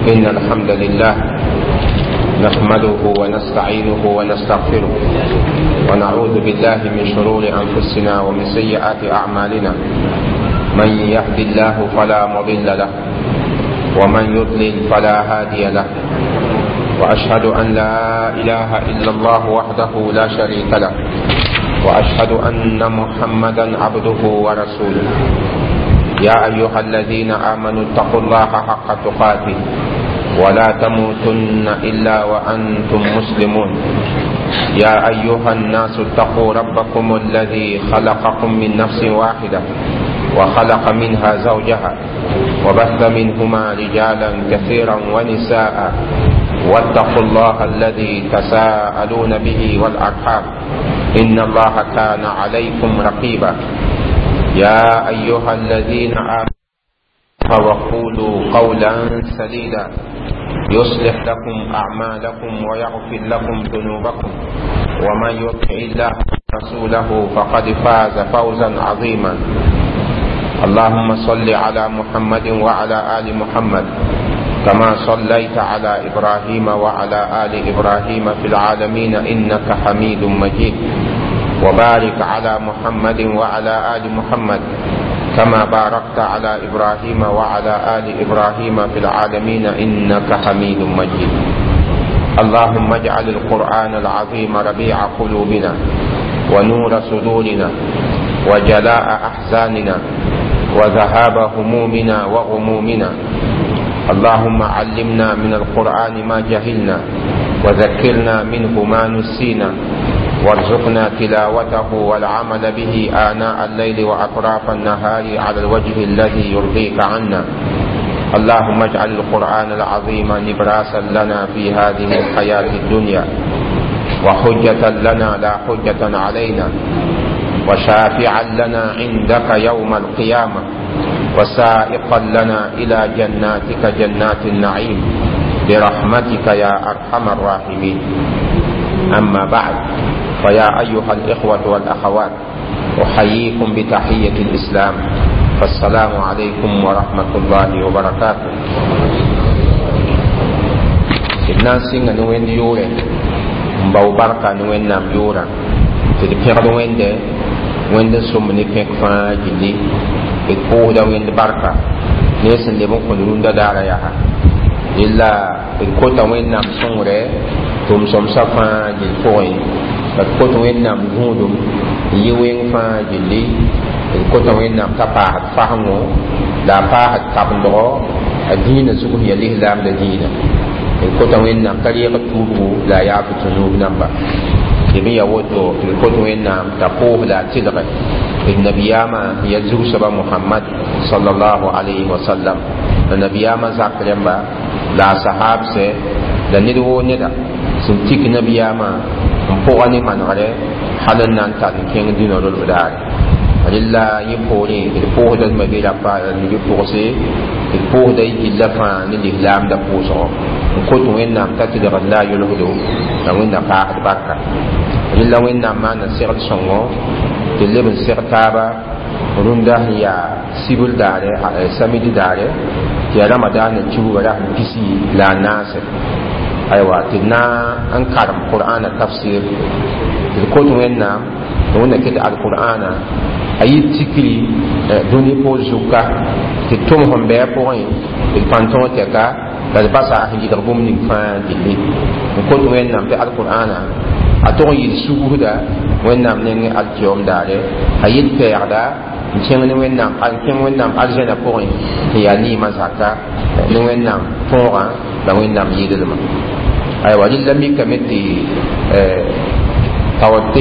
إن الحمد لله نحمده ونستعينه ونستغفره ونعوذ بالله من شرور أنفسنا ومن سيئات أعمالنا. من يهد الله فلا مضل له ومن يضلل فلا هادي له. وأشهد أن لا إله إلا الله وحده لا شريك له وأشهد أن محمدا عبده ورسوله. يا أيها الذين آمنوا اتقوا الله حق تقاته ولا تموتن إلا وأنتم مسلمون. يا أيها الناس اتقوا ربكم الذي خلقكم من نفس واحدة وخلق منها زوجها وبث منهما رجالا كثيرا ونساء واتقوا الله الذي تساءلون به والأرحام إن الله كان عليكم رقيبا. يا أيها الذين آمنوا وقولوا قولا سديدا يصلح لكم أعمالكم ويغفر لكم ذنوبكم ومن يطع الله ورسوله فقد فاز فوزا عظيما. اللهم صل على محمد وعلى آل محمد كما صليت على إبراهيم وعلى آل إبراهيم في العالمين إنك حميد مجيد. وبارك على محمد وعلى آل محمد كما باركت على إبراهيم وعلى آل إبراهيم في العالمين إنك حميد مجيد. اللهم اجعل القرآن العظيم ربيع قلوبنا ونور صدورنا وجلاء أحزاننا وذهاب همومنا وغمومنا. اللهم علمنا من القرآن ما جهلنا وذكرنا منه ما نسينا وارزقنا تلاوته والعمل به آناء الليل وأطراف النهار على الوجه الذي يرضيك عنا. اللهم اجعل القرآن العظيم نبراسا لنا في هذه الحياة الدنيا وحجة لنا لا حجة علينا وشافعا لنا عندك يوم القيامة وسائقا لنا إلى جناتك جنات النعيم برحمتك يا أرحم الراحمين. أما بعد، فيا أيها الإخوة والأخوات، أحييكم بتحية الإسلام، فالسلام عليكم ورحمة الله وبركاته. الناس نوين يوري مباو بركة نوين نام يورا تدبير وين سمني كيك فاجلي القوه دا وين بركة نيسن لبن كنون دا دارا يها إلا الكوتا وين نام سمري تم سمسا جلفوين الكوتا وين نام هودم يوين فاجلي الكوتا وين نام تباهد فهمو لا باهد تابندو الدين سوه يليه لام الدين الكوتا وين نام طريقة توبو لا يعفو تنوب نمبر جميع وطو الكوتا وين نام تقوه لا تلغي النبياما يزو سبا محمد صلى الله عليه وسلم النبياما زاكريمبا لا صحاب سي da nid wo neda sun tik nabiyama mpogani manare halan nan tan ken dino dol badar alilla yipori il pohda mabila pa ni yipose il pohda illa fa ni islam da poso ko to wenna tati da Allah yulhudu da wenna pa barka alilla wenna man sir songo tilibin sir taba runda ya sibul dare samidi dare ya ramadan cibu wala pisi la nasir aywa tidna an karam qur'an tafsir ko to wenna to wonna kit al qur'an ayit tikri doni po zuka titum hombe po il panton teka da basa hinji da bum ni fa dili ko to wenna be al qur'an ato yi subuda wenna ne al jom dare ayit perda kẽng ne wẽnnaam kẽng wẽnnaam aljana pʋgẽ tɩ yaa niimã zaka ne wẽnnaam põogã la wẽnnaam yɩɩdlmã. aywa rɩla mikame tɩ tawad tɩ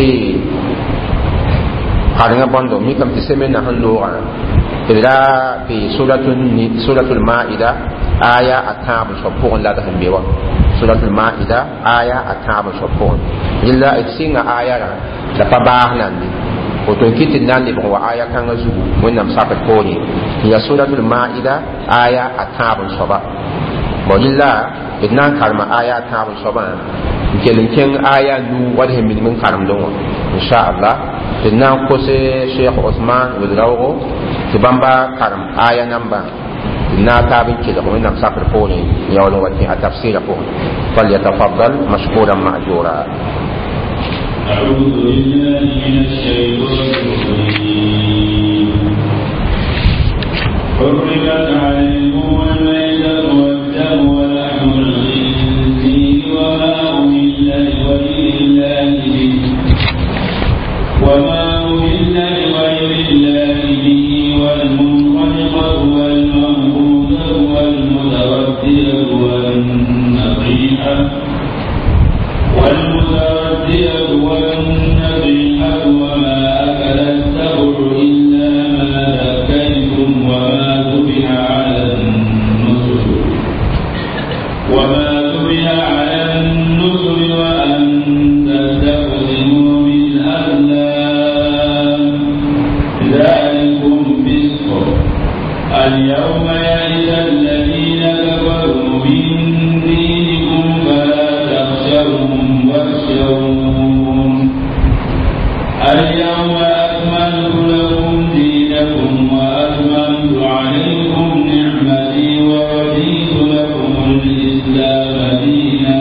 karengã bõndo mikame tɩ semena sẽn loogã tɩ ra tɩ suratul maida aya a tãab soab pʋgẽ la d sẽn be wa. suratul maida aya a tãab soab pʋgẽ rɩla d sɩnga aya rã la pa baas nande woto kitin nan le wa aya kan zugu wannan sakat koni ya suratul maida aya atabun soba bolilla idan karma aya atabun soba kelin aya nu wadhe min karam don insha Allah idan ko se Sheikh Osman Wadrawo tibamba karam aya namba na tabin ke da kuma nan sakar ko ne ya wani wani a tafsira ko fal yatafaddal mashkuran ma'jura. أعوذ بالله من الشيطان الرجيم. حرمت عليكم الميتة والدم ولحم الخنزير وما أهل لغير الله به والمنخنقة والموقوذة والمتردية والنطيحة وما أكل السبع إلا ما ذكيتم وما ذبح على النصر وأن تستقسموا بالأزلام ذلكم فسق. اليوم يئس الذين كفروا من دينكم فلا تخشوهم واخشون. اليوم أكملت لكم دينكم وأتممت عليكم نعمتي ورضيت لكم الإسلام دينا.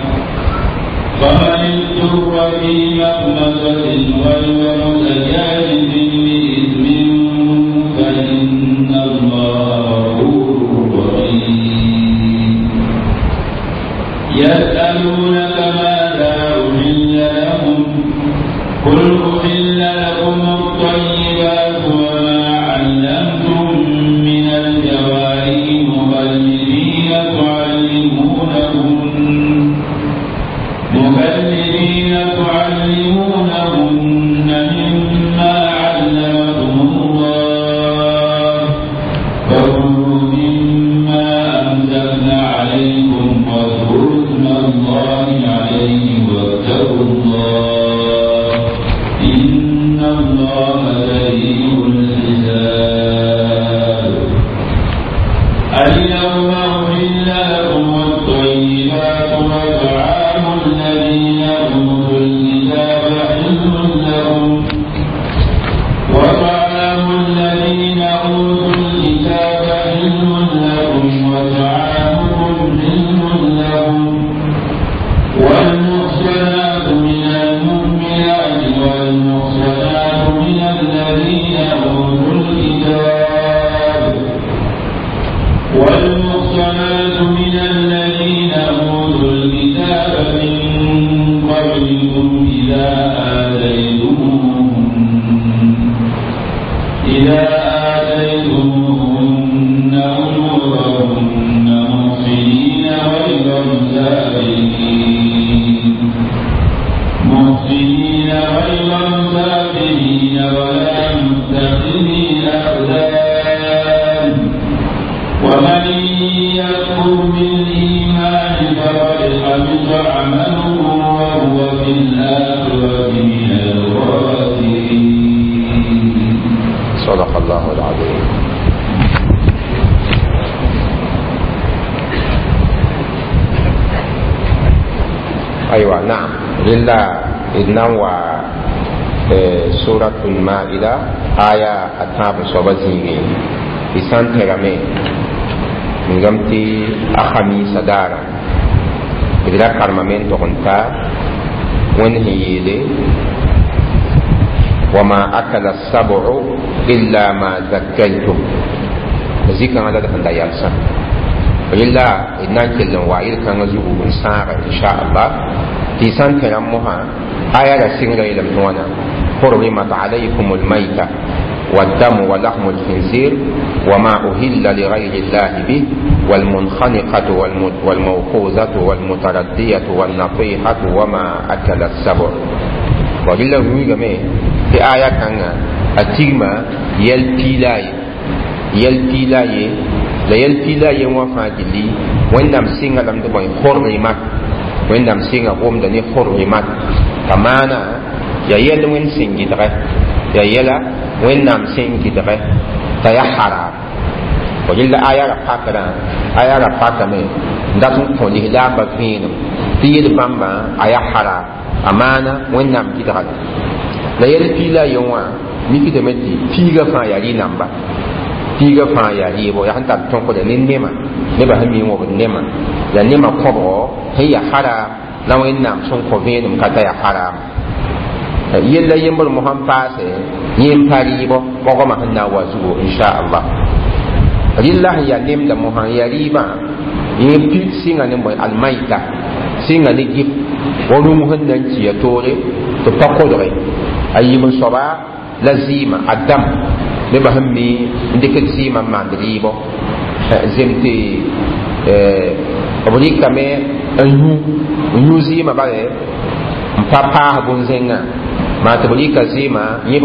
فمن اضطر في مخمصة غير متجانف بإثم فإن الله غفور رحيم. يسألونك ماذا أحل لهم قل أحل لكم الطيبات وما علمتم من الجوارح مكلبين تعلمونهن مما علمكم الله فكلوا مما أمسكن عليكم واذكروا اسم الله عليه واتقوا الله إن الله سريع الحساب. اليوم أحل لكم الطيبات وطعام الذين أوتوا الكتاب حل لكم وطعامكم حل لهم والمحصنات من المؤمنات والمحصنات من الذين أوتوا الكتاب من قبلكم إذا آتيتموهن أجورهن محصنين غير مسافرين ولا متخذي أخدان. ومن يكفر بالإيمان فقد حبط عمله وهو في الآخرة من الخاسرين. صدق الله العظيم. أيوة نعم لله إنه سورة المائدة آية أتاب صبزيني إسان ترمي من قمتي أخمي صدارا إذا كرممين تغنتا ونهيلي وما أكل السبع إلا ما ذكيتم ذكر على ذلك يالسا إلا إنك الوائل كان زوج سارة إن شاء الله تيسان ترمها آية سنغة إلى متوانا حرمت عليكم الميتة والدم ولحم الخنزير وما أهل لغير الله به والمنخنقة والموقوذة والمتردية والنطيحة وما أكل السبع. وإلا ويغمي في آية كان أتيما يلبيلاي لا يلبيلاي وفاجلي وإنما سيغا لم تبين حرمت وإنما سيغا قوم دني حرمت كمانا يا يل وين سيغي دغه يا يلا وإنما سيغي دغه تيا حرام. وإلا آية رفاكنا ndatum ko ni la ba finu tiyel bamba aya hara amana wonnam kidara la yel pila yonwa mi kitameti figa fa yari namba piga fa ya ribo ya hanta ton ko da nema ne ba hami wo nema ya nema ko he ya haram la wẽnnaam sẽn kõ vẽenem ka ta ya haram yella yembr mosãn paase yẽn pa rɩɩbɔ pɔgɔmã sẽn na n wa zugo inshaallah rɩlla sẽn ya nemda mosãn ya rɩɩbã yẽ pit sɩnga ne bõe almaita sɩnga ne gif wa rũm sẽn na n tɩ ya toore tɩ pa kodge a yɩm n soaba la zɩɩma a dam nebã sẽn mi n dɩk d zɩɩmã n maand rɩɩbɔ zem tɩ b rɩkame n yũ zɩɩmã bare n pa paas bõn-zẽngã maa tɩ b rɩka zɩɩmã yẽbg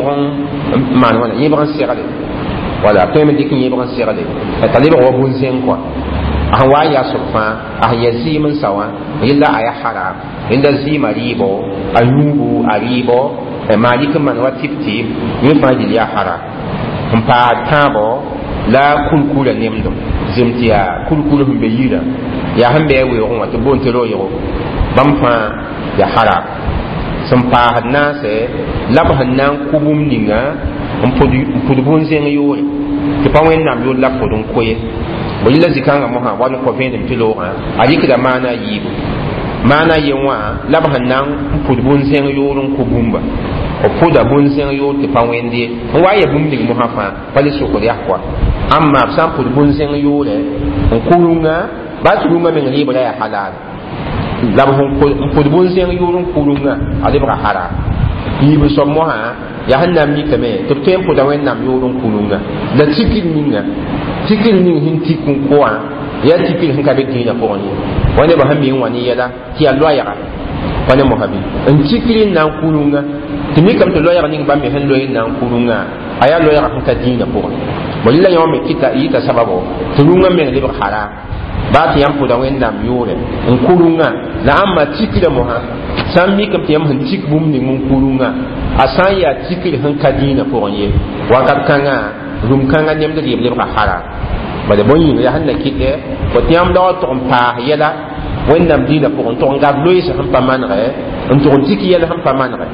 n maan wãna yẽbg n segde wala tõe me dɩk yẽbg n segde t'a lebg wa bõn-zẽng kɔa a sẽn wa n ya sʋb fãa a sẽn ya zɩɩm n sa wã yella a ya haram yẽnda zɩɩmã rɩɩbɔ a yũubu a rɩɩbɔ maa rɩk n maan wa tɩb-tɩɩm yẽ fãa yel yaa haram n paad tãabɔ la kulkula nemdem zem tɩ yaa kulkul sẽn be yirã yaa sẽn be a weoogẽ wã tɩ boon tɩ roygo bãmb fãa ya haram sẽn paasd naasɛ la b sẽn na n kʋ bũmb ninga n pʋd bõn-zẽng yoore tɩ pa wẽnnaam yood la pʋd n koe bõ yella zĩ-kãngã mosã wa n kõ vẽenem tɩ loogã a rɩkda maana a yiibu maana yen wã la b sẽn na n pʋd bõn-zẽng yoor n kʋ bũmba b pʋda bõn-zẽng yoor tɩ pa wẽnd ye n wa n ya bũmb ning mosã fãa pa le sʋkd yaa koa ãmma b sã n pʋd bõn-zẽng yoore n kʋ rũngã baa tɩ rũngã meng rɩɩbra yaa halaal la b n pʋd bõn-zẽng yoor n kʋ rũngã a lebga haram yiib soab mosã yaa sẽn na n mikame tɩ b tõe n pʋda wẽnnaam yoor n kʋ rũngã la tikr ninga tikr ning sẽn tik n kʋwã yaa tikr sẽn ka be dĩinã pʋgẽ ye wa nebã sẽn mi n wa ne yɛla tɩ yaa loɛɛga pa ne mosã bɩ n tikr n na n kʋ rũngã tɩ mikame tɩ loɛɛg ning bãmb me sẽn loe n na n kʋ rũngã a yaa loɛɛga sẽn ka dĩinã pʋgẽ bõ yella yõ me yɩta sababo tɩ rũngã meng lebg haram baa tɩ yãmb pʋda wẽnnaam yoore n kʋ rũngã la ãmba tikrã mosã sã n mikame tɩ yãmb sẽn tik bũmb ning n kʋ rũngã a sã n yaa tikr sẽn ka dĩinã pʋgẽ ye wakat kãngã rũm-kãngã nemd rɩɩb lebga haram bala bõn-yĩng yaa sẽn na kɩtɛ fo tɩ yãmb dao tʋg n paas yɛla wẽnnaam dĩinã pʋgẽ tʋg n gab loeesã sẽn pa manegɛ n tʋg n tik yɛl sẽn pa manegɛ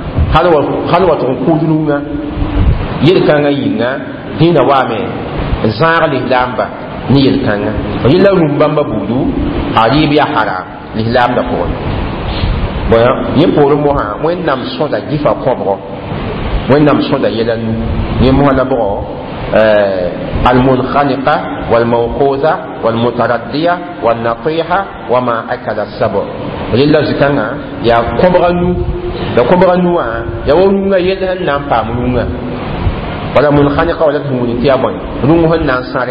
hal wa tʋg n kʋʋd rũngã yel-kãngã yĩnga dĩinã waame zãag lislaamba ne yel-kãngã yella rũm bãmba buudu a rɩɩb yaa haram lislaamdã pʋgẽ bõe yẽ poorẽ mosã wẽnnaam sõda gifa kõbgɔ wẽnnaam sõda yɛla nu yẽ mosã la bʋgɔ المنخنقة والموقوذة والمتردية والنطيحة وما أكل السبع لله زكانا يا كبرنو يا كبرنو يا ونونا يدهن نام فامنونا ولا منخنقة ولا تهوني تيابون نومهن نام ساري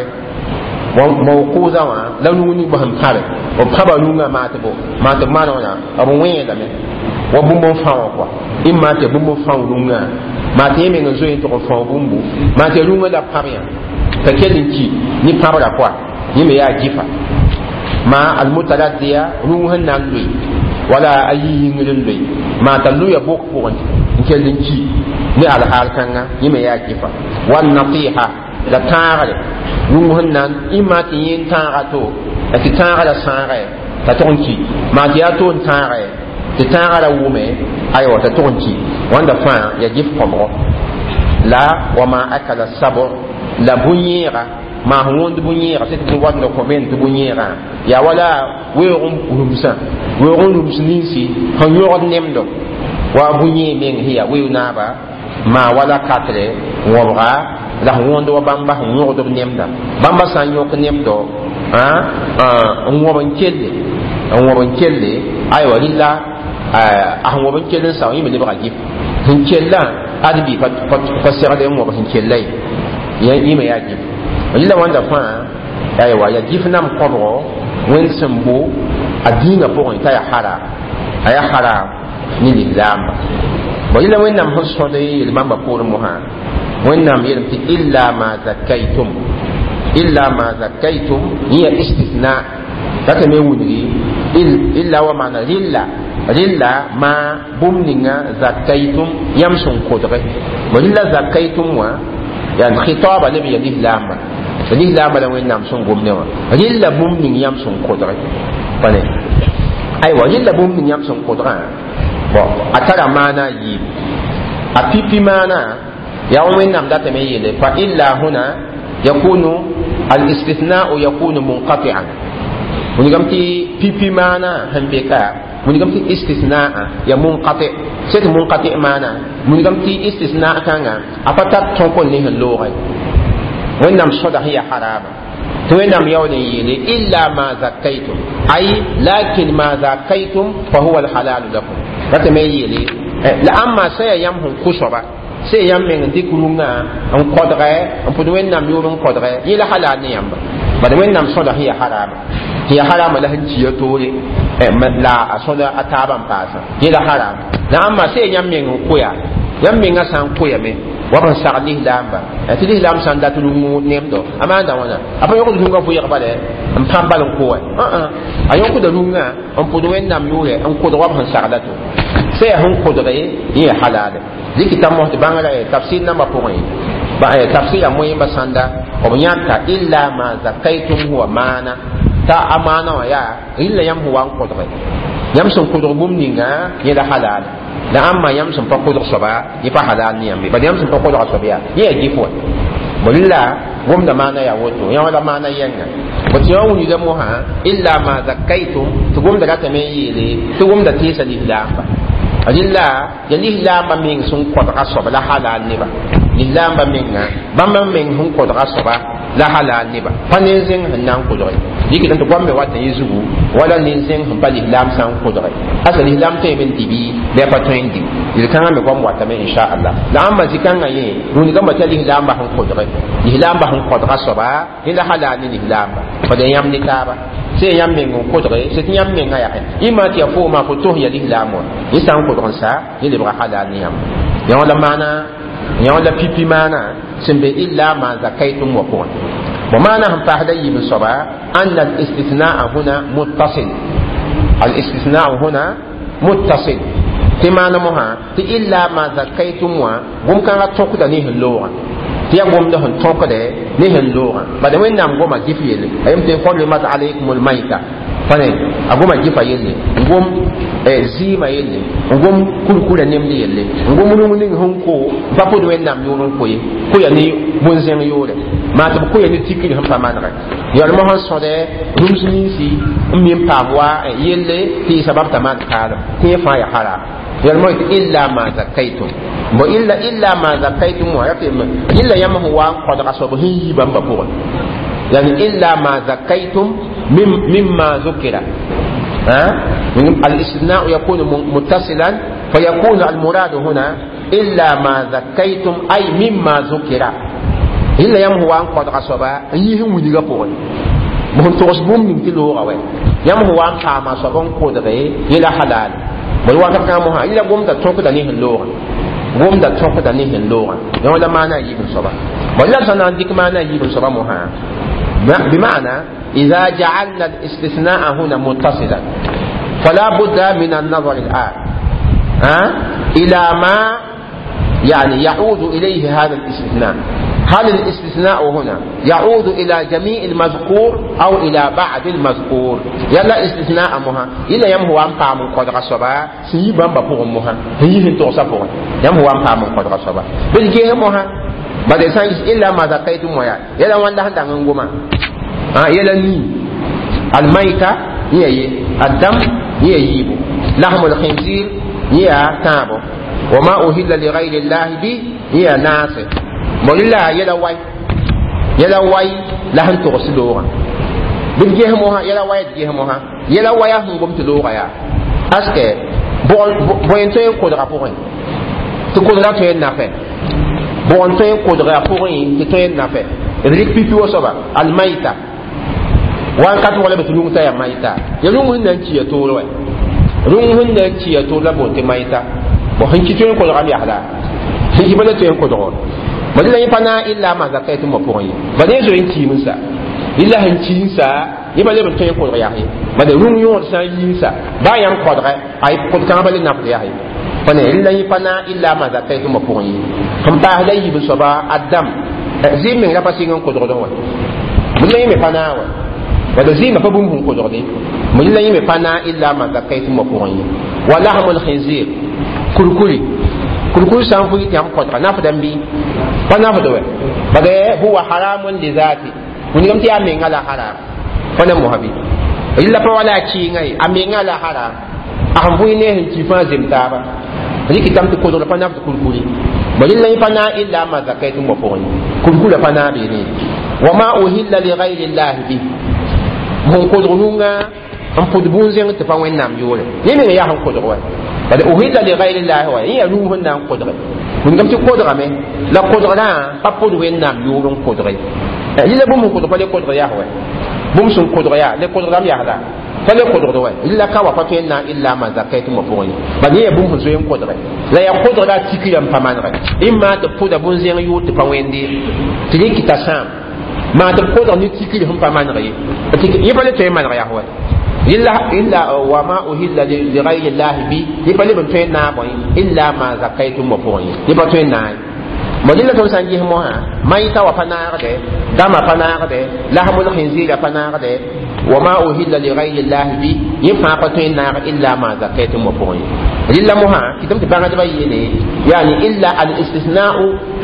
موقوذة لا نوني بهم فاري وبخبر نونا ما تبو ما نونا أبو وين دمي وبومبون فاو إما تبومبون فاو نونا ما تيمي نزوين تقول فاو بومبو ما تلونا لا باريا ka kelin ki ni pabra kwa ni me ya jifa ma al mutaraddiya ruhan nan lui wala ayi ngilin lui ma talu ya bok ko ni kelin ki ni al hal kanga ni me ya jifa wan natiha la taare ruhan nan imma ti yin taara to ti taara saare ta tonki ma ti ya ton taare ti taara wume ayo ta tonki wanda fa ya jif ko la wama akala sabo la bunyera ma wõnd bunyera tɩ tɩ wat no komen tɩ bunyera ya wala weoogẽ rũmsã weoogẽ rũms ninsi sẽn yõgd nemdo wa bunyẽ meng sẽn ya weo naaba ma wala katre wõbga la sẽn wõnd wa bãmba sẽn yõgd b nemda bãmba sã n yõk nemdo n wõb n kelle aywa rɩla a sẽn wõb n kell n sao yẽ me lebga gif sẽn kellã ad bɩ pa segd n wõb sẽn kella ye yĩme yaa gif rɩla wãnda fãa aywa ya gif nam kõbgɔ wẽnd sẽn bo a dĩinã pʋgẽ t'a ya haram a ya haram ne lislaamba bõ rɩla wẽnnaam sẽn sõd yel-bãmbã poorẽ mosã wẽnnaam yeelm tɩ illa ma zakaytum yẽ istisna rata me wilgi illa wa maana rilla ma bũmb ninga zakaytum yãmb sẽn kodge bõ rɩla zakaytum wã yaa khitaba leb ya lislaamba la wẽnnaam sẽn gomne wã rɩlla bũmb ning yãmb sẽn kodge pa ne aywa rɩlla bũmb ning yãmb sẽn kodgã a tara maana a yiib a pipi maana yaa wa wẽnnaam datame yeele fa illa hũna yakunu al-istithna'u yakunu munqati'an woni gamti pipi mana hanbeka woni gamti istithna'a ya munqati' c'est munqati' mana woni gamti istithna' kanga apata tonkon ni halore wonnam soda hiya harama to wonnam yawni yele illa ma zakaytum ay lakin ma zakaytum fa huwa al-halal lakum kata me yele la amma sai yam hun kusoba sai yam men dikulunga an kodre an pudu wennam yurun kodre yela halal ne yamba bada wennam soda hiya harama la hanci ya tore la asoda ataban pasa yela harama la amma sai yam men koya yam men asan koya me waban sagli lamba atili lam sanda tulu nemdo amanda wana apa yoko dunga fu yakbale am pambal ko ayoko da lunga am pudu wennam yure an ko do waban saglato sai hun ko do ye halal likita mo te bangala tafsir namba point ba tafsir amoy basanda o nyaka illa ma zakaytum huwa mana ta amana wa ya illa yam huwa ko do yam son ko do bumninga ye da halal la amma yam sun pa kodro soba yi pa halal ni yambe ba yam sun pa kodro soba ya ye gifo bolilla gum da mana ya woto ya wala mana yanga ko tiyo wuni da mo ha illa ma zakaytum to gum da ta me yele to gum da tisa lillah adilla ya lillah ma min sun kodra soba la halal ni ba lillah ma min ba ma min hun kodra soba la halal ni ba panin zin hanan kodro diki dan to gombe wata yizugu wala ninsen hum pa l'islam san kodre asa l'islam te men tibi be pa twendi il kan me gom wata me insha Allah la amma zikanga ye runi gamba ta l'islam ba han kodre l'islam ba han kodra soba ila halal ni l'islam ba de yam ni kaba se yam men ngon kodre se yam men ga ya ima ti afo ma ko to ya l'islam wa isan kodron sa ile ba halal ni yam ya wala mana ya wala pipi mana sembe illa ma zakaitum wa qul وما نهم فهدي بالصبا أن الاستثناء هنا متصل الاستثناء هنا متصل كما نمها إلا ما ذكيتم وهم كان تقود نيه اللغة تيقوم دهن تقود نيه اللغة بعد وين نام قوم جفيل أيمتى حرمت عليكم الميتة fane agoma jifa yelle ngom zima yelle ngom kulkula nemli yelle ngom nungun honko bapo do wendam yonon koye ko ya ni bonzen yore ma to ko ya ni tikki ham pamanra yor mo hon sode rumsini si mim pamwa yelle ti sabab tamat kala ti fa ya hala yor mo illa ma zakaitum bo illa ma zakaitum wa yatim illa yamahu wa qad qasabu hi bamba ko yani illa ma zakaitum مما ذكر الاستثناء يكون متصلا فيكون المراد هنا إلا ما ذكيتم أي مما ذكر إلا يم هو أن قد عصبا يهم وديغا بون مهم توسبوم من تلو غوي يم هو أن قام عصبا قدري إلى حلال والوقت كاموها إلا قوم دا توك دا نيه اللغة قوم دا توك دا نيه اللغة يوم دا مانا يبن صبا ولا سنان ديك مانا يبن صبا موها بمعنى إذا جعلنا الاستثناء هنا متصلا فلا بد من النظر الآن إلى ما يعني يعود إليه هذا الاستثناء هل الاستثناء هنا يعود إلى جميع المذكور أو إلى بعض المذكور يلا استثناء مها إلا يم هو أمبا من قدر الصبا سيبان بقوم مها هي توصفون يم هو أمبا من قدر الصبا بالجيه مها بعد سانس إلا ما ذكيتم ويا يلا وانده هندعون يلا ني الميتة هي الدم هي ييبو لحم الخنزير هي تابو وما أهل لغير الله به هي ناس مولا يلا واي لهن تغسلوها بالجهمها يلا واي جهمها يلا واي هم قمت لوغا يا أسكي بوينتو يقول رابورين تقول لا تين نافع بوينتو يقول رابورين تين نافع ريك بيبيو صبا الميتة wan kat wala betu lungu ta ya maita ya lungu nan ci ya tolo lungu nan ci ya tolo bo te maita bo hanki to ko ga ya hala hanki bana to ko do madina yi pana illa ma zakaitu mo poyi bade zo yin ci musa illa hanki sa yi bale to ko ga ya he bade lungu yo sa yin sa ba yan ko da ay ko kan bale na ya he pana illa yi pana illa ma zakaitu mo poyi hum ta halayi bi soba adam zimin la pasingon ko do wa madina yi me pana wa wala zima fa bum ko jodi mo la yime pana illa ma zakaitu mo ko yi wala hamul khinzir kurkuri san fu yam ko ta na fa dambi pana bdo bade huwa haramun li zati kuni gamti ya menga la haram pana muhabi illa pa wala chi ngai amenga la haram aham buine hin chi fa zimtaba riki tam to kodro pana to kulkuli balilla pana illa ma zakaitu mafoni kulkula pana be ni wama uhilla li ghayri allah bi mon kodro nunga am pod bunzen te fa wennam yole yeme ya han kodro wa bade uhilla li ghayri allah wa ya ruhun nan kodro kun gam ti kodro me la kodro na pa pod wennam yolon kodro illa bum kodro pa le kodro ya wa bum sun kodro ya le kodro dam ya hala fale kodro wa illa ka wa fatena illa ma zakaitu mafoni bani ya bum so yen kodro la ya kodro da tikiram pamanra imma te poda bunzen yote pa wende tiliki tasam ma te kodro ni tikiram pamanra yi fale te manra ya wa illa wa ma uhilla li ghayri allah bi yibali ban to na boy illa ma zakaitum mafoni yiba to na modilla to sanji mo ha mai ta wa panara de dama panara de lahmul khinzira panara de wa ma uhilla li ghayri allah bi yifa pa to na illa ma zakaitum mafoni illa mo ha kitam te banga de bayene yani illa al istisna'u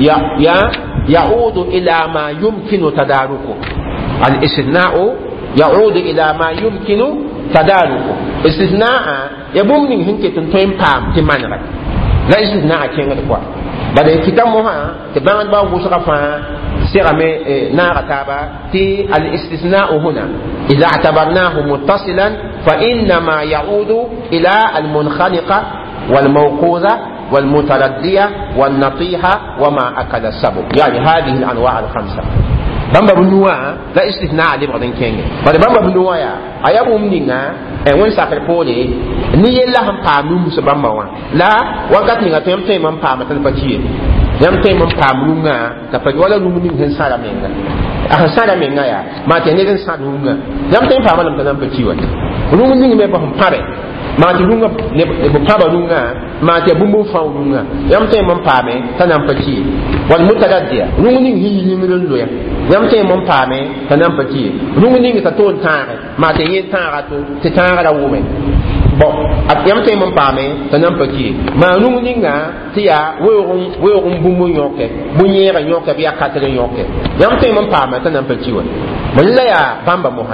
ya'udu ila ma yumkinu tadaruku al istisna'u يعود إلى ما يمكن تداركه استثناء يبوم من هنك تنتين بام تمانرك لا استثناء كين القوا بعد كتاب مها تبان باو بوسقفا سيرمي نار تابا تي الاستثناء هنا إذا اعتبرناه متصلا فإنما يعود إلى المنخنقة والموقوذة والمتردية والنطيحة وما أكل السبب يعني هذه الأنواع الخمسة bamba bunwa la istithna ali badan kenge bada bamba bunwa ya ayabu mninga won sakal pole ni yella han pamum so bamba wa la wakat ni ngatem tem man pama tan patie yam tem man pamlunga ta pa wala lu min hen sala menga a sala menga ya ma te ne den sadunga yam tem pama lam tan patie wa lu min me ba hum pare ma ti lunga ne bo paba lunga ma ti bumbu fa lunga yam tem man pame tan patie wal mutadaddiya lu min hi ni mi lo ya yam te mon pame tanam pati rungu ningi ta ton tare ma te yin tara to te tara wume bo at yam te mon pame tanam pati ma rungu ninga ti ya weurun bumu nyoke bunyera nyoke biya katare nyoke yam te mon pame tanam pati wa malla ya bamba mo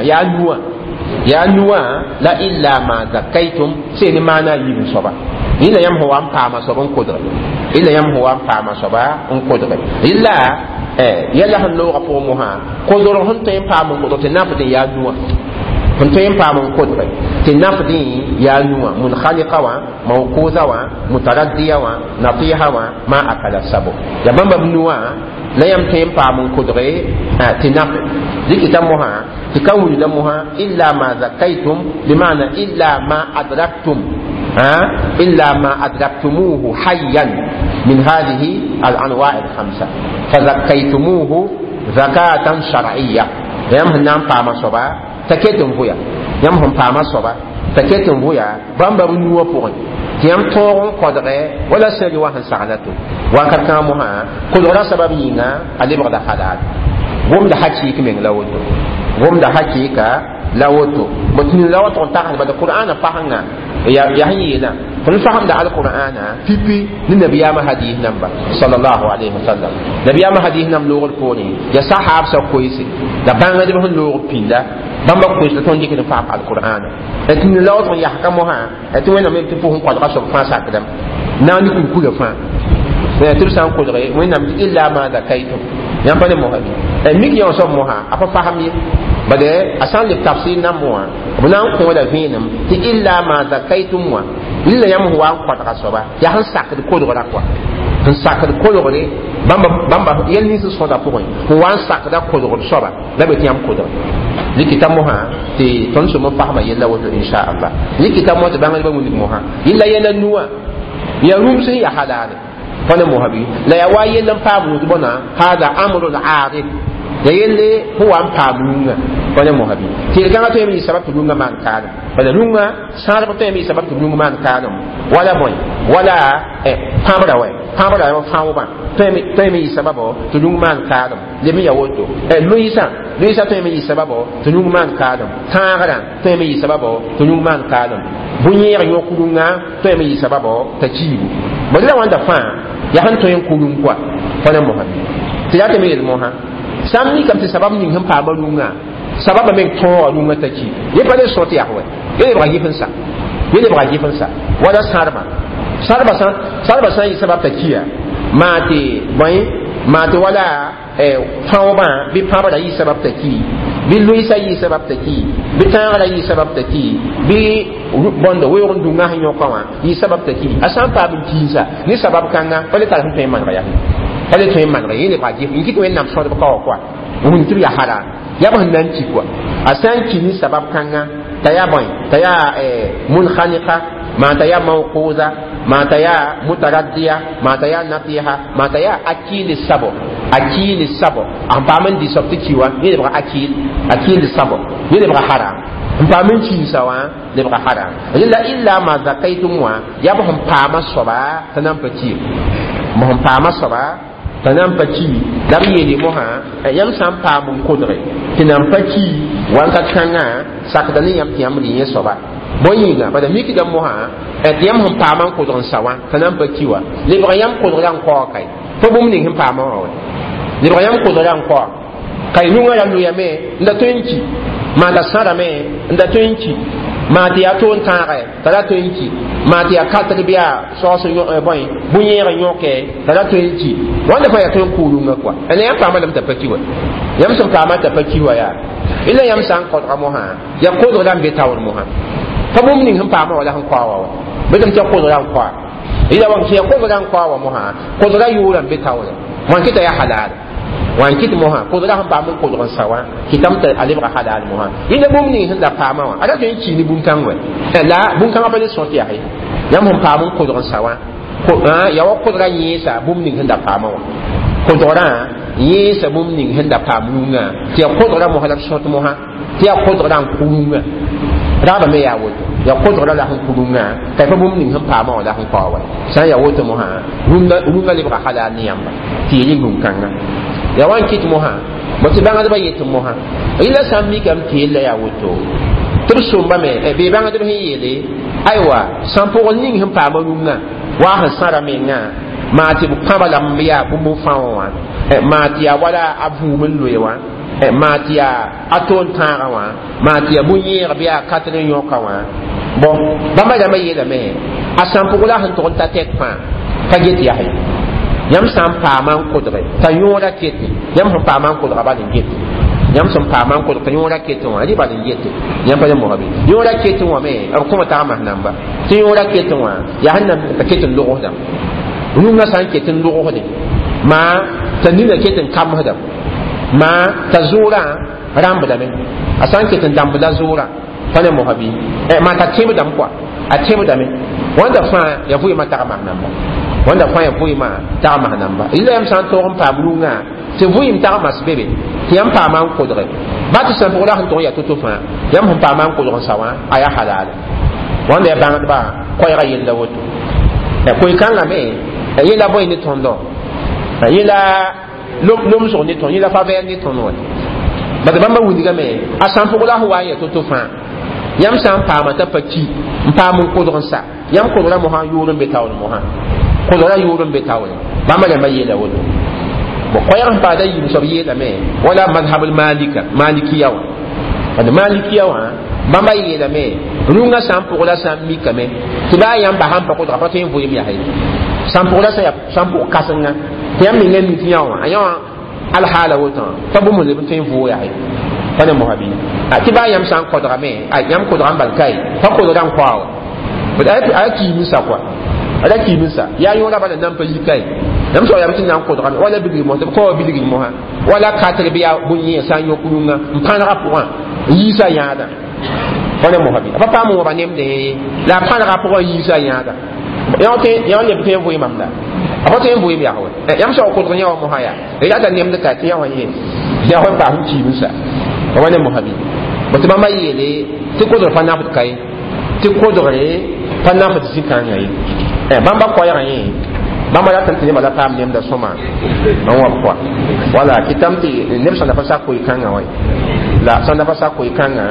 ya nuwa la illa ma zakaitum sai ni mana yin soba illa yam ho am pama soba kodra illa yam ho am pama soba kodra illa yalla han lo ga po mo ha ko do hon tay pa mo ko te nafde ya nuwa hon tay pa mo ko do te nafde ya nuwa mun khaliqa wa mawquza wa mutaraddiya wa natiha wa ma akala sabu ya bamba nuwa la yam tay pa mo ko do te nafde dikita mo ha tikawu la mo ha illa ma zakaitum bimana illa ma adraktum إلا ما أدركتموه حيا من هذه الأنواع الخمسة فزكيتموه زكاة شرعية يمهن نام فاما صبا تكيتم فيا يمهن فاما صبا تكيتم فيا بامبر نوا فوري تيام تورون قدره ولا سيري واحد سعادته وانكر كاموها قدره سبب ينا أليبغ دا حلال وم دا حكيك من لوتو وم دا حكيك لوتو بطن لوتو انتاقل بدا القرآن فهنا يا هينا فنفهم ده القرآن في النبي ما حديث نمبر صلى الله عليه وسلم نبي ما حديث نم لغة الكوني يا صحاب سكويسي ده بان ده بهن لغة بيندا بام بكويس ده تونجي كده فهم القرآن لكن لو تون يحكمها أتوين نم تفهم قد رسول فاس أقدم ناني كل فان ترسان كل غير وين نم إلا ما ذكيتم يام بني مهدي ميك يوم صوم مها أبا فهمي بده أصلا التفسير نموا بناء كودا فينم إلا ما ذكيتم وا إلا يوم هو قد رسوبا يا هن ساكد كل غير أقوى هن ساكد كل غير بام يلني سودا فوين هو هن ساكد كل غير صوبا لا بتيام كل لكتاب مها تي تنسو مفهم يلا وجه إن شاء الله لكتاب مها تبان بمن مها إلا يلا نوا يا رومسي يا حلال فانا مهبي لا يواي لم فابو تبنا هذا أمر عارض ya yelle huwa am pamunga wala mo habi ti kanga to mi sabab tunga man kana wala lunga sar to mi sabab tunga man kana wala boy wala pamra wa fawo ba to mi sababo tunga man kana le mi yawoto luisa to mi sababo tunga man kana tangara to mi sababo tunga man kana bunyer yokulunga to mi sababo tachibu bala wanda fa ya han to yen kulun kwa wala mo habi tɩ yaa tɩ me yel mosã sãn mikame tɩ sabab ning sẽn paama rũngã sababa meng tõoga rũngã t'a ki yẽ pa le sõt yak wɛ yẽ lebga yɩf n sa yẽ lebga yɩf n sa wala sãdba sã n yɩ sabab t'a kiya maa tɩ wala fãobã bɩ pãbra yɩ sabab t'a ki bɩ loɩsã yɩ sabab t'a ki bɩ tãagrã yɩ sabab t'a ki bɩ bõnd weoog n dũngã sẽn yõka wã yɩ sabab t'a ki a sã n paam n tiinsa ne sabab kãngã pa le tar sẽn tõe n manega yaa pa le tõe n manega yẽ lebga yɩf n kɩt wẽnnaam sõdb ka wa koa wẽn tɩ b yaa haram yaa b sẽn na n ki koa a sã n ki ne sabab kãngã t'a yaa t'a yaa munkhaniqa maa t'a yaa mawquza maa t'a yaa mutaraddiya maa t'a yaa natiha maa t'a yaa akili sabo n paam n dɩ soab tɩ ki wã yẽ lebga akil sabo yẽ lebga haram n paam n kiinsa wã lebga haram rẽla illa ma zakaitum wã yaa b sẽn paama soaba t'a na n pa ki b sẽn paama soaba t'a na n pa ki la b yeele mosã yãmb sã n paam n kodge tɩ na n pa ki wãnkat kãngã sakda ne yãmb tɩ yãmb rɩ yẽ soaba bõe yĩnga bala mikda mosã tɩ yãmb sẽn paama n kodg n sa wã t'a na n pa ki wã lebga yãmb kodgrã n kaookay fo bũmb ning sẽn paama wã wɛ lebga yãmb kodgrã n kaoa kay nungã ra loyame n da tõe n ki maanda sãdame n da tõe n ki maa tɩ yaa toon tãagɛ t'a ra tõe n ki maa tɩ yaa katg bɩ yaa soos bõe-yẽeg yõke t'a ra tõe n ki wãnda fa yaa tõe n kʋʋ rũngã koa la yãmb paama lame t'a pa ki wa yãmb sẽn paama t'a pa ki wa yaa la yãmb sã n kodga mosã yaa kodgrã n be taoor mosã fa bũmb ning sẽn paama wala sẽn kaoa wa wa bɩdem tɩ kodgrã n kaoa ila wan kɩ kodgrã n kaoa wa mosã kodgrã yʋʋrã n be taoore wan kɩ t'a yaa halaal wan kit moha ko da han ba mun ko don sawa kitam ta alibra halal moha ina bum ni hinda pama wa ada tin ci ni bum tangwe la bum tanga ba le so ti ay yam hon pa mun ko don sawa ko ya wa ko da yi sa bum ni hinda pama wa ko do ra yi sa bum ni hinda pamunga ti ko do ra moha la so to moha ti ko do ra kunga da ba me ya wo ya ko do ra la han kunga kai fa bum ni hin pama wa la han pa wa sa ya wo to moha runga libra halal ni yamba ti yi bum kanga ya wan kit moha bati banga da bayet moha illa sammi kam tilla ya woto tur sumba me e be banga da yele aywa sampo ning him pa manunga wa han sara me nga ma ti bu pamala mbiya bu mu fawa e ma ti ya wala abu mun loyewa e ma ti ya aton tara wa ma ti ya bunyer biya katrin yoka wa bon bamba da yele me asampo la han to ta tek pa paget ya hay yam sam paman kodre ta yora kete yam han paman kodra ba din gete yam sam paman kodra ta yora kete wa ri ba din gete yam pa mo habi yora kete wa me ar kuma ta ma namba ti yora kete wa ya hanna ta kete lo hodam runga san kete lo hodam ma ta ni na kete kam hodam ma ta zura ramba da men asan kete damba da zura pa ne mo habi ma ta timu dam kwa a timu da men wanda fa ya fu ma ta ma namba wanda fa ya vuyma ta ma namba ila yam san to on pa bulunga te vuyim ta ma sbebe ti yam pa man ko dre ba ti san pola han to ya to fa yam hon pa man ko dre sawa aya halal wanda ya bang ba ko ya yella woto e ko ikanga me e yela boy ni tondo e yela lom so ni ton yela fa ver ni ton no ba de bamba wundi ga me asan pola ho wa ya to fa yam san pa ma ta pa ki pa mun ko dre sa yam ko dre mo ha yuro be tawl mo ha ko la yurun be tawle ba ma ba yela wodo bo ko yan ba da yi so yela me wala madhhab al malikiya wa da malikiya wa ba ma yela me runga sam pour la sam mi kame ti ba yan ba han pa ko da pa tin vo yemi ya hay sam pour la sam pour kasanga yam mi ngeni ti yawa ayo al hala woto fa bu mo le tin vo ya hay fa ne mo habi ti ba yam sam ko da me yam ko da ban kai fa ko da dan kwawo ba da ai ki mi sa kwa ada kimisa ya yona bala nan pa yikai nam so ya bitin nan ko dran wala bigi mo ko bigi mo ha wala katre biya bunyi sa yo kununga mpana rapwa yisa yada wala mo habi papa mo ba nem de la pana rapwa yisa yada yote yon le bitin bo imamda apote bo im ya ho yam so ko dran ya mo ha ya ya da nem de ka tiya wa yi ya ho ba hu kimisa wala mo habi batama mayele ti ko dran fa na fut kai ti ko dran fa na fut zikan yayi bamba ko ya yi bamba la tantini bala pam nem da soma an wa kwa wala kitamti nem sana fa sa ko ikanga wai la sana fa sa ko ikanga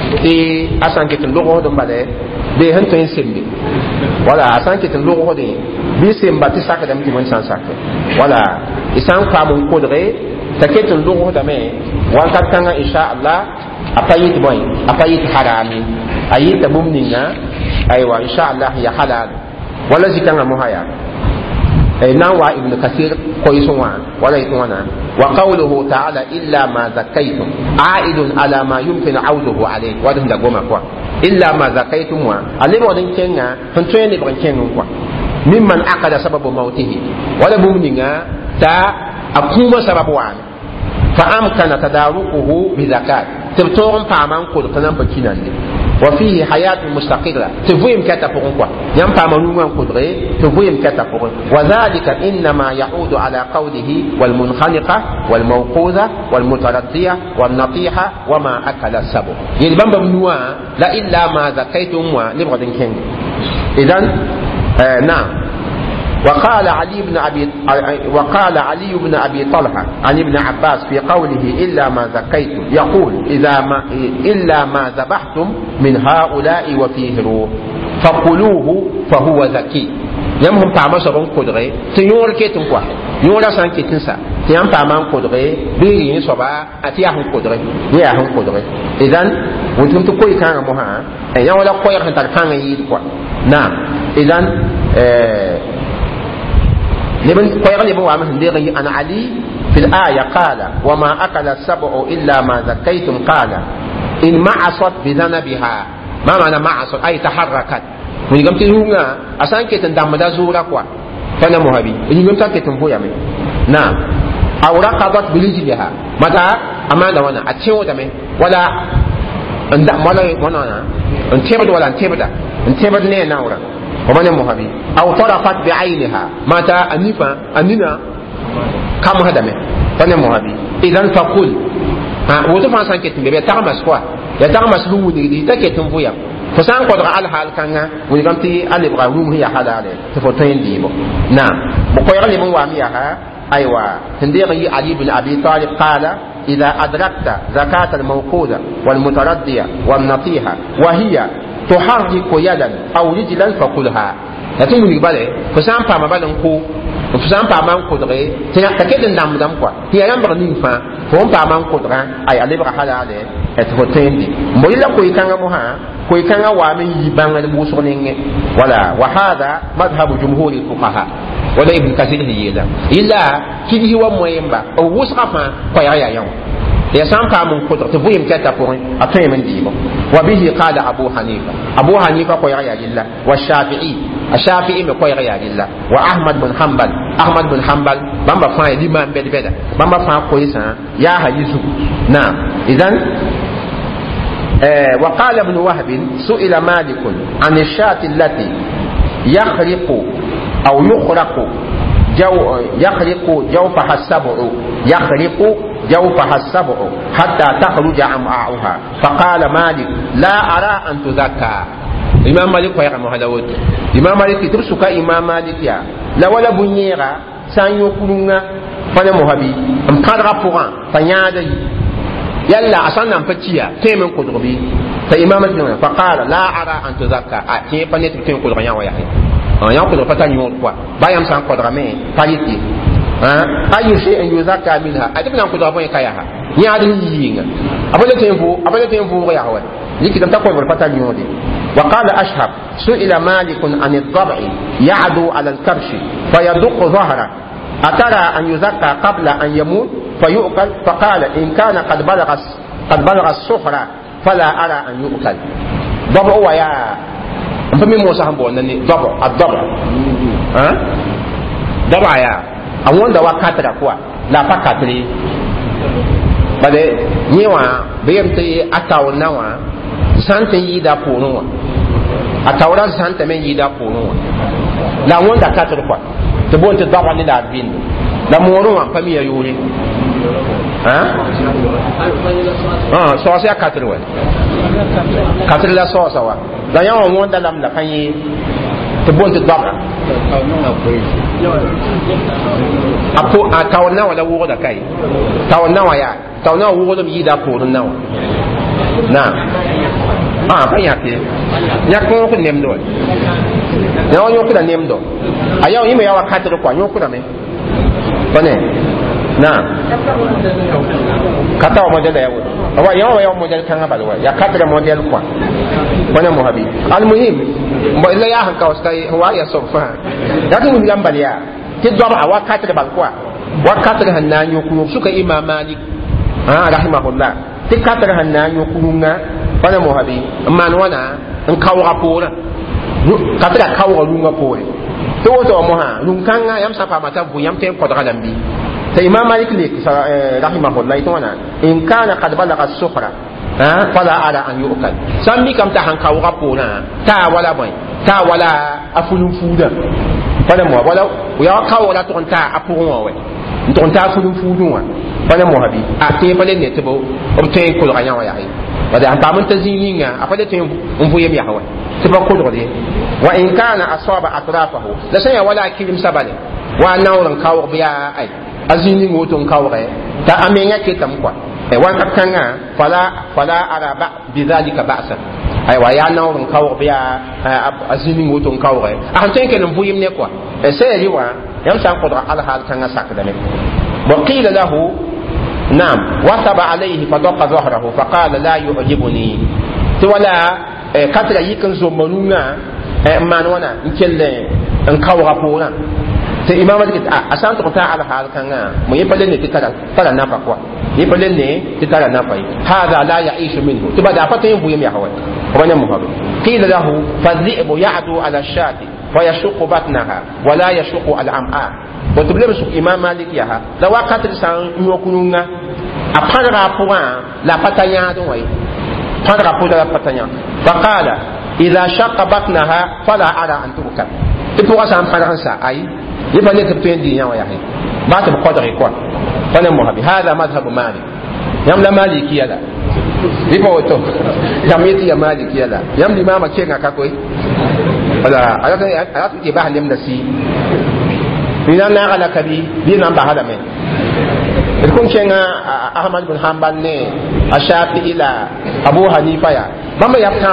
ti asan kitin logo do bale be han to sembe wala asan kitin logo de bi semba ti saka dam ti mon san saka wala isan ka mun kodre taketin logo da me wan kat kanga insha Allah apayit boy apayit harami ayita bumninga aywa insha Allah ya halal wala zikanga muhaya نوى ابن كثير كويس ولا يتوانا وقوله تعالى إلا ما زكيتم عائد على ما يمكن عوده عليه وده لقوما كوا إلا ما زكيتم عليه ودن كنا هنتوين لبغن كنا كوا ممن أقل سبب موته ولا بمننا تا أقوم سبب وان فأمكن تداركه بزكاة تبتورن فامان قد قنام بكينا وفيه حياة مستقرة تفويم كتفوقن كوا يم فامانوان قدري تفويم كتفوقن وذلك إنما يعود على قوله والمنخنقة والموقوذة والمتردية والنطيحة وما أكل السبع يلبن بمنوا لا إلا ما زكيتم ونبغدن كين إذن نعم وقال علي بن أبي طلحة عن ابن عباس في قوله إلا ما زكيتم يقول إلا ما ذبحتم من هؤلاء وفيه روح فقلوه فهو زكي يمهم تعمل سبون قدري تيور كيتم كوا يورا سان كيتن سا تيام تعمل قدري بيرين سبا أتياهم قدري ياهم قدري إذن وانتم تقول كان مها يا ولا قوي كان كان يد كوا نعم إذن لمن قيل لمن وعمل ديري أنا علي في الآية قال وما أكل السبع إلا ما زكيتم قال إن معصت بذنبها ما معنى معصت أي تحركت من قمت هنا أسان كتن دام دا زورا كوا فانا مهبي إن قمت كتن هو يمي نعم أو رقضت بلجلها متى أما دوانا أتشيو دمي ولا ولا انتبد ولا انتبد ليه نورا ومن مهبي أو طرفت بعينها متى أننا كم هدمه فانا مهبي إذن فقل وتفعل سان كتن بيبي تغمس كوا يتغمس لوني دي تكتن فويا فسان قدر على حال كان ويغمتي أن يبغى روم هي حلال تفوتين ديبو نعم بقول لي من واميها أيوة هنديري علي بن أبي طالب قال إذا أدركت زكاة الموقوذة والمتردية والنطيحة وهي تحرك يدا أو رجلا فكلها لكن من يبالي فسان فما بالن كو فسان فما كودري تكيد ندم دم كوا هي يامبر نيفا فهم فما كودرا أي علي بقى حلال تفوتين دي مويلا كوي كان موها كوي كان وامن يبان الموسونين ولا وهذا مذهب جمهور الفقهاء ولا ابن كثير هي إلا كده هو مويمبا أو وسقفا كوي يا يوم يسام كامون كودر تفويم كتا فورين أتوي من ديبو وبه قال أبو حنيفة كوي يا جل الشافعي مكوي يا جل وأحمد بن حنبل بامبا فاي الإمام بدا بامبا فاي كويسا يا حديثه نعم إذن وقال ابن وهب سئل مالك عن الشاة التي يخرق جوفها السبع حتى تخرج أمعاؤها فقال مالك لا أرى أن تزكى إمام مالك ويقام هذا إمام مالك ترسك إمام مالك يا لا ولا بنيرا سان يقولون فانا مهبي أم قدر فوران فنيادي يلا أصلا نفتيا تيمن قدربي فإمام مالك فقال لا أرى أن تزكى أتي فنيت تيمن قدر يا ويحي يا قدر فتان يوم قوا بايام سان قدر مين فايتي أي شيء يزكى منها أتبنا قدر أبوي كياها يادي يينغ أبدا تيمفو يا هو لكن تقول بالفتان يوم دي وقال أشهب سئل مالك عن الضبع يعدو على الكبش فيدق ظهره أترى أن يزكى قبل أن يموت فيؤكل فقال إن كان قد بلغ السخرة فلا أرى أن يؤكل ضبع ويا فمن موسى هم بقولنا الضبع ضبع يا أول دواء كاترة كوا لا فكاتري بده نيوا بيمتي أتاو نوا سانت يدا بونوا أتاورا سانت من يدا بونوا لا وند كاتر كوا تبون تضبع لنا بين لا موروا فمي يوري سوسيا كاتر وين كاتر لا سوسا وا لا يوم وند لم لا كاني تبون تضبع أبو أتاورنا ولا وورا كاي تاورنا ويا تاورنا وورا يدا بونوا نعم pa yake yak ko ko nem do ya yo ko da nem do aya yi me ya wakati ko yo ko da me bane na kata wa model ya wa ya model kan ba wa ya kata model kwa bane muhabi al muhim ba illa ya han ka ustai wa ya sofa ya kun yamba ya ti do ba wakati da ba kwa wakati da hannan yo ku suka imam malik rahimahullah ti kata da hannan yo ku nga bane muhabi man wana in kawo rapora kata da kawo lunga pore to to mo ha lun kanga yam safa mata bu yam tem ko da lambi ta imam malik ne rahimahullah to wana in kana qad balagha as-sukhra fala ala an yu'kal sambi kam ta hanka wa pona ta wala boy ta wala afulun fuda fala mo wala ya ka wala to ta apurun wa to ta afulun fudun wa fala mo habi a te fala ne te bo o te ko ga nyawa ya yi wada an ta mun ta zininga a fala te on fu yem ya hawa te ba ko do de wa in kana asaba atrafahu la sai wala kilim sabale wa nawran kawo biya ai azini ngoton kawo ta amenya ke tam kwa wan kanga fala araba bidhalika ba'sa ay wa ya nawrun kawo biya azini ngoton kawo an tan ken buyim ne kwa sai riwa yam san qudra al hal kanga sakda ne wa qila lahu nam wasaba alayhi fadaqa dhahrahu faqala la yu'jibuni to wala katra yikan zo manuna man wana nkelle en kawo rapona te imam dik asan to ta al hal kanga mo yepale ne tara na kwa yepale ne tara na fa hada la ya'ishu minhu to bada fata yin buyam ya hawa wannan muhabi qila lahu fadhibu ya'du ala shati fa yashqu batnaha wa la yashqu al am'a to tiblim su imam malik ya ha da wakati san nyokununga apara point la patanya do wai para point la patanya faqala idha shaqqa batnaha fala ara an turka to wasan faransa ai يبقى ليه تبتين دي يا يحيى ما تبقدر يكون فانا مهبي هذا مذهب مالك يام لا مالك يلا يبقى وتو يام يتي يا مالك يلا يام دي ماما كينغا كاكوي ولا انا تجي باه لم نسي بينا على كبي بينا بهذا من تكون كينغا احمد بن حنبل ني الشافعي الى ابو حنيفه يا ماما يفتام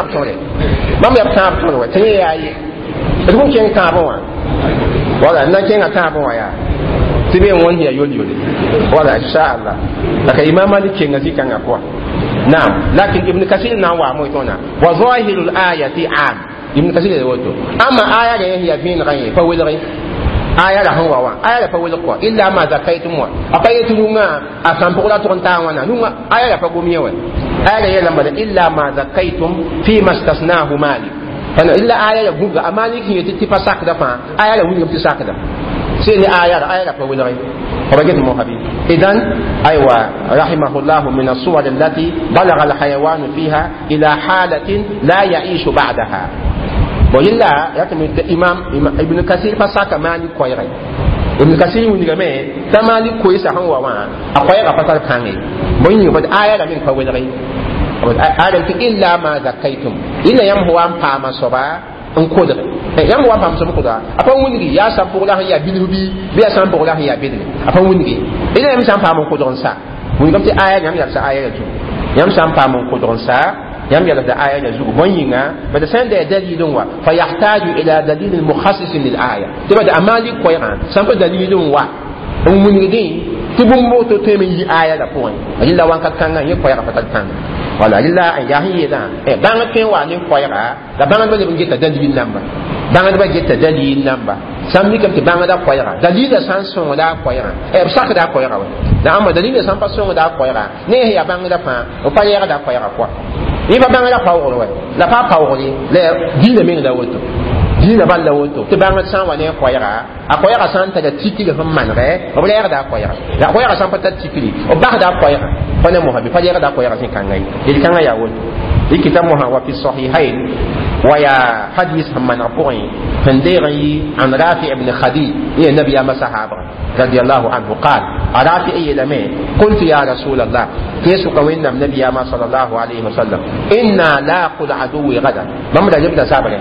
توري تي ياي تكون كينغا كابوا wala na kenga ta bon ya tibe won ya yoli wala insha Allah laka imam malik kenga zikanga kwa naam lakin ibn kasir na wa mo tona wa zahirul ayati am ibn kasir da wato amma aya da ya bin rai fa wala aya da hawa wa aya da fa wala kwa illa ma zakaitum wa akayatu nga asan pola to ta wana nunga aya da fa gomiyewa aya da ya lamba illa ma zakaitum fi mastasnahu malik ana illa aya ya buga amaliki yati tifa sakda fa aya la wuni yati sakda sai ni aya la fa wulai rabbil muhabbi idan aywa rahimahullah min as-suwar allati balagha al-hayawan fiha ila halatin la ya'ishu ba'daha wa illa yakmi imam ibn kasir fa saka mali koyrai ibn kasir wuni game tamali koysa hanwa wa akwai ga fatar kangai mun yi ba aya la min fa wulai adam ti illa ma zakaitum illa yam huwa pama soba en kodre yam huwa pama soba koda apa wungi ya sam pour la ya bilhubi bi ya sam pour la ya bidni apa wungi illa yam sam pama kodron sa wungi kam ti aya yam ya sa aya tu yam sam pama kodron sa yam ya da aya ya zugo bonyinga ba da san da dalilun wa fa yahtaju ila dalil mukhassis lil aya tiba da amali koyran sam pa dalilun wa en wungi din tibum moto teme yi aya da point illa wan kakanga ye koyra patal wala illa an yahi da bang ken wa ni koyra da bang ba le gita dalil namba bang ba gita dalil namba samni kam te bang da koyra dalil da san son da koyra sak da koyra wa da amma dalil da san pa son da koyra ne ya bang da fa o pa ya da koyra kwa ni ba bang da pa wo wa la pa pa wo ni le dina min da woto dina balla woto te bang san wa ne koyra a koyra san ta da tikili fam manre o bla da koyra da koyra san pa ta tikili o ba da koyra fane mo habi faje da koyra sin kangai il kanga ya woto ikita mo ha wa fi sahihain wa ya hadith man apoin fandiri an rafi ibn khadi ya nabi ya masahaba radiyallahu anhu qala arafi ay lame qultu ya rasul allah yesu kawinna nabi ya ma sallallahu alaihi wasallam inna la qul aduwi gadan mamda jibda sabare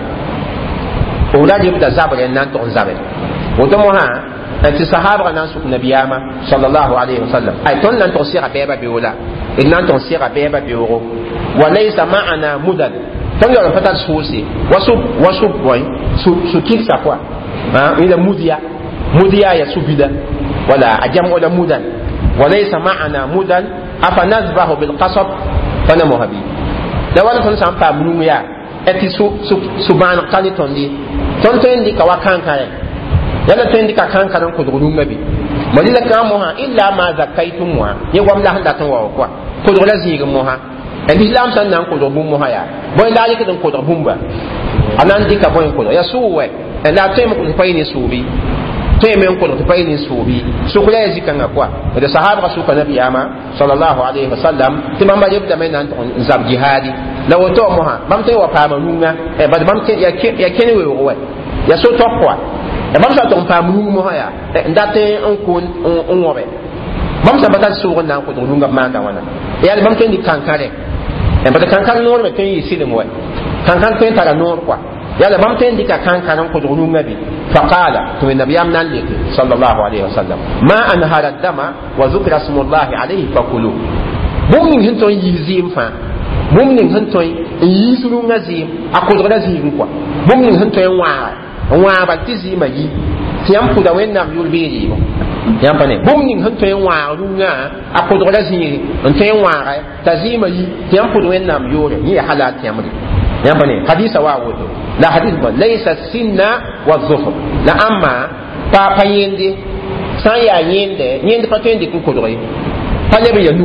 ولا يبدا زابر ان تو زابر وتمها انت صحابه الناس نبيما صلى الله عليه وسلم اي تون ان توسير بيبا بيولا ان ان توسير بيبا بيورو وليس معنا مدد ton yo pa tar soose wasu boy su kiksa quoi ila mudiya ya subida wala ajam wala mudan walaysa ma'ana mudan afa nazbahu bil qasab fa na muhabi da wala ton sam pa munu ya eti subhan qani ton di ton to indi ka wakan kare yalla to indi ka kan karan ko do ngabi malila ka mo ha illa ma zakaitum wa ye wam la handa ton wa quoi ko do la ziga mo ha l'islam san nan ko do bum mo ha ya boy la yake don ko do bumba anan dika boy ko ya suwe la to mo ko pay ni subi to me ko do pay ni subi so ko ya zikanga quoi de sahaba su ka nabi ama sallallahu alaihi wasallam timamba yebda men nan zab jihadi la woto mo ha bam te wa pa manunga e bad bam te ya kene we ya so to quoi e bam sa to pa manunga mo ha ya ndate on ko on wobe bam sa batal so nan ko do lunga manda wana ya bam te ndi kankare e bad kankare no me te yi silim we kankan te tara no quoi ya bam te ndi ka kankan ko do lunga bi faqala to nabi amna lek sallallahu alaihi wasallam ma anhara dama wa zikra smullahi alaihi fakulu bum ni hinton yi zim fa bum ning han toy yi suru ngazi akodo da zi kwa bum ning han toy wa ba ti zi ma yi tiam ku da wenna yul biri yam pane bum ning han toy wa runga akodo da zi on toy wa ta zi ma yi tiam ku da wenna yul ni halal tiam yam pane hadisa wa wodo la hadith ba laysa sinna wa dhufr la amma pa yende san ya yende pa tende ku ko do yi pa le ya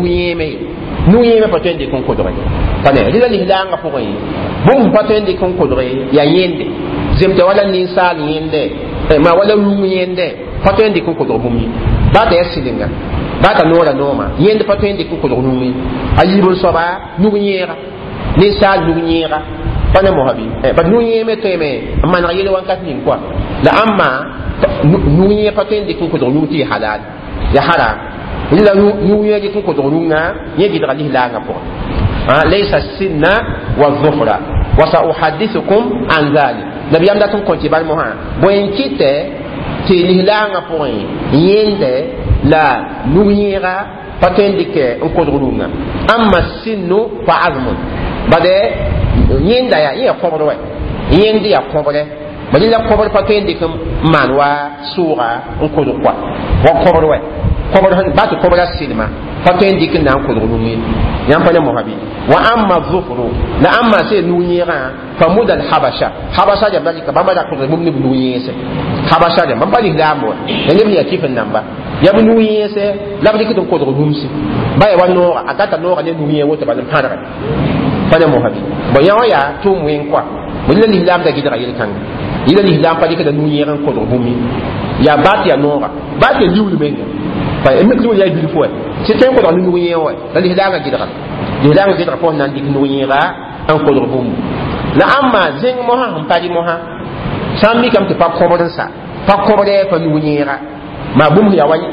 nu yeme patende kon ko dore tane dila lihlanga ko yi bum patende kon ko dore ya yende zemte wala ni sal yende ma wala lu yende patende kon ko dore bum ba da yasilinga ba ta nora noma yende patende kon ko dore numi ayibul soba nu yera ni sal nu yera pana mohabi ba nu yeme teme man yele wan katnin quoi la amma nu yeme patende kon ko dore nuti halal ya haram illa nu yaji kun ko dorunga yaji da lihlanga po laysa sinna wa dhufra wa sa uhaddithukum an zalik nabi amda tun ko tibal mo ha boyen kite ti lihlanga po yende la nu yira patendike ko dorunga amma sinnu fa azmun bade yenda ya kobro yende ya kobre bade la kobre patendike manwa sura ko do kwa wa kobro kobar han ba to kobara sinima faten dikin nan ko rumi yan fa ne muhabi wa amma dhufru la amma sai nuyira fa mudal habasha da balika ba da ko mum ni nuyese habasha da mabali da mo ne ne ya kifin nan ba ya bu nuyese la balika to ko rumsi ba ya wanno atata no ga ne nuyiye wota ba dan fara fa ne muhabi ba ya to muin kwa mun ne lam da gidara yel kan ila ni lam pa dika da nuyira ko rumi ya bat ya nora bat ya liwlu menga fa emek lu ya bi fo ci tay ko do nuye wa dal hidanga gidara fo nan dik nuye ra an ko do bum la amma zeng mo ha padi mo ha sammi kam te pa ko bodan sa pa ko bode fa nuye ra ma bum ya wani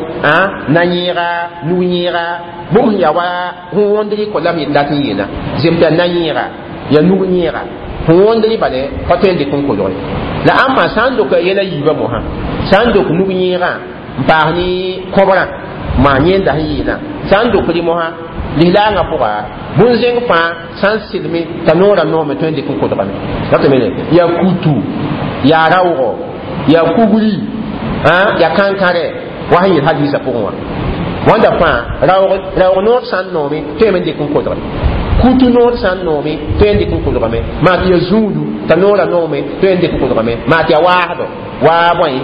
nanyira nuye ra bum ya wa hondri ko lam yinda tiyina zemta nanyira ya nuye ra hondri bale fa tende kon ko do la amma sando ko yela yiba mo ha sando ko nuye ra bahni kobra ma nyenda hina sando kuli moha lilanga poa bunzeng fa san silmi tanora no me twende kun ko tabane dato mele ya kutu ya rawo ya kuguri ya kankare wahi hadisa poa wanda fa rawo no san no me twende kun ko tabane kutu no san no me twende kun ko tabane ma ya zulu tanora no me twende kun ko tabane ma ya wahdo wa boy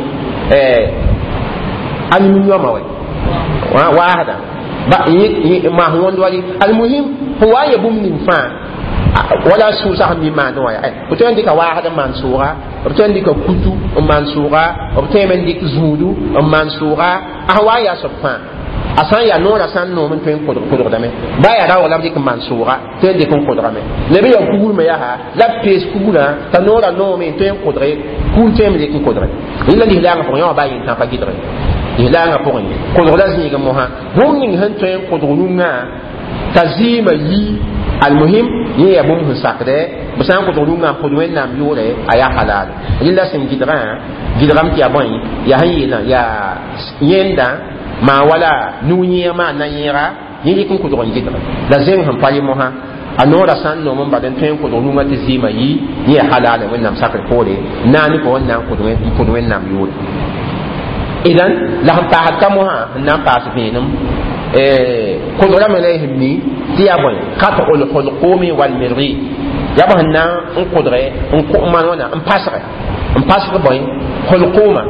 almin yoma wahada ba ma hondo wali almuhim huwa yabum min fa wala su sa mi ma no ya ko to ndika wahada mansura ko to ndika kutu mansura ko to men dik zudu mansura ahwa ya sofa asan ya no la san no men pen ko dame ba ya da wala dik mansura to ndika ko dame le be ya kugul me ya ha la pes kugula ta no la no men pen ko dre ku tem dik ko dre illa li la ko yo ba yin ta fa gidre ilanga pokon ko do la zinga moha bum ning han to ko do nunga tazima yi almuhim ye ya bum hu sakde busan ko do nunga ko do wenna mi yore aya halal illa sin gidram ti abon ya hayina ya yenda ma wala nunye ma na yira yi kun ko do gidra la zeng han pali moha anora san no mon baden pen ko do nunga ti zima yi ni halala wannan sakar kore nani ko wannan ko do wannan yuri idan la han pa ka mo ha nan pa su finum ko do la mele himni ti ya boy qata ul khulqumi wal mirri ya ba hanna on kodre on ko man wana on pasre boy khulquma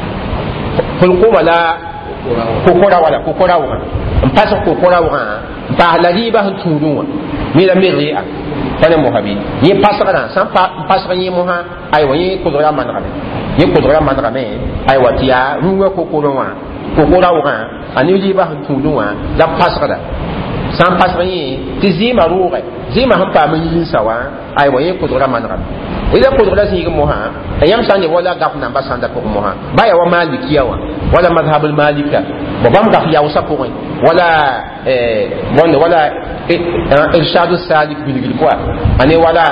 la kokora wala on pasre kokora wa ba la riba han tudunwa mi la mirri a fane mo habi yi pasre na san pasre yi mo ha ay wa yi kodra man rabe ay wa tiya ruwa kokora wa ani riba han tudunwa da pasre san pasre yi ti zima ruwe zima han pa min sawa ay wa yi kodra man rabe ila kodra si mo ha ayam sande wala gaf na basanda ko mo ha baya wa malikiya wala madhhab al malika babam gaf ya wasa ko wala wala irshad as salik bil kwa ani wala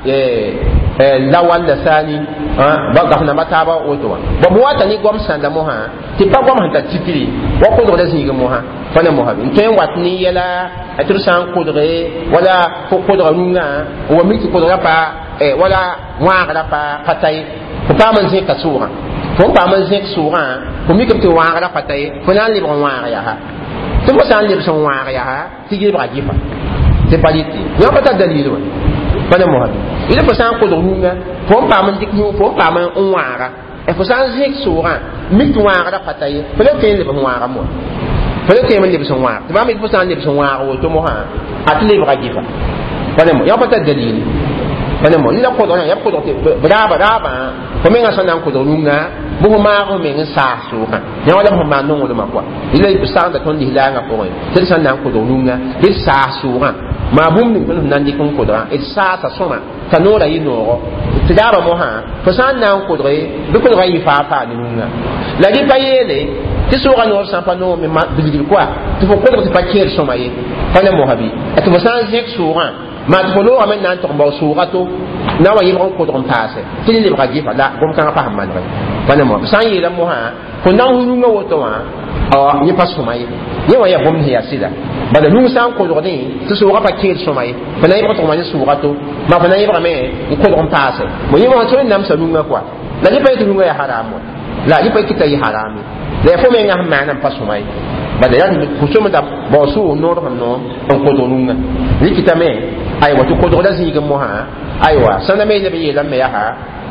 lawal da sani ba gaf na mataba oto babu wata ni gom sanda mo ha ti pa gom hanta tipiri wa kodra si mo ha fana mo ha to en watni yala atur san kodre wala ko kodra nunga wa miki kodra pa wala waagda pa patay ko pa man zeka sura ko pa man zeka sura ko mi ko to waagda patay ko nan libra waaga ya ha to mo san libra son waaga ya ha ti libra jifa te paliti yo pata dalilo bana mo habi ile ko san ko do nunga ko pa man dik ñu ko pa man on waaga e ko san zeka sura mi to waagda patay ko le te libra waaga mo ko le te man libra son waaga to ba mi ko san libra son waaga to mo ha at libra jifa bana mo yo pata dalilo bana mo ila ko dona ya ko dote braba ko me nga sanan ko do nunga bu ma ko me nga sa su ha ya wala mo ma no mo ma kwa ila bi sa da ton di la nga ko te sanan ko do nunga bi sa su ha ma bum ni ko nan di ko do e sa soma ka no la yino te da mo ha ko sanan ko do bi ko do yi fa ni nunga la di pa yele ti so ga no sa pa no me ma bi kwa ti fo ko do ti pa kier soma ye bana mo habi et mo san zek su ha ma to lo amen nan to ba suurato na wa yibon ko don passe tin le ba gifa la gom kan pa hamman ba bana mo san yi la mo ha ko nan hunu nga woto wa ni pas ko mai ni wa ya gom ni asida bada nu san ko do ni to suura pa keel so mai bana yi to ma ni suurato ma bana yi ba me ko don passe mo yi mo to nam sa nu nga kwa la ni pa tu nga ya haram la ni pa kita yi haram le fo me nga hamman nan pas ko mai bada ya ko so da bo su no do no on ko do nu nga ni kita me ay wa to ko do da zi ga mo ha ay wa sana me nabi yelam me ya ha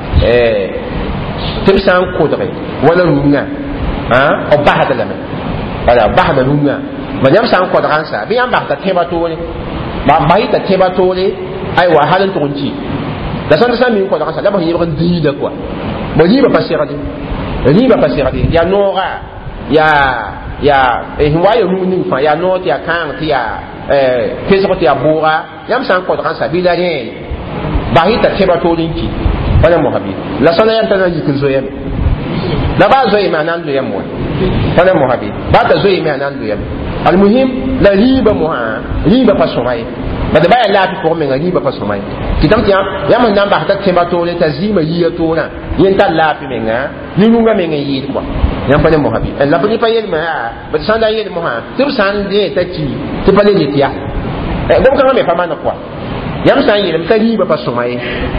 timsan ko do wala runga o bahada la me wala bahada runga ba yam san ko da kansa bi yam ba ta teba to ne ba mai ta teba to ne ay wa halan to kunci da san san mi ko da kansa da ba yi ba di da kwa ba yi ba pasira di ya nora ya hiwayo nuni fa ya no ti akan ti ya peso ti abura yam san ko kan sabila ne ba hita keba to linki wala muhabi la sana yan tan yikin zoyem la ba zoy ma nan do yam wala muhabi ba ta zoy ma nan do yam al muhim la riba pasomai ba da ba la fi ko men riba pasomai kitam ti yam nan ba ta keba to le tazima yiya to na yin ta la fi men ga ni nunga men yi ko yam pa ne mohabi la bani pa yel ma ba san da yel moha tur san de ta ci ti pa le ni tiya gom kan me pa mana kwa yam san yel ta riba pa sumai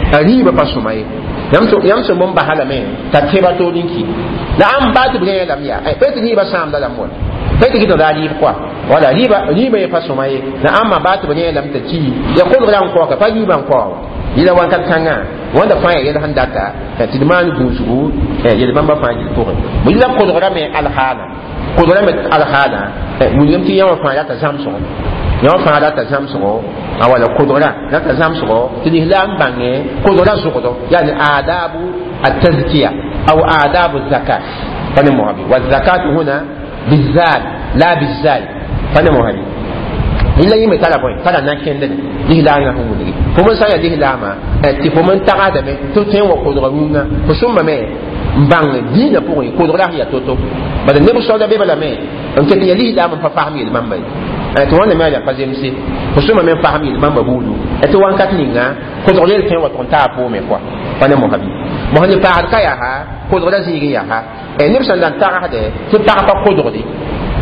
yam so mon ba hala me ta teba to dinki la am ba tu bre la miya pe ti ba sam da la mon pe ti to da ri kwa wala riba ya pa sumai na amma ba tu bre la ta ci ya ko ran ko ka pa riba ko ila wan kan tanga wanda fa ya han data ti man busu ya man ba fa ji ko mu ila ko do rame al hala mu yam ti yawa fa ya ta samso yawa fa da ta samso awala ko do la ta samso ti ni lam bange ko do la so ko do yani adabu at-tazkiya aw adabu zakat fa ne muhabi wa zakat huna bizal la bizal fa ne muhabi illa yi mai tala boy tala na kende di la nga hu ni ko mun saya di la ma ti ko mun ta da me to ten wa ko do runga ko summa me mbang dina pour ko do la ya toto ba de ne bu so da be bala me on ke ya li la ma fa fahmi man bay to wona me ya pa jemsi ko summa me fahmi man ba bulu to wan kat ninga ko do le ten wa ton ta po me quoi pa ne mo habi mo hani pa ka ya ha ko do la zigi ya ha ne bu san dan ta ha de to ta pa ko do di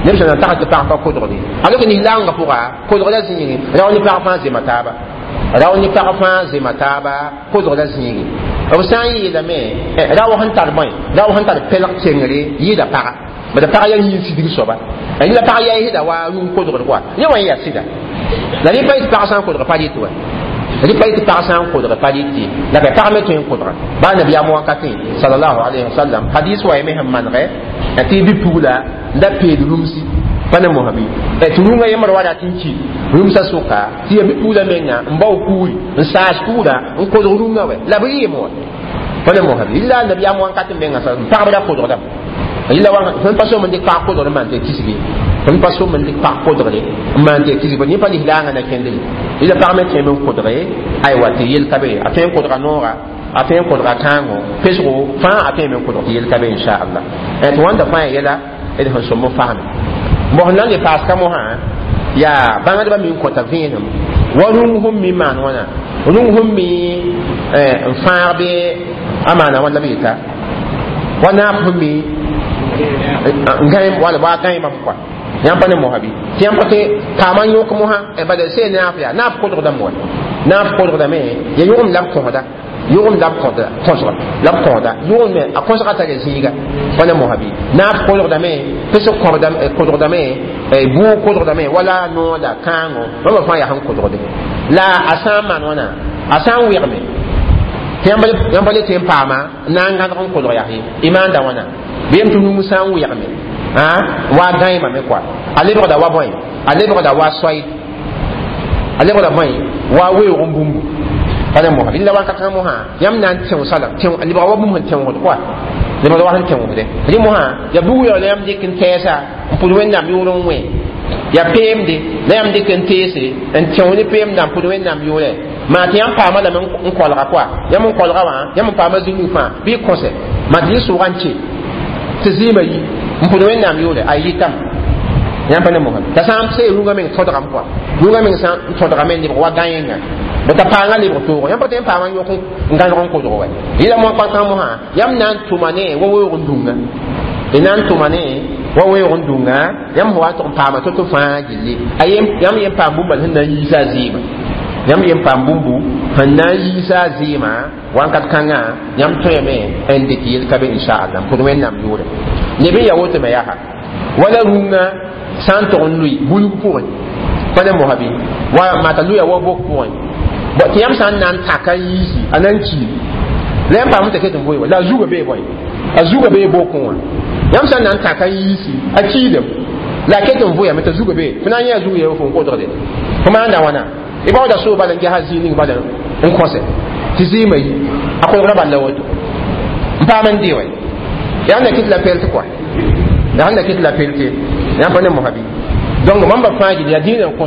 nem sana ta ta pa ko do ni alo ni langa puga ko do la zingi raw ni pa fa ze mataba raw ni pa fa ze mataba ko do la zingi o san yi da me raw han tar boy raw han tar pelak chengri yi da pa ba da pa ya yi sidig so ba ai la pa ya yi da wa ru ko do ko ni wa ya sida la ni pa pa san ko do pa di to ri pa ti pa san ko do pa di ti la ba pa me to ko do ba nabi amu wakati sallallahu alaihi wasallam hadith wa me hamman re ati bi pula da pe rumsi bana mohabi tununga yamar wada tinki rumsa soka ti bi pula menga mbaw kuwi nsas kuda ko do runga we la bi mo bana mohabi illa nabi amu wakati menga sa pa ba ko do da illa wa fon paso man dik pa ko do man te kisbi fon paso man dik pa ko do de man te kisbi ni pa ni langa na kende illa pa me temen ko do ay wa te yel kabe aten ko do nora aten ko do kango pesgo fa aten men ko do yel kabe insha Allah et wanda fa yela et han so mo faham mo nan le pas ka mo ha ya banga ba min ko ta vinum walum mi man wana walum mi fa be amana wala bita wana mi ngai wala ba ngai mam kwa nyam pa ne mo habi tiam pa ke kama yo ko mo ha e ba de se na afia na ko do da mo na ko do da me ye yum lam ko da yum lam ko da ko da yum me a ko sa ta ke siga pa ne mo habi na ko do da me pe so ko do da me e bu ko do da me wala no da kango ba fa ya han ko do de la asama nona asan wi me tiam ba le tiam pa ma na nga ko do ya hi iman da wana biem tu musa wu yakme ha wa gaima me kwa ale bo da wa boy ale bo da wa swai ale bo da boy wa we rumbumbu kana mo illa wa ka mo ha yam nan tew sala tew ale bo wa bum han tew kwa le bo wa han tew de ri mo ha ya bu yo le am dikin tesa pu wen nam yurun we ya pem de le am dikin tese en tew ni pem nam pu wen nam yure ma ti am pa ma la men ko la kwa yam ko la wa yam pa ma zinu fa bi konse ma di su ranchi tizima yi mpudo wen nam yole ayi tam yam pane mo ta sam se runga men to dram kwa runga men san to dram men ni wa gayenga bo ta panga ni bo to yam pate pa man yo ko ngal ron ko do wa ila mo pa tam mo ha yam nan tumane wo wo rundunga inan tumane wo wo rundunga yam ho ato pa ma to fa gilli ayem yam yam pa bumbal hinna yi sa zima yam yam pa bumbu hanna yi sa zima wankat kanga yam toyeme ende kiyel kabe inshallah pour wen nam yore ne be ya wote me ya ha wala runga santo onlui bulu pour fane mo habi wa mata luya wo bok pour bo tiyam san nan taka yisi anan ci lem pa mutake to boy la zuga be boy azuga be bokon yam san nan taka yisi a ci dem la ke to boy meta zuga be fina ya zuga yo fon ko dode kuma anda wana ibaw da so balan ke hazini balan on kose tizima yi akoy raba la woto mpa man diwe ya na kit la pelte quoi ya na kit la pelte ya pa ne mo habi donc mamba faji ya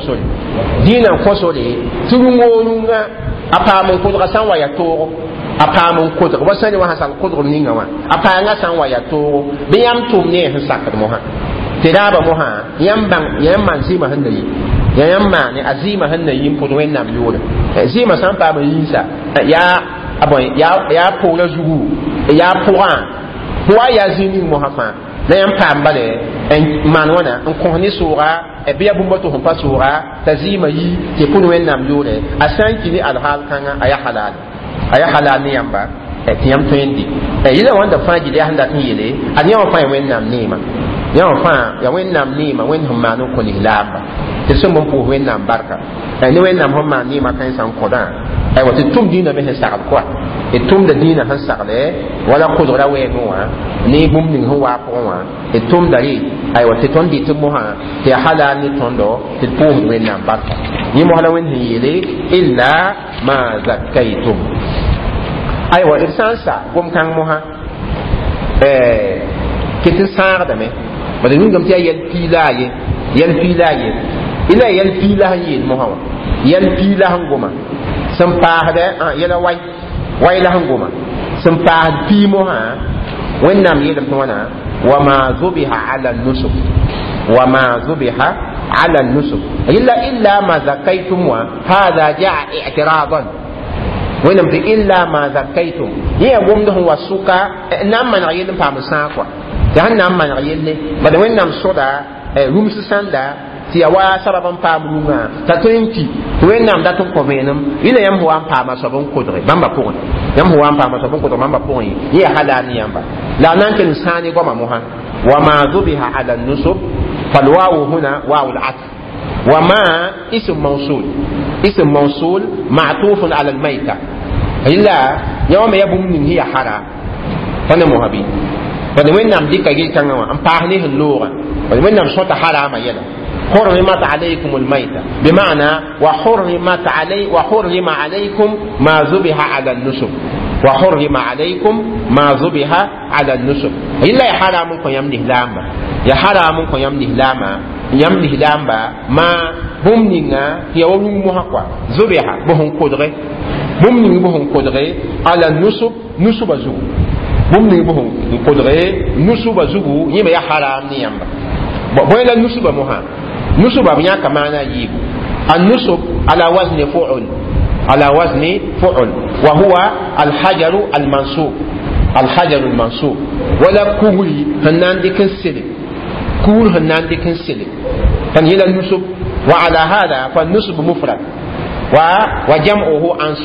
dina konsole turungonga apa mon ko ga sanwa ya to apa mon ko ga wasani wa hasan ko ninga wa apa nga sanwa ya to be yam tum ne hasak mo ha tidaba mo ha yam man sima handayi ya yamma ne azima hannayi ko wen nam yore azima san pa ba yinsa ya aboy ya po la zugu ya poa ya zini mo hafa na yam pa mbale en man wana en ko ni sura e biya bumba to pa sura tazima yi ke ko wen nam yore asan kini alhal kanga aya halal ni yamba e tiyam 20 e yila wanda faji de handa tin yele an yawa fa wen nam nima yawa fa ya wen nam nima wen humano ko ni laba te so mon pour wen nam barka e ni wen nam homma nima kan san kodan ay wati tum dina be hesar quoi et tum da dina han sarle wala qudra we noa ni bum ning ho wa ko wa et tum dari ay wati ton di tum ha te halal ni tondo te pour wen nam barka ni mo hala wen yele illa ma zakaitum ay wa irsansa gum kan mo ha kitin sar da me bada ngam tiya yel pilaye ila yel pilaye mo ha yel pilaye ngoma sam paade yela way la ngoma sam paad pi mo ha wennam yedam to wana wa ma zubiha ala nusuk illa ma zakaytum wa hada jaa i'tiradan wennam fi illa ma zakaytum ya gomdo wa suka nam man yedam pa musa kwa dan nam man yelle bada wennam soda rums sanda ti ya wa sababan pamrunga ta toyinki to wennam da ton kovenam ila yam ho am pama sabon kodre bamba pon yam ho am pama sabon kodre bamba pon yi halani yamba la nan ken sani goma moha wa ma dhubiha ala an-nusub fal wawu huna wawu al-atf wa ma ism mawsul ma'tufun ala al-mayta illa yawma yabum min hiya hara fana mohabi wanda wennam dika gi kanga am pahni hin lora wanda wennam sota harama yala حرمت عليكم الميتة بمعنى وحرم عليكم ما ذبح على النسب وحرم عليكم ما ذبح على النسب إلا يحرمكم يمنه لاما يحرمكم يمنه لاما ما بمننا يولون محقا ذبح بهم قدره بمن بهم قدره على النسب نسب زو بمن بهم قدره نسب زو يما يحرم نيامبا بوين النسب مها نسب بنيا كمانا يب النسب على وزن فعل وهو الحجر المنصوب ولا كوري هنان دي كنسل كور هنان دي كنسل كان يلا النسب وعلى هذا فالنسب مفرد وجمعه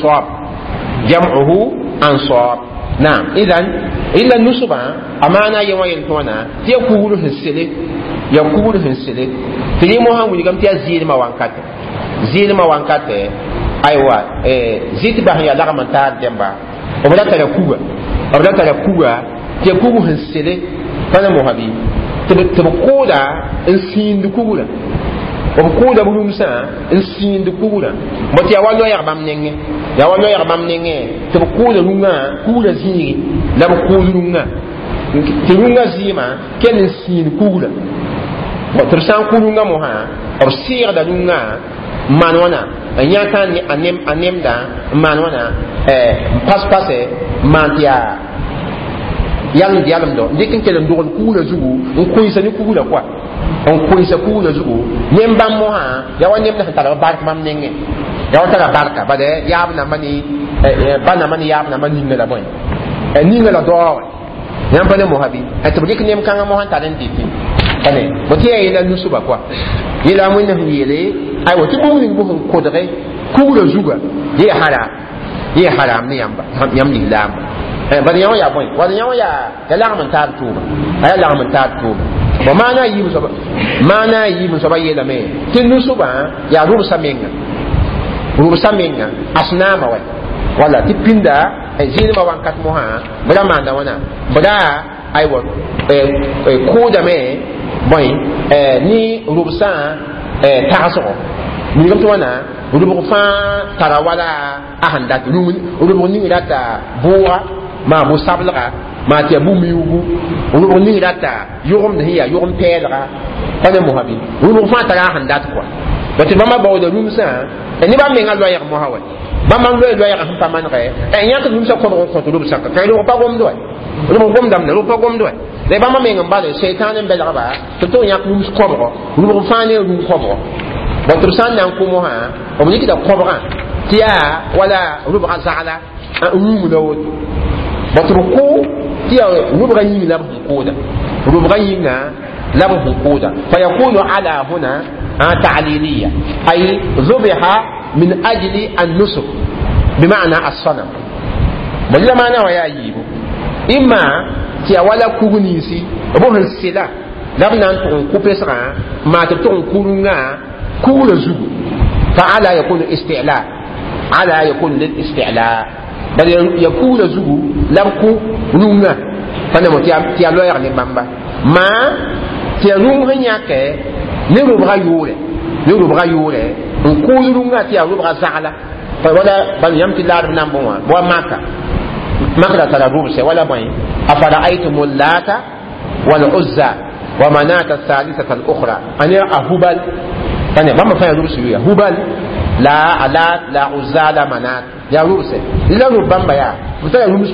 أنصاب نعم إذن إلا النسب أمانا يوين تونا تيكور هنسل يقول هنسلي تري موها ولكم تيا زيل ما وانكات أيوة زيت بحيا لغم تار جنبا وبلا ترى كوبا تيكور هنسلي فانا موهبي تبقودا انسين دكولا وبقودا بلومسا انسين دكولا متيا والو يغبام نينغي تبقودا لونغا كولا زيني لا بقول لونغا تلونغا زيما كان انسين كولا ترسان كولونغا موها or sir da lunga manwana anyata ni anemda manwana passe mantia yalum do dikin kelem do kula zugu on koyisa ni kula kwa on koyisa kula zugu nyemba moha ya wanyemda tala barka mam nenge ya tala barka bade yabna mani bana mani yabna mani ngala boy ningala do nyamba ne mohabi atbudik nem kanga mohan talen tipi ane botiya ila nusuba kwa ila mun na yele ay wati bumin buhun kodre kula zuga ye haram ne yam lam bari yawa ya boy wala yawa ya la man tar tuba ay la man tar tuba ba mana yi musoba yela me tin nusuba ya rubu samenga asnama wala tipinda zini ma wankat moha bada manda wana bada aywa koda me boy ni rubsa taso ni gamto wana rubu fa tarawala ahandat rubu ni data boa ma bo sabla ma ti abu miugu rubu ni data yogum de hiya yogum pedra bada mohabi rubu fa tara ahandat kwa wati mama bawda rumsa ni ba me ngalwa yak mohawa bamba lo ya kan paman re nya ko dum sa ko to dum sa ka lo pa gom do lo gom dam lo pa gom do le bamba me ngam ba le shaytan en bel raba to nya ko dum ko bo lo fa ne dum ko bo bo to san nan ko mo ha o ni ki da ko ba tiya wala lo ba sala mu lo bo to ko tiya lo ba ni la ko da lo ba ni na la ko da fa yakunu ala huna ta'liliya ay zubiha من أجل النسك بمعنى الصنم بل ما أنا ويايب إما تيوالا كونيسي أبوه السلا لابنا أنتم كوبسرا ما تبتون كورونا كول زوج فعلى يكون استعلاء على يكون للاستعلاء بل يكون زوج لم كورونا فنمو تيالو يعني بامبا ما تيالو هنياك نيرو بغا يوري nkulunga ti ya rubra zala fa wala ban yamti lar nambo wa maka tara rubse wala boy afara aitumul lata wal uzza wa manata thalithata al ukhra ani ahubal tane bamba fa rubse ya hubal la alat la uzza la manat ya rubse ila rubamba ya butaya rubse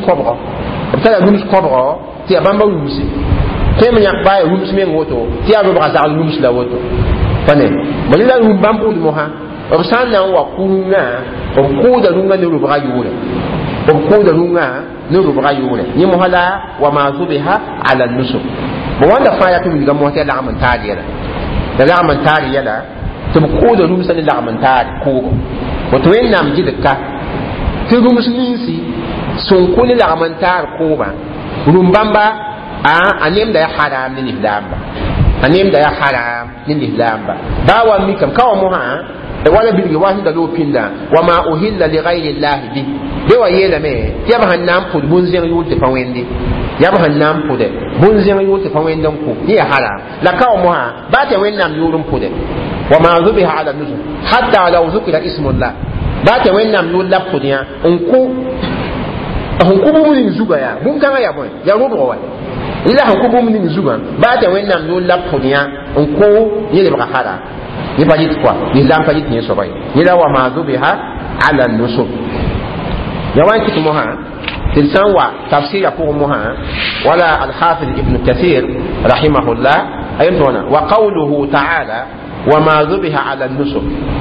kobro ti ya bamba rubse kema yak ba rubse men woto ti ya rubra zala rubse la woto pane balila rumbampu moha obsana wa kunga okuda runga ne rubra yure okuda runga ne rubra yure ni mohala wa mazubiha ala nusub bo wanda fa ya tumi ga mo ta la aman tajira da lagman tari yala tɩ b koda rũmsã ne lagm taare koogo woto wẽnnaam gɩdka tɩ rũms ninsi sẽn kʋ ne lagm n taar kooba rũm bãmba a nemda ya haram ne lislaamba a nemda ya haram ne lislaamba baa wa mikame ka wa mosã wala bilgi wa sẽn da loog pĩnda wa ma uhilla li gayri llahi bi be wa yeelame tɩ yab sẽn na n pʋd bõn-zẽg yʋʋl tɩ pa wẽnde yab sẽn na n pʋdɛ bõn-zẽg yʋʋl tɩ pa wẽnd n kʋ yẽ yaa haram la ka wa mosã baa tɩ wẽnnaam yʋʋr n pʋdɛ wa ma zubiha ala nusuk hatta law zukira ismullah baa tɩ wẽnnaam yʋʋl la pʋd yã n kʋ sẽn kʋ bũmb ning zugã yaa bũmb-kãngã yaa bõe yaa rʋbgɔ wa la sẽn kʋ bũmb ning zugã baa tɩ wẽnnaam yʋʋl la pʋd yã n kʋ yẽ lebga haram ni pajit kwa islam pajit ni sobai ni la wa ma zubiha ala nusuk ya wa kitu moha tilsan wa tafsira pour moha wala al hafiz ibn kathir rahimahullah ayatuna wa qawluhu ta'ala wa ma zubiha ala nusuk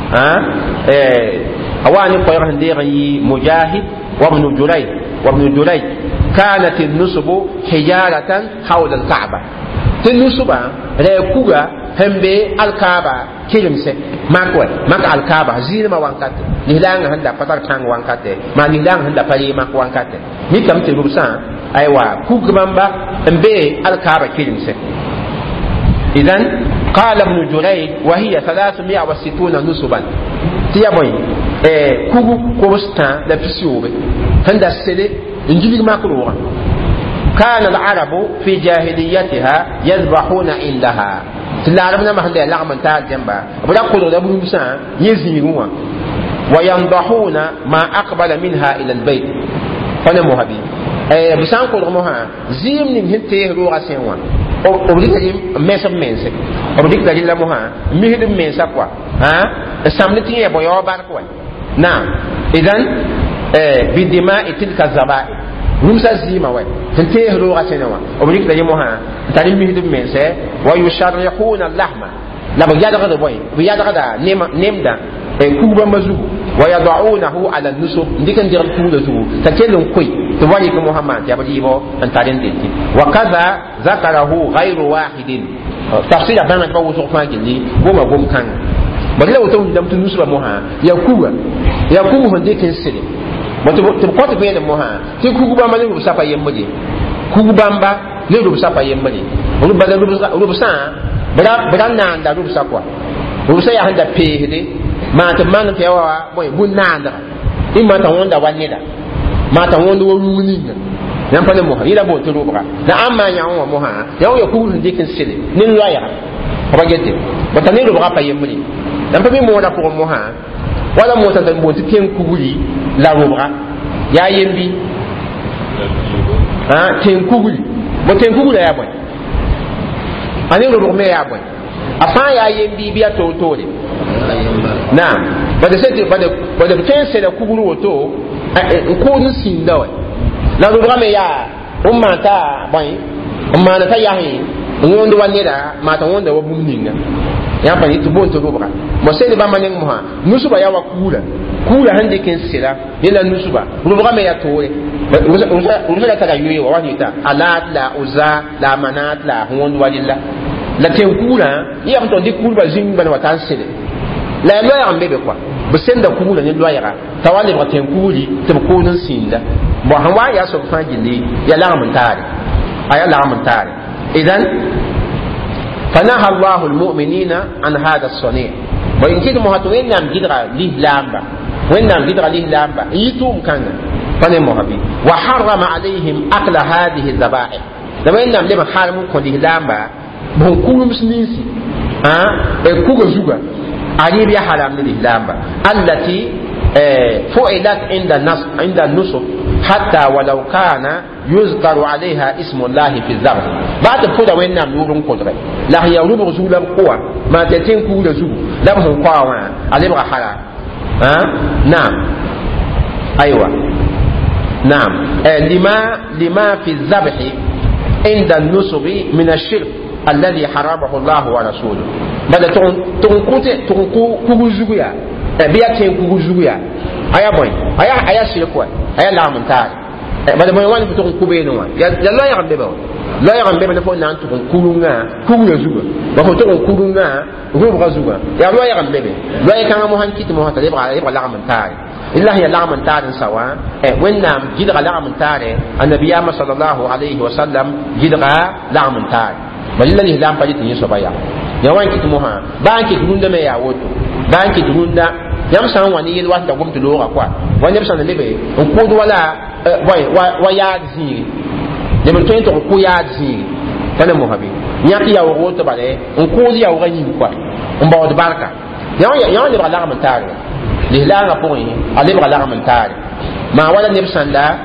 awani ko yahan diri mujahid wa ibn jurayj kanat an-nusub hijaratan hawla al-ka'bah tinusuba rekuga hembe al-kaaba kilimse makwa maka al-kaaba zilma wankate lilanga handa patar tang wankate ma lilanga handa pali mak wankate mi kam te rubsa aywa kugmamba hembe al-kaaba kilimse idan qala ibn jurayj wa hiya 360 nusuban tiya boy kugu kosta da pisiube handa sele injili makruwa كان العرب في جاهليتها يذبحون عندها العرب نما هند لغم تاع جنبا بدا كودو دا بوسا يزيروا وينضحون ما اقبل منها الى البيت فانا مهبي بسان كودو موها زيم نين هنتي روغا سينوا obdik tadi mesam mense obdik tadi la moha mihid mensa kwa samni tiye boyo bar kwa na idan bidima tilka zabai rumsa zima wa tente hero gasena wa obrik tadi moha tadi mihid mense wa yusharriquna al-lahma la bajada gada boy bajada gada nemda kuba mazu wa yad'unahu ala an-nusub ndikan dir kuda zu takelun koy to wani ko muhammad ya badi bo an taren dinki wa kaza zakarahu ghayru wahidin tafsir bana ko wusu fa gindi goma gom kan badila wato dam tun nusba moha ya kuba hande kin sire wato to ko to bene moha ti kuba ma ne sapa yembaje kuba mba ne do sapa yembaje rubusa bada nan da rubusa kwa rubusa ya handa pehde ma ta man ta yawa boy bunanda in ma ta wanda wanne da ma ta wanda wuruni nan fa ne mo ila bo to rubra da amma ya wa mo ha ya ku hun dikin sile nin laya ba gete ba ta ne rubra pa yemni dan pa mi mo da ko mo ha wala mo ta bo ti ken kuguri la rubra ya yembi ken kuguri bo ken kuguri ya boy ani rubra me ya boy afa ya yembi biya to to de naam bada sete bada tense da kuguru woto ko nu sinda wa la do game ya umma ta boy umma na ta yahi ngondo wanira mata wonda wa bumninga ya pa ni tubon to rubra mo sele ba manen mo ha nusuba ya wa kula hande ken sira ila nusuba rubra me ya tore usa ta ga yuyi wa wani ta alat la uza la manat la hondo walilla la ten kula ya mto di kulba zing ban watan sele la loya ambe be kwa besenda kula ni loya tawale ba ten kuli te ko nan sinda bo hanwa ya so fa gili ya la mantare aya la mantare idan fanaha Allah almu'minina an hada as-sani' wa in kidu muhatwin nam gidra lihlamba wennam gidra lihlamba yitum kanga fane mohabi wa harrama alaihim akla hadhihi dhabaih da wennam lema haramu ko lihlamba bon kulum sinisi kuga zuga ali biya haram ni lihlamba allati fu'ilat inda nusuk hatta walau kana yuzkaru alaiha ismu Allah fi dhabh ba ta fuda wennam nurun kodre la ya rubu zulam kuwa ma ta tin ku da zu la ba kwa wa ali ba haram na'am aywa na'am lima fi dhabh inda nusubi min ash-shirk الذي حرمه الله ورسوله بدا تنكو زويا بيا تنكو زويا ايا بوي ايا شيكوا ايا لا منتار بدا ما واني تنكو بينوا يا لا يا ربي la ya gambe ne fo nan to kurunga kuruya zuga ba fo to kurunga ruba zuga ya la ya gambe la ya kan mo han kit mo ta lebra la man taare illa ya la man taare sawa wennam jidra la man taare annabi ya sallallahu alaihi wasallam jidra la man taare balilla ni lam pa jitin so baya ya wan kit mo ha ba kit runda me ya woto ba kit runda yam san wani yel wat da gum to do kwa wani san lebe ko do wala wa ya zi ne mun to ko ya zi kana mo habi nya ya wo to bale ko ya wo ganyi kwa mba de barka ya le bala man tare le la nga po yi ale bala man tare ma wala ne sanda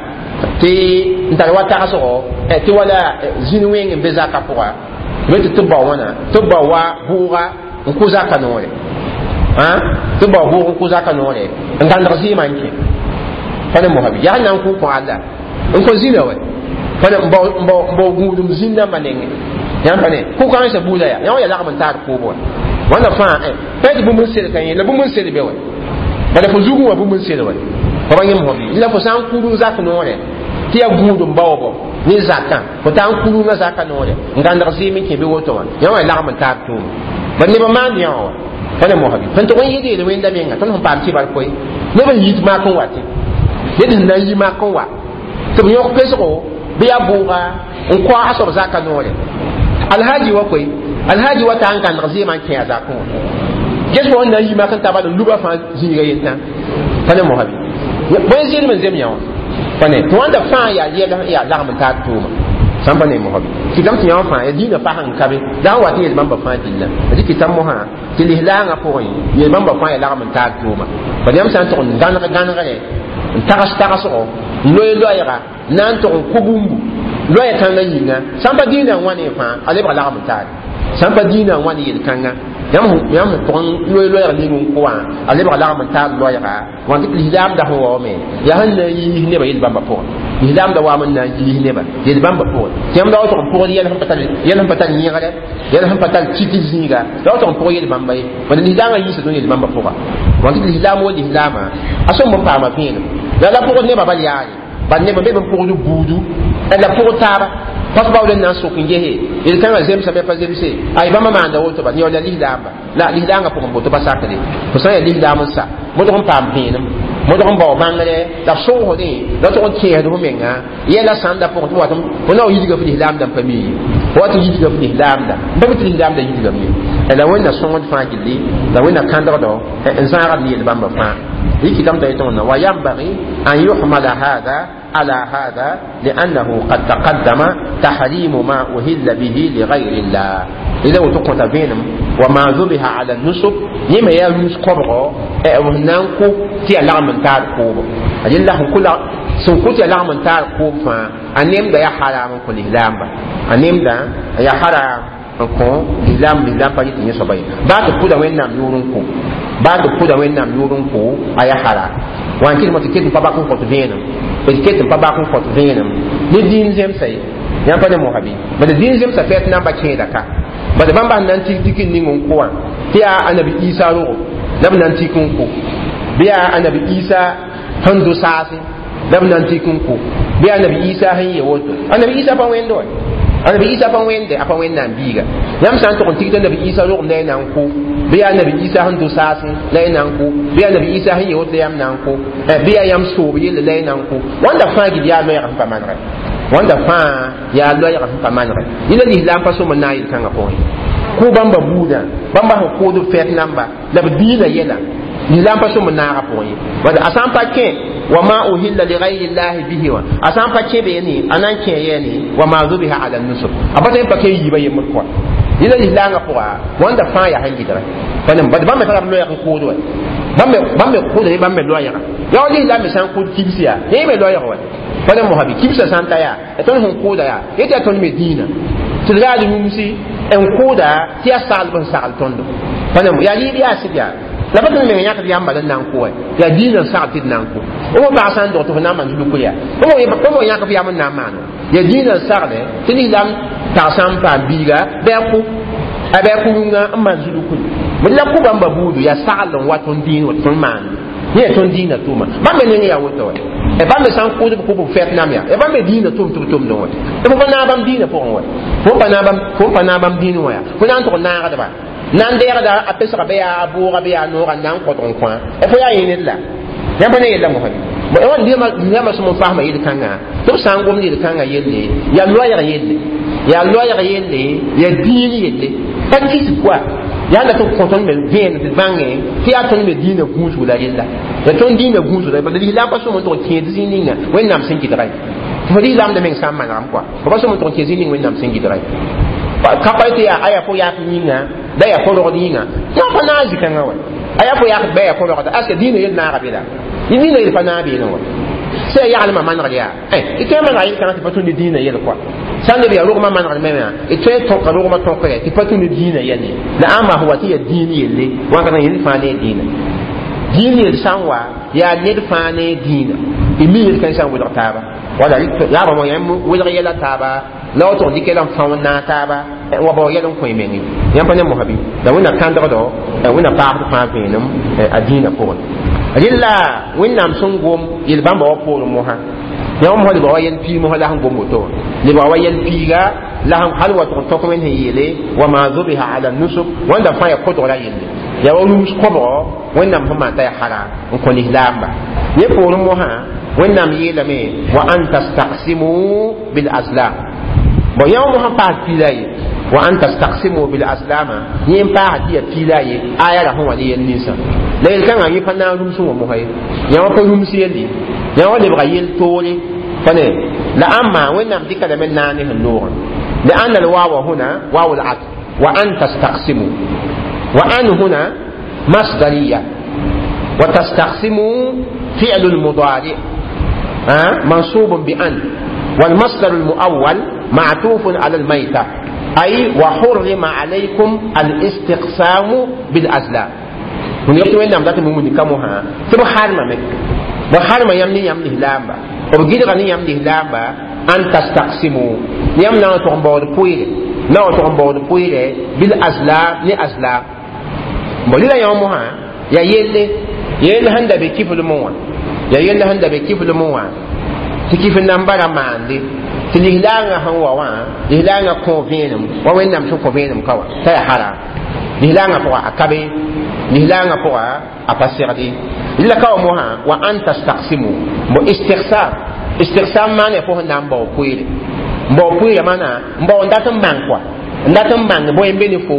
ti ntar wata aso ti wala zinweng be zaka poa wetu to ba wana to ba wa buga ko zaka nore ha to ba buga ko zaka nore ngan da zima nke fane mo habi ya nan ku ko ala ko zina we fane mbo gudum zinda manenge ya fane ku kan se buda ya la man tar ko bo wanda fa pe bu mun sel kan la bu mun sel be we bala fo zugu wa bu mun sel we ko ba ngem hobi la fo san ku zaka nore ti ya gudum bawo ni zaka ko tan ku na zaka nore ngan da zimi ke be woto wa ya la man tar to ba ni ba man ya wa fane mo habi fan to wani yede le wenda menga tan hon pam ti bar koy ne ba yit ma kon wati yedin na yi ma kon wa to yo peso biya buga on ko aso zaka nore alhaji wa koy alhaji wa tan kan razi man ke zaka ko geso on na yi ma kan tabada luba fa zinga yenta fane mo habi boy zin men zem yawo fane to wanda fa ya la man ta tuma samba ne mo habi kitam ti yawo fa ya dina fa han kabe da wa ti man ba fa dilla di kitam mo ha ti lihlanga ko yi man ba fa ya la man ta tuma ba dem san to gan ga tagas o loy loyra nan to kubumbu loy tanga yinga samba dina wani fa ale ba la mutari samba dina wani yel kanga yam to loy loyra ni ngun ko ale ba la mutari loyra wani lidam da ho me ya hanna yi ne ba yel bamba po lidam da wa man na yi ne ba yel bamba po yam da to po yel han patal ni gale yel han patal chiti zinga da to po yel bamba yi wani lidam yi se don yel bamba po wani lidam wo lidama aso mo pa ma pin la la pour ne ba bal yaari ba ne ba be pour du budu la pour tara pas ba wala nan so kinge he il kan azem sa be pa zemse ay ba ma manda woto ba ni wala li damba la li danga pour mo to ba sakale ko sa li damba sa mo to pam pin mo to ba mangale da so ho ni da to ke do menga yela sanda pour to wato ko no yidiga fi damba pa mi wato yidiga fi damba ba bi ti damba yidiga mi la wonna so mo fa gilli la wonna kandra do en zara ni le bamba fa يكي تم تيتون وينبغي أن يحمل هذا على هذا لأنه قد تقدم تحريم ما أهل به لغير الله إذا وتقوت بينهم وما ذبح على النسب يما يلمس قبره وننكو تي لغم تار قوب أجل لهم كل سنكو تي لغم تار قوب فأنيم دا يحرام كل إهلام أنيم دا يحرام ko islam pa yitin yeso bay ba to puda wennam yurun ko ba to puda wennam yurun ko aya hara wan kin moti kin pa ba ko to venam e kin pa ba ko to venam ni din zem sai ya pa ne mo habi ba de din zem sa fet na ba ke da ka ba de bamba nan tikin ni ngon ko wan ya annabi isa ro nab nan tikun ko biya annabi isa hando sasi nab nan tikun ko biya annabi isa han ye woto annabi isa pa wendo annabi isa pa wende apa wenda biga yam san to kontikta annabi isa ro ne nan ko biya annabi isa han do sasi le nan ko biya annabi isa han yot yam nan ko biya yam so bi le nan ko wanda fa gi ya lo ya pa manre wanda fa ya lo ya pa manre ila ni lam pa so man nayi kan ko ko bamba buda bamba ko do fet namba la bidina yela ni lam pa so man na ko wanda asan pa ke وما أهل لغير الله به أسان فكي بيني أنا كيني وما ذبح على النسب أبدا فكي يبي مكوا إذا الإسلام قوا وأنت فايا هنجي ترى فنم بدي بام ترى بلوي كودوا بام كودوا بام بلوي يا ولي لا مسان كود كيبسيا هي بلوي هو فنم مهابي كيبسا سانتا يا أتون هم كودا يا إذا أتون مدينة تلقى المسي أن كودا تيا سال بن سال توندو فنم يا لي يا سيديا la batun me nyaka yamba dan nan ko ya dinan sa tit nan ko o ba san do to na man du ko ya o nyaka fi yamba na man ya dinan sa le tini lam ta san pa biga be ko abe ko nga man du ko mun la ko bamba budu ya salon waton din waton man ni ton dina tuma ba me ne ya woto e ba me san ko ko fet nam ya e ba me dina tum no fo pa na bam dina pʋgẽ wa fo pa na bam dina wa fo na n tʋg naagdba nan deegda a pesga be yaa bʋʋga be yaa noogã n na n kõtg n kõ fo yaa yẽ ned la yã pa ne yella mosã yãmba sẽn faasma yel-kãngã tɩ b sã n gomd yel-kãngã yelle yaa loɛɛg yelle yaa loɛɛg yelle yaa diin yelle pa kis koa yaa la tɩ kõ tõnd me vẽen tɩ bãngẽ tɩ yaa tõnd me diinã gũusg la yella ya tõnd diinã gũusg la bala lislaam pa sõm n tʋg kẽed zĩ ninga wẽnnaam sẽn gɩdga ye tɩ fo lislaamda meng sã n manegam koa fo pa sõm n tʋg kẽ zĩ ning wẽnnaam sẽn gɩdga ye ka pa tɩ yaa aya fo yaak yĩnga da yaa fo rogd yĩnga tɩ pa naag zĩ-kãngã wa aya fo yaak bɩ yaa fo rogda aska diinã yel naaga be la diinã yel pa naag beelẽ wa sẽn yaa yaglmã manegd yaa tɩ tõe n manega yel-kãngã tɩ pa tũnd diinã yel koa sã n leb yaa rogmã manegd me wã tõe n tõka rogmã tõkre tɩ pa tũnd diinã yelle la ãmba fo wa tɩ yaa diin yelle wãnkd yel fãa ne diinã diin yel sã n wa yaa ned fãa ne diinã y mi yel-kãn sã n welg taaba wala yaaba mo yãmb welg yɛla taaba la wa tʋg dɩk yɛla n fãw n naag taaba wa bao yɛl n kõ meng yãmb pa ne mosã bɩ la wẽnna kãndgdɔ wẽnna paagd fãa vẽenem a diinã pʋgẽ rɩla wẽnnaam sẽn gom yel-bãmba wa poorẽ mosã yãmb mosã lebga wa yɛl piig mosã la sẽn gom woto lebga wa yɛl piiga la hal wa tʋg n tõk wẽnd sẽn yeele wa ma zubiha ala nusuk wãnda fãa ya kodgra yelle ya wa rũus kobgɔ wẽnnaam sẽn maan t'a ya hara n kõ lislaamba yẽ poorẽ mosã wẽnnaam yeelame wa an tastaqsimu bil aslam bon yãmb mosã paas piila ye wa an tastaqsimu bil aslama yẽ n paasa tɩ ya piila ye aya ra sẽn wa ne yel ninsã la yel-kãngã yẽ pa na n rũms n wa mosã ye yã wa pa rũms yelle yã wa lebga yel toore pa ne la ãmma wẽnnaam dɩka lame naag ne sẽn loogã لأن الواو هنا واو العطف وأن تستقسموا وأن هنا مصدرية وتستقسموا فعل المضارع منصوب بأن والمصدر المؤول معطوف على الميتة أي وحرم عليكم الاستقسام بالأزلام ونقول وين نعم ذات مؤمن كموها تبغى حرمة مك بحرمة يمني لامبا وبجد غني يمني لامبا أن تستقسموا يمنا تغنبود بويري لا تغنبود بويري بالأزلام لأزلام بليلا يومها يا يلي هندا بكيف الموان يا يلي هندا بكيف الموان تكيف النمبر ماندي تلهلانا هو وان لهلانا كوفينم وين نم شو كوفينم كوا تاي حرام لهلانا فوا أكبي لهلانا فوا أبصردي إلا كوا موها وأن تستقسموا استقسام معنى فوق نام بوكويل بوكويل معنى بو نداتم بانكوا نداتم بانك بو يمبني فو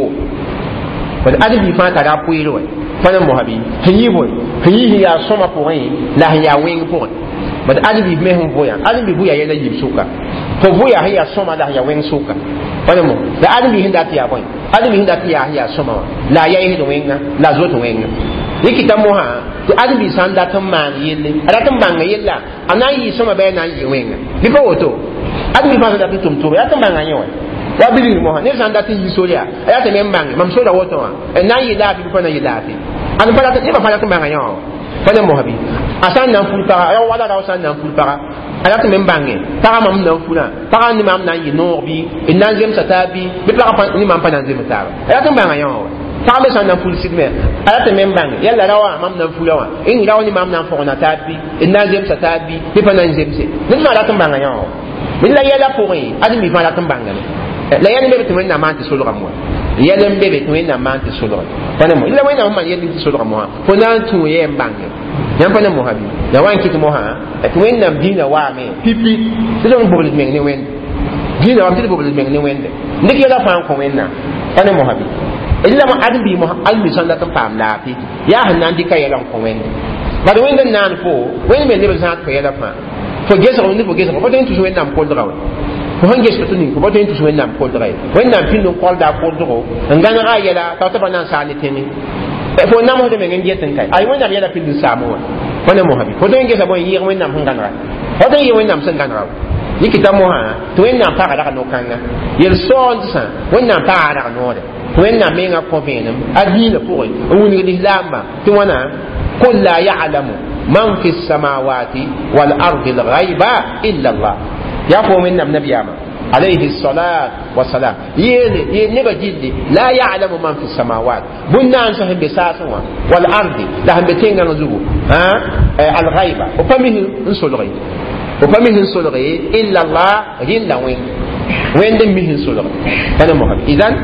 فالأدب يفان ترى بويل وين فانا مهبي هني بوي هني هي سوما بوين لا هي وين بوين بس أدب يفهم بويا أدب يبويا يلا يجيب سوكا فبويا هي سوما لا هي وين سوكا فانا مو لا أدب يهنداتي يا بوين أدب يهنداتي هي سوما لا يهند وين لا زوت وين nikita moha to adbi san datam man yelle adatam banga yella anayi soma be na yi wenga biko woto adbi ba da tum to ya tam banga nyawa wa bili moha ne san datam yi soria ayata me banga mam soda woto wa na yi la bi ko na yi la bi an bala ta ba fala tam banga nyawa fala moha bi asan nan ful para ay wala da asan nan ful para ayata me banga para mam nan fula para ni mam nan yi no bi inan zem satabi bi para ni mam pa nan zem satabi ayata banga nyawa taame san nan ful sidme ayata men bang yalla rawa mam nan fulawa in rawa ni mam nan fona tabi in na zem sa tabi ni pa nan zem se ni ma la tan banga yawo min la yalla pori adi mi fa la tan banga la yalla be to na man ti solo ramwa yalla be to na man ti solo pana mo illa wena man yalla ti solo ramwa fo nan tu ye banga yan pana mo habi la wan kit mo ha to na dina wa me pipi to don bobul men ne wen dina wa ti bobul men ne wen ndik yalla fa ko wen na pana mo habi illa ma adbi mo almi sanda tan pam lafi ya hanan dika yalan ko wen bad wen den nan fo wen men ne bezat ko yala fa fo gesa on ni fo gesa ko tan tu wen nam ko dra ko han gesa tu ni ko tan tu wen nam ko dra wen nam pin non ko da ko dro ngana ga yala ta ta banan sa ni teni e fo nam ho de men ngi tan kai ay wen nam yala pin du samu wana mo habi ko tan gesa bo yi wen nam han ganra ko tan yi wen nam san ganra nikita mo ha to wen nam pa ga no kanga yel son sa wen nam pa ga no de وين نعمين قفينم أدين فوق ونقول الإسلام توانا قل لا يعلم من في السماوات والأرض الغيب إلا الله يقول من النبي عليه الصلاة والسلام ينبى جدي لا يعلم من في السماوات بنا أنسهم بساسوا والأرض لهم بتين نزوه الغيب وفمه نسوا الغيب o pa mi hin solge illa Allah illa wen den mi hin solge kana mo idan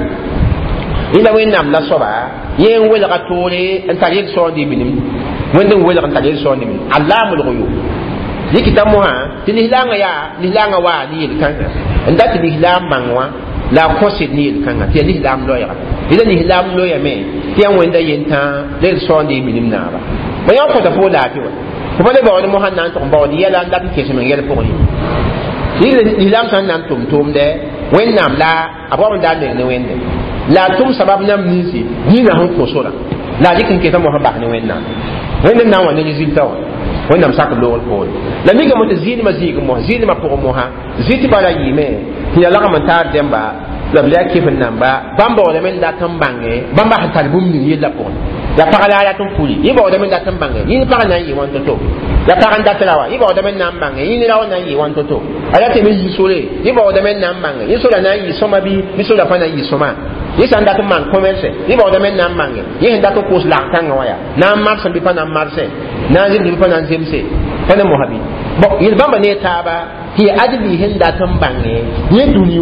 ila wen nam la soba yen wel ga tore en taril so di binim wen den wel ga taril so ni Allamul ghuyub likita mo ha tililanga wa ni kan nda tilihlam mangwa la kosid ni kan ti tilihlam loya ila tilihlam loya me ti an wenda yenta del so di binim na ba ya ko ta fo la ti wa ko le ba mo han nan to ba di yala nda ke se men yel ko ni tilihlam san nan tum de wen nam la abo nda ne wende la tum sabab nam nisi ni na hon ko sora la dikin ke ta mo ha ba ne wenna wenda na wa ne resulta wa wẽnnaam sak loogr poore la miga mo tɩ zɩɩdmã zɩɩg mo zɩɩdmã pʋgẽ mosã zɩt bala yɩɩme tɩ ya lagm n taar dẽmba la b la kɩf n namba bãmb baoodame n dat n bãnge bãmba sẽn tar bũmb ning yella pʋgẽ la pag la a rat n puli yẽ baoodame n dat n bãnge yĩn pag na n yɩ wãn to-to la pag n dat rawa yẽ baoodame n na n bãnge yĩn rao na n yɩ wãn to-to a ratame n yɩ sore yẽ baoodame n na n bãnge yẽ sora na n yɩ sõma bɩ sora pa na n yɩ sõma yẽ sã n dat n maan commerce yẽ baoodame n na n bãnge yẽ sẽn dat n koos lag-kãngã wã yaa na n mars n bɩ pa na n marse na n zemse bɩ pa na n zemse kana mohabi bon yel bamba ne taba ti adbi hen datam bange ye duni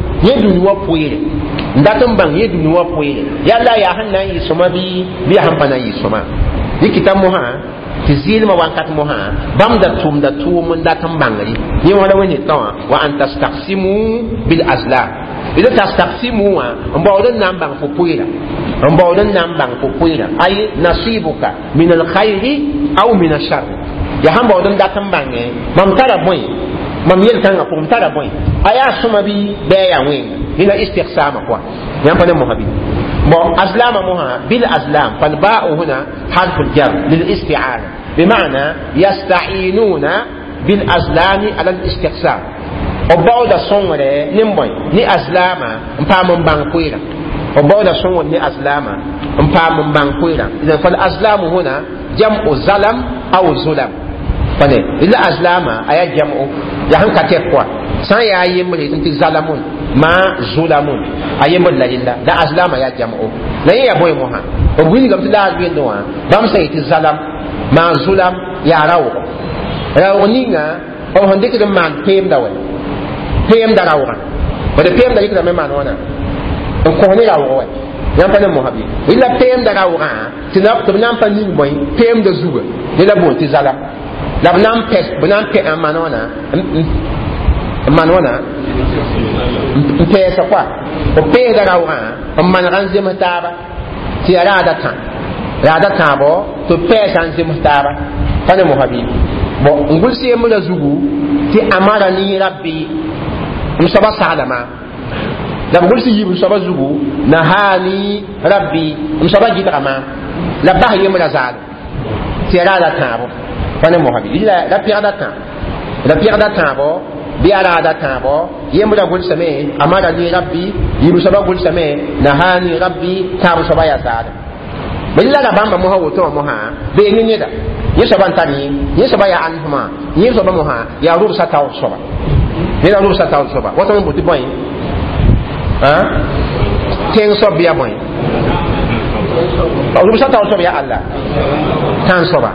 wa poire datam bange ye duni wa poire yalla ya hanna yi soma bi han pana yi soma dikita moha ti zilma wankat moha bam da tum datam bange ye wala woni tawa wa antastaqsimu bil azlam ila tastaqsimu wa mbawdan nam bang fo poire mbawdan nam bang fo poire ay nasibuka min al khairi aw min al shar ya hamba wadon datan bange mam tara boy mam yel kanga ko tara boy aya suma bi be ya wen ila istiqsama kwa yan fa mo habi bo aslama moha bil aslam fal ba'u huna harf al jar lil isti'ana bima'na yasta'inuna bil aslami ala al istiqsam o bawda songre nimboy ni aslama mpam bang kuira o bawda songre ni aslama mpam bang kuira idan fal aslamu huna jam'u zalam aw zulam fane ila aslama aya jam'u ya han ka tek kwa san ya yimri tin zalamun ma zulamun ayembo la illa da aslama ya jam'u la ya boy moha o wini gam tila bi ndo wa bam sai ti zalam ma zulam ya rawo rawo ninga o honde ke man tem da wa tem da rawo ba de tem da yikra me man wana ko ne rawo wa yan pa ne mohabi illa tem da rawo tinap to nan pa ning boy tem da zuga ila bon ti zalam la bnam pes manona pesa kwa o pe da rawa man ran zem taba ti arada tan bo to pesa an zem taba pane mo habi bo ngul se mo la zugu ti amara ni rabbi musaba salama la ngul si yibu musaba zugu nahani rabbi musaba gitama la bah yem la zal ti arada tan bo pane mohabi la pierre d'atan bo bi ala d'atan bo yembra gol same amara ni rabbi yiru sabab gol same nahani rabbi tabu sabaya sada billa da bamba moha woto moha be ni da yesaban tani yesabaya anhuma yesaba moha ya rub sataw soba ni la rub sataw soba woto mo buti boy ha ten so biya boy rub sataw soba ya Allah tan soba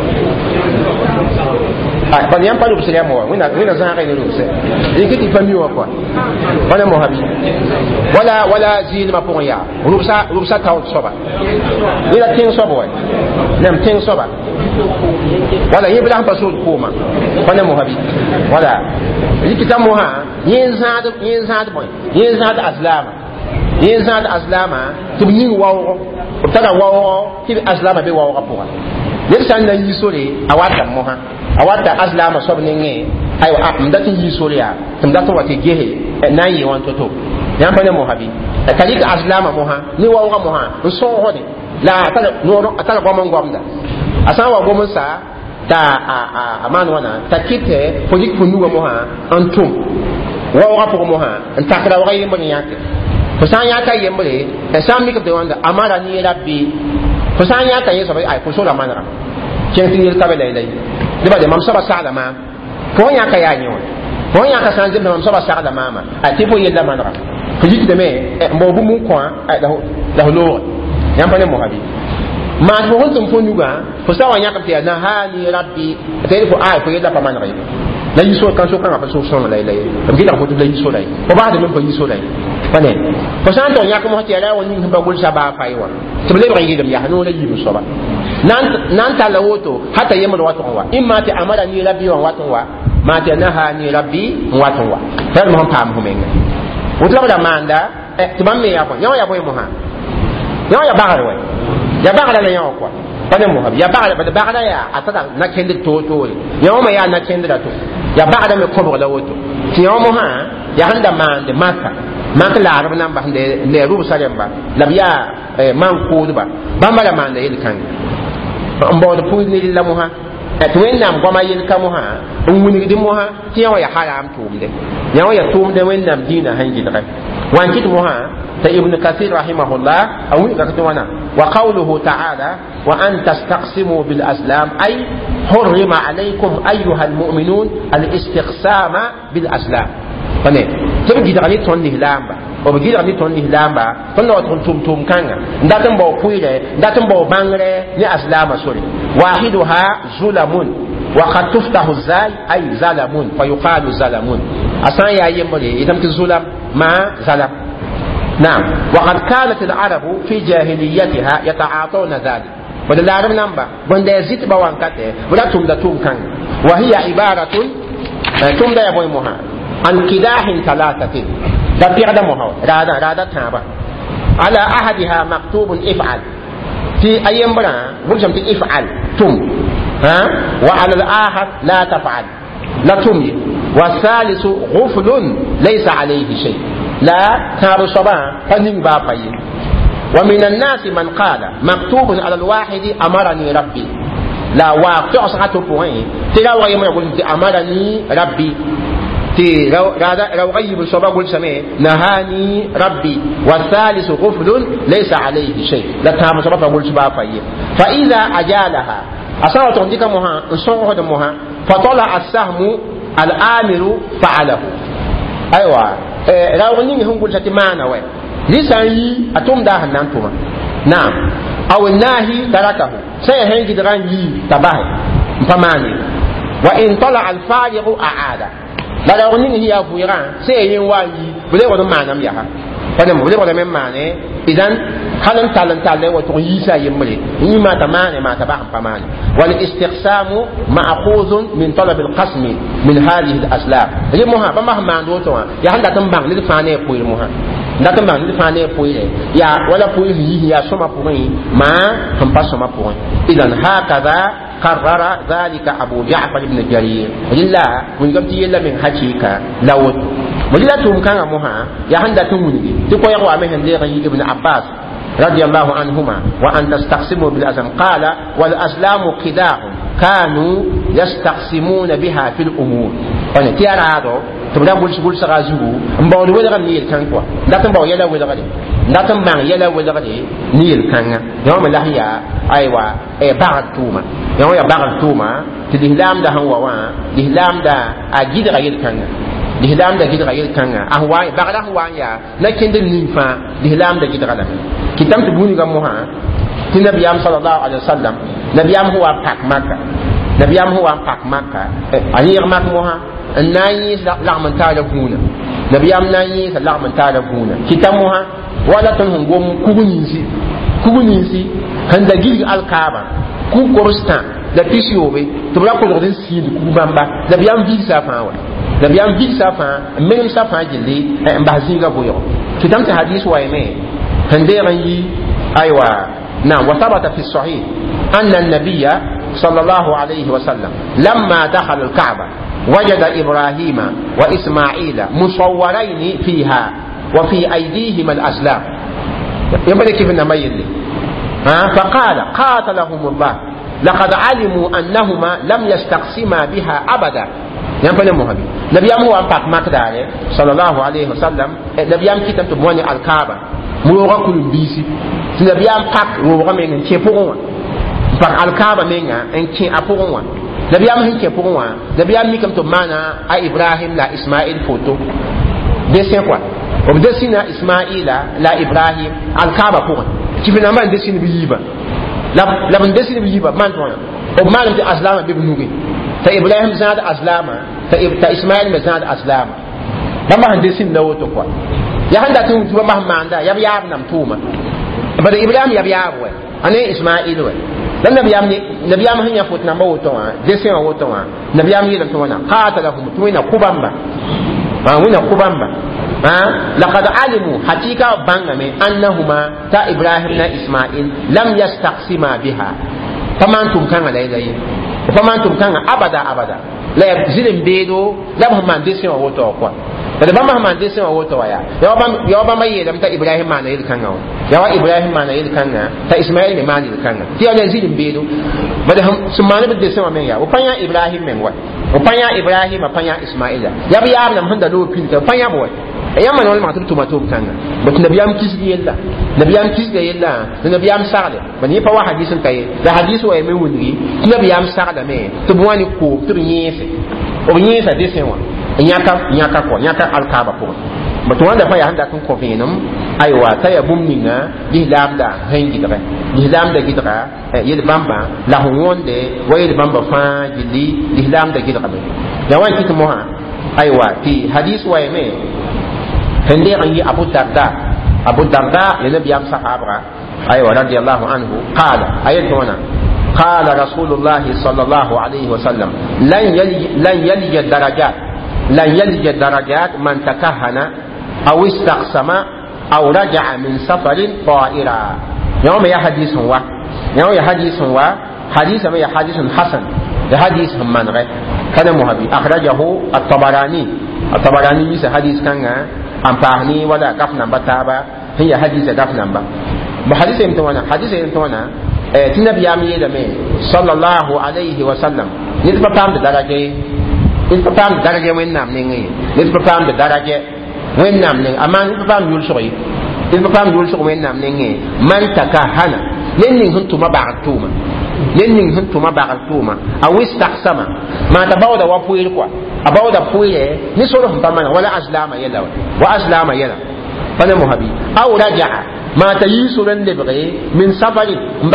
ban yan palu bisya mo wina zan ga ni ruse yiki fami wa kwa wala mo habi wala zil ma pon ya rubsa taw soba ila tin soba wa nam tin soba wala yibla pa sul kuma wala mo habi wala yiki tamo ha yin zad aslama tibni wawo tada wawo tibi aslama be wawo kapwa yelsan na yisore awata moha awata aslama sobne nge aywa amdati yisoriya tumdatu wati gehe na yi wan toto yan bane mohabi kalika aslama moha ni wa moha so hode la tala no atala goma ngomda asan wa goma sa ta aman wana takite polik punuga moha antum wa ko moha antakra wa yimba yake fasan ya kai yembre san mi kapte wanda amara ni rabbi fasan ya kai sabai ay ko so la manara kenti yel kabela ilay diba de mam saba salama ko nya ka ya nyo ko nya ka sanje mam saba salama ma ati po yella manara fujiti de me mbo bu mu ko da lo yam pa ne mo habi ma ko hon tum fo nyuga fo sawa nya ka te na ha ni rabbi te ko ay ko yella pa manara la yiso kan so kan fa so son la b gɩdg fo tɩ la yiso la fo baasd me fa yiso la pa ne fo sã n tɩ yãk mosã tɩ ya la wa ning sẽn pa gʋlsa baa fa ye wa tɩ b lebg n yɩlm yaa noor la yiim soaba nan talla woto hata yemd wa tõg wa imma tɩ amara ni rabbi wa wat n wa maa tɩ naha ni rabbi n wat n wa t'a d mosẽn paam fo menga woto la b da maanda tɩ bãmb me yaa kõ yã wa ya bõe mosã yã wa ya bagr wa ya bagda la yã wa kɔa pa ne mosã ya bagda yaa a tara nakẽnd toor-toore yã wã me yaa nakẽndra to ya bagda me kõbg la woto tɩ yã wã mosã yaa sẽn da maande mak laarb nan bas ne Jerusalem ba la b yaa maan-koodba bãmba la maanda yel-kãnga n baood pʋʋs ne la mosã tɩ wẽnnaam goama yel-ka mosã n wilgd mosã tɩ yã wa ya haram tʋʋmde yã wa ya tʋʋmde wẽnnaam dĩinã sẽn gɩdge wan kɩt mosã t'a ibn kathir rahimahullah a wilga tɩ wãna wa qawluhu ta'ala wa an tastaqsimu bil aslam ay hurrima alaykum ayyuha almu'minun al istiqsama bil aslam pane tɩ b gɩdg ne tõnd lislaamba b gɩdg ne tõnd lislaamba tõnd wa tʋm kãnga n dat n bao pʋɩɩrɛ n dat n bao bãngrɛ ne aslaama sore wahiduha zulamun وقد تفتح الزاي أي زلمون فيقال زلمون أصلا يا يمري إذا زلم ما زلم نعم وقد كانت العرب في جاهليتها يتعاطون ذلك وده العرب نمبر وده يزيد بوانكته وده توم كان وهي عبارة توم ده يبوي مها عن كداح ثلاثة ده بيغدا مها رادا تابا على أحدها مكتوب افعل في أيام برا بقول افعل توم وعلى الآخر لا تفعل لا تمي والثالث غفل ليس عليه شيء لا تاب صبا فنين بابي ومن الناس من قال مكتوب على الواحد أمرني ربي لا واقع صحته بوين تلا ويما يقول أمرني ربي تي لو غيب صبا قل سمي نهاني ربي والثالث غفل ليس عليه شيء لا تاب صبا فقل بابي فإذا أجالها أصلا تنديك مها نصوغ هذا مها فطلع السهم الآمر فعله أيوة لو نيجي هم قلت تمانا وين لساني أتوم ده نانتوما نعم أو الناهي تركه سيهنجي دراني تباه فماني وإن طلع الفارغ أعاد لو نيجي هي أبويران سيهين واي بلي ودم معنا ميها فنم بلي ودم معنا إذن خلن تالن وتغيسا يملي إما تماني ما تبعهم فماني والاستقسام مأخوذ من طلب القسم من هذه الأسلام يمها بما ما ندوتوا يا هندا تنبان لفاني بوي مها nda tɩ maan d fãa ne pʋɩɩrɛ yaa wala pʋɩɩs yis yaa sõma pʋgẽ maa sẽn pa sõma pʋgẽ idan hakada qarrara dhalika abu ja'far ibn jarir rilla wingam tɩ yella men hakɩɩka la woto rilla tʋʋm kãngã mosã yaa sẽn dat n wilgi tɩ koɛɛg wa me sẽn deeg n yɩ ibn abbas رضي الله عنهما وأن تستقسموا بالأزم قال والأسلام قداح كانوا يستقسمون بها في الأمور فأنا تيار هذا تبدأ بقول سغازو مباول ولا نيل كان كوا لا تنباو يلا ولا غادي لا تنبان يلا ولا غادي نيل كان يوم الله هي أيوة بعد توما يوم يا بعد توما تدهلام ده هو وان دهلام ده أجد غير كان دهلام ده جد غير كان أهواي بعد أهواي يا لكن النفا دهلام ده جد غلام كتاب تبوني كموها تنبيام صلى الله عليه وسلم نبيام هو باك مكة نبيام هو باك مكة أنير مك موها النايس لعمن تعرفونه نبيام نايس لعمن تعرفونه كتاب موها ولا تنهم قوم كوبنيسي هندجيل الكعبة كوكورستان la pisiobe to la ko rodin sid ku bamba la biam bi sa fa men sa fa jili en bazinga boyo kitam ta hadith wa yeme hande yi aywa na wa thabata fi sahih anna an-nabiyya sallallahu alayhi wa sallam lamma dakhala al-ka'ba wajada ibrahima wa isma'ila musawwarain fiha wa fi aydihim al-aslam yambale kifna mayili فقال قاتلهم الله لقد علموا أنهما لم يستقسما بها أبدا ينفل مهبي نبي أمو أنفق مكداري صلى الله عليه وسلم نبي أم كتاب تبواني الكعبة ملوغا كل بيسي نبي أم قاك روغا من انكي فوقوا فق الكعبة من انكي أفوقوا نبي أم هنكي فوقوا نبي أم ميكم تبمانا إبراهيم لا إسماعيل فوتو ديسين quoi وبدسينا إسماعيل لا إبراهيم الكعبة فوقوا كيف نمان دسين بيجيبا la ban desini bi yiba man to o man ti aslama be nugi ta Ibrahim zãad aslama ta Ismail me zãad aslama bãmba sẽn desin la woto koa ya sẽn dat n tɩ bãmba sẽn maanda yab yaab nam tʋʋma bala Ibrahim yab yaab wɛ a ne Ismail wɛ la nabiyam sẽn yã fot namba woto wã desẽ wã woto wã nabiyam yeelame tɩ wẽna qatalahum tɩ wẽna kʋ bãmba wẽna kʋ bãmba لقد علموا حقيقة بانغامي أنهما تا إبراهيم نا إسماعيل لم يستقسما بها فما أنتم كان ليلي فما أنتم كان أبدا لا يبزلن بيدو لا هم من ديسين ووتو أقوى بل بما هم من ديسين ووتو يا ما يلم تا إبراهيم ما نيل كان يا إبراهيم ما نيل كان تا إسماعيل ما نيل كان تيا لزيلن بيدو بل هم سمعنا بديسين ومن يا وفيا إبراهيم من وين وفيا إبراهيم وفيا إسماعيل يا بيار لم هندا لو بيلك وفيا بوي yãmba wal ma tʋma tʋʋm kãnga bɩ tɩ nabiyam kisg yella nabiyam kisga yella tɩ nabiyam sagde bõn yẽ pa wa hadis n ka ye la hadis wa me wilgi tɩ nabiyam sagdame tɩ b wa ne koog tɩ b yẽese b yẽesa desẽ wã yãka alkaaba pʋgẽ bɩ tɩ wãnda pa yaa sẽn dat n kõ vẽenem aywa t'a yaa bũmb ninga lislaamda sẽn gɩdge lislaamda gɩdga yel bãmba la sẽn wõnde wa yel bãmba fãa gilli lislaamda gɩdgame ya wa n kɩt mosã aywa tɩ hadis wa me هندي عندي أبو الدرداء لنبي أم صحابة أيوة رضي الله عنه قال أيتنا قال رسول الله صلى الله عليه وسلم لن يلج الدرجات من تكهن أو استقسم أو رجع من سفر طائرا يوم يا حديث هو حديث ما يا حديث حسن يا حديث من غير كان مهبي أخرجه الطبراني مثل حديث كان أمبارني ولا قف نمبر تابا هي حديث قف نمبر بحديث يمتونا النبي يامي لمن صلى الله عليه وسلم نسبة بام درجة وين نام نيني نسبة بام درجة وين نام نيني أما نسبة بام يلسوي نسبة بام يلسوي وين نام نيني من تكهنا نيني هنتما بعتوما نيني هنتما بعتوما أو استقسما ما تباودا وابويل كوا أباودا بويل نسولهم بمن ولا أسلام يلا وأسلام يلا فأنا مهبي أو رجع ما تيسون لبغي من سفر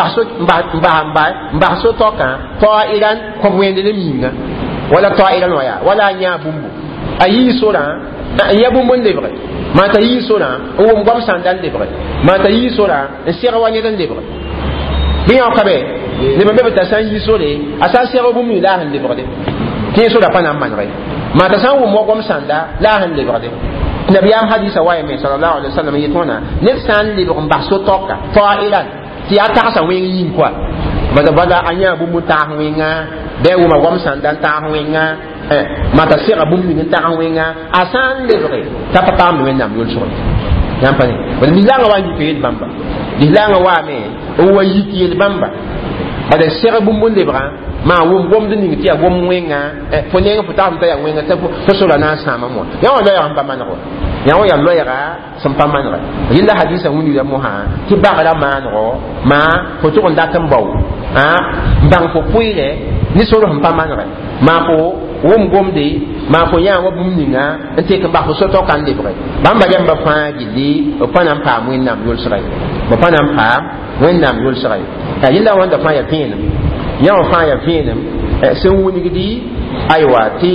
مبحثو توكا طائرا كموين لمينا ولا طائرا ولا نيا بومبو أيسونا يا بومبو لبغي ما تيسونا هو مقام ساندان لبغي ما تيسونا السيغواني لبغي بيان قبي لما بيبتا سان يسولي أسان سيغو بومي لا هن لبغي كي سودا فانا من غي ما تسان ومقام ساندا لا هن لبغي نبيام حديث وايمي صلى الله عليه وسلم يتونا نفسان لبغم بحثو توكا طائلا تياتا سوين ينكوا بدا أنيا بومو تاهوينغا بيو ما وام ساندان تاهوينغا ما تسيغ بومي تاهوينغا أسان لبغي تفتام دوين نام يلسون yampani bal milanga wa yi peel bamba milanga wa me o wa yi peel bamba bada sere bumbun de bra ma wum bom de ningi tiya bom wenga fo nenga fo tam ta ya wenga ta fo so la na sama mo ya wa ya hamba manako ya wa ya loyara sam pa manara yinda hadisa wuni ya moha ti bagara manro ma fo to on datam baw ha bang fo puile ni so ro hamba manara ma ko wum gomde ma ko ya wa bum ninga ente ka ba ko so to kan de bre bamba jamba fa gili o panam pa mu nam yol sray ba panam pa wen nam yol sray ya yinda wanda fa ya pin ya wa fa ya pin sun wuni gidi aywa ti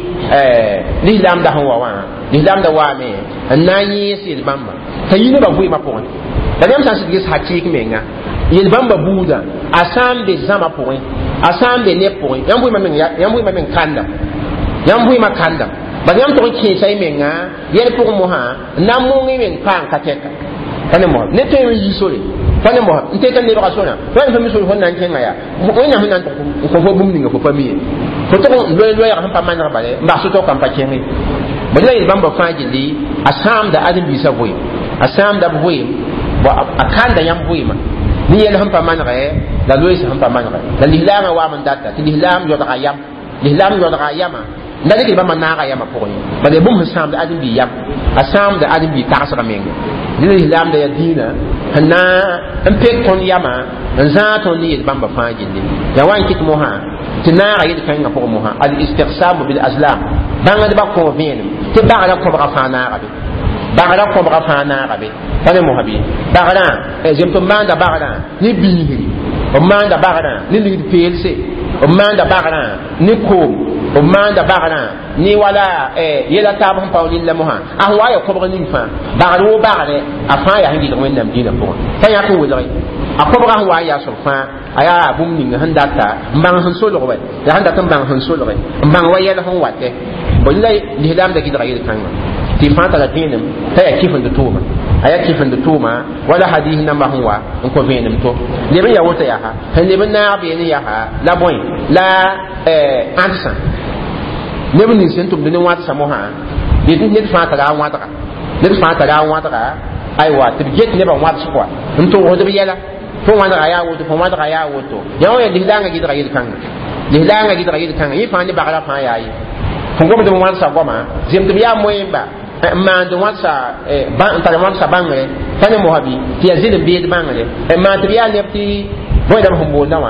lislam da hawa wa lislam da wa me annayi sil bamba tayina ba buima ko da yam san sigis hakik menga yel bamba buda asam de zama point asam de ne point yam buima men kanda yam buima kanda ba yam to ki sai menga yel pour mo ha namu ngi men pan kateka kana mo ne to yi sole kana mo nte tan ne ba sona wa fa mi so hon nan kenga ya mo nya hinan ko fo bum ninga fo famille ko to lo ya han pa man ba le mba so to kan pa kengi ba la yel bamba fa jili asam da adam bi sa boy asam da boy ba akanda yam boy ma ni yel han pa man ga la lois han pa man ga la lihlama wa man data ti lihlam yo da yam lihlam yo da yama la de ba man na ga yama ko ni ba de bum sam da adam bi yam asam da adam bi ta sa menga ni lihlam da ya dina hana en pek ton yama en za ton ni yel bamba fa jindi ya wan kit moha tina ga yel kan ga ko moha al istiqsam bil azlam banga de ba ko vien te ba ga ko ba fa na ga be bagara ko ba fa na ga be tane mo habi bagara e jem to manda bagara ni bihi o manda bagara ni li PLC manda bagana ni ko manda bagana ni wala yela tab hon paulin la moha a wa ya ko ni fa bagaro bagare a fa ya hangi don nam dina ko fa ya ko wudai a ko ba wa ya sulfa aya bum ni handata mbang han so lo ya handata mbang han so lo mbang wa yela hon wate bollai ni dam da gidra yel kan ti fa ta la tinam ta ya kifin da tuma aya kifin da tuma wala hadith namba huwa in ko venem to lebe ya wota ya ha lebe na be ni ya ha la boy la ansa lebe ni sentum de wat sa mo ha de ni fa ta ga wata ka ni fa ta ga wata ka ai wa te jet ne ba wat su kwa nto ho de yela fo wanda ga ya woto fo wanda ga ya woto ya o ya danga gidra yel kan danga gidra yel kan yi fa ni ba ga fa ya yi fo go de mo wat sa goma zem de ya moyemba ma de wasa ban tare wasa bangare tane mo habi ti azid be de bangare ma trial lepti boy da humbo na wa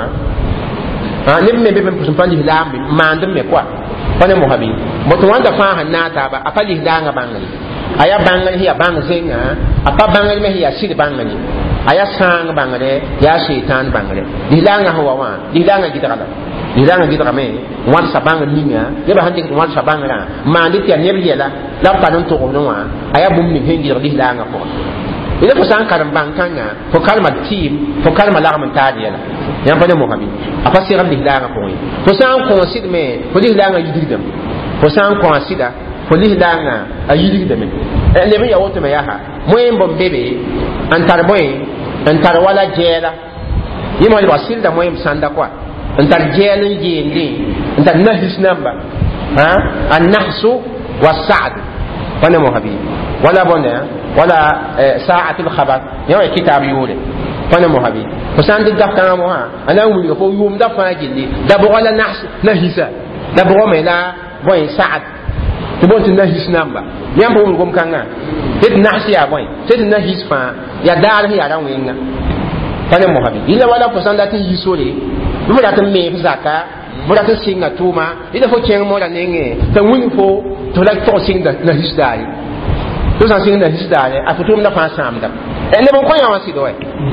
ne me be ben pusun pandi lambi ma ndem me kwa tane mo habi mo to wanda fa hanna ta ba apali danga bangare aya bangare hiya bang zenga apa bangare me hiya sid bangare aya sang bangare ya shaitan bangare dilanga huwa wa dilanga gidala dilanga gidala me wan sabanga ninga yeba hande wan sabanga la ma ndi ya nebi yela la pa non to no wa aya bum ni hengi dilanga ko ila ko san karam bankanga ko kalma tim ko kalma la man tadiela yan pa ne mo habi apa siram dilanga ko ko san ko sid me ko dilanga yidigdam ko san ko sida ko dilanga ayidigdam le me ya woto me ya ha moyen bom bebe antar boy antar wala jela yimo li wasil da moyen sanda kwa antar jela yende antar nahis namba ha an-nahsu was-sa'd wana mo habi wala bona wala sa'atul khabar yawa kitab yule wana mo habi ko sandi da kan mo ha ana wuli ko yum da fa gilli da bo wala nahs nahisa da bo me la boy sa'd to bon tin nahis namba yamba wul gom kanga tet nahsi ya boy tet nahis fa ya dar ya ran wenga tane mo habi illa wala ko sanda tin yisore bu da tan me zaka bu da tan singa tuma ida fo chen mo da nenge tan win fo to la to singa nahis dai to san singa nahis dai a futum na fa samda ne bon ko ya wasi do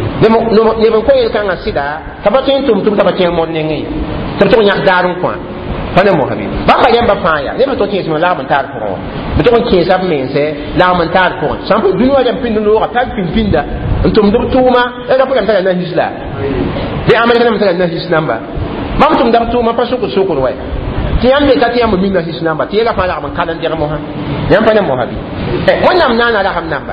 ne bon ko yel kanga sida tabatin tum tabatin mo nenge to nya darun kwa fane mo habi ba ka yamba faya ne to tin la man tar ko be to kin sab men se la man tar ko sam ko dunwa jam pin no ka pin pinda ntum dum tuma e da pulam tala na hisla de amal kana mtala na hisla namba mam tum dam tuma pa suku suku wai ti ambe ta ti am min na hisla namba ti la fa la man kalan der mo ha yam fane mo habi wannan nana da ham namba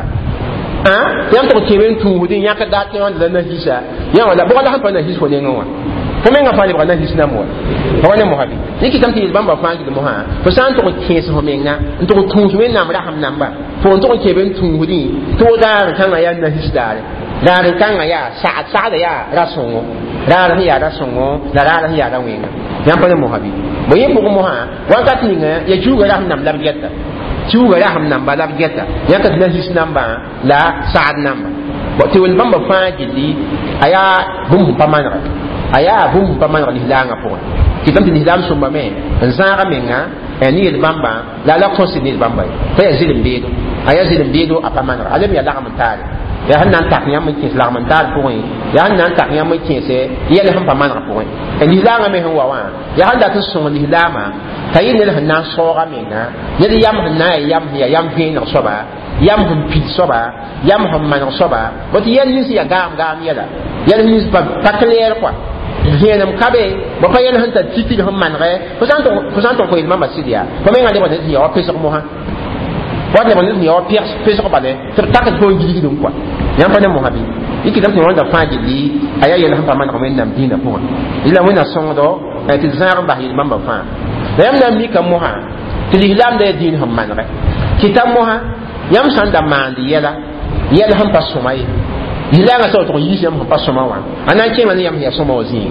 yam to keben tu din ya ka da ti on da na hisla ya wala bo la han pa na hisla ne ngwa ko men ga fa ni ba na hisla mo wane mo habi yiki tamti bamba fangi mo ha to san to kesi ho menga to tun su na mara ham namba fo to ke ben tun hudi to da kan ya na hisdare da kan ya sa da ya rasongo da ya rasongo da ya da wenga yan pa mo habi bo yin mo ha wakati nga ya juga raham nam la bigeta juga raham nam ba la bigeta ya ka na his namba la sa'ad namba bo ti wal bamba fangi di aya bum pamanra aya bum pamanra li langa po kitam tin islam sumba me nzara menga ni el bamba la consider bamba fa ya zilim bedo aya zilim bedo apamanra alam ya la amantare ya hannan tak nyam mun kin islam mantar ko ya hannan tak nyam mun kin se ya le han pamanra ko en islam me han wa ya handa tin sun ni lama tayin ne hannan sora menga ne yam hanna yam hin no soba yam hun pi soba yam han man soba bot yen ni ya gam yala yen ni pa clear quoi yenam kabe ba pa yen hanta titi de manre ko santo ko ilma masidia ko men ngade bonet yo peso mo ha ko ne bonet yo peso ko bale te takat ko gidi dum quoi yam pa ne mo habi iki dam wanda faji di aya yen han pa man ko men nam dina ko ila wona songo ti zar ba ilma ba fa yam nam mi kam mo ha ti ihlam de din ham manre kitam mo ha yam sanda mandi yela han pa somai dilanga sa to yisi am pa soma wa anan ke man yam ya soma ozin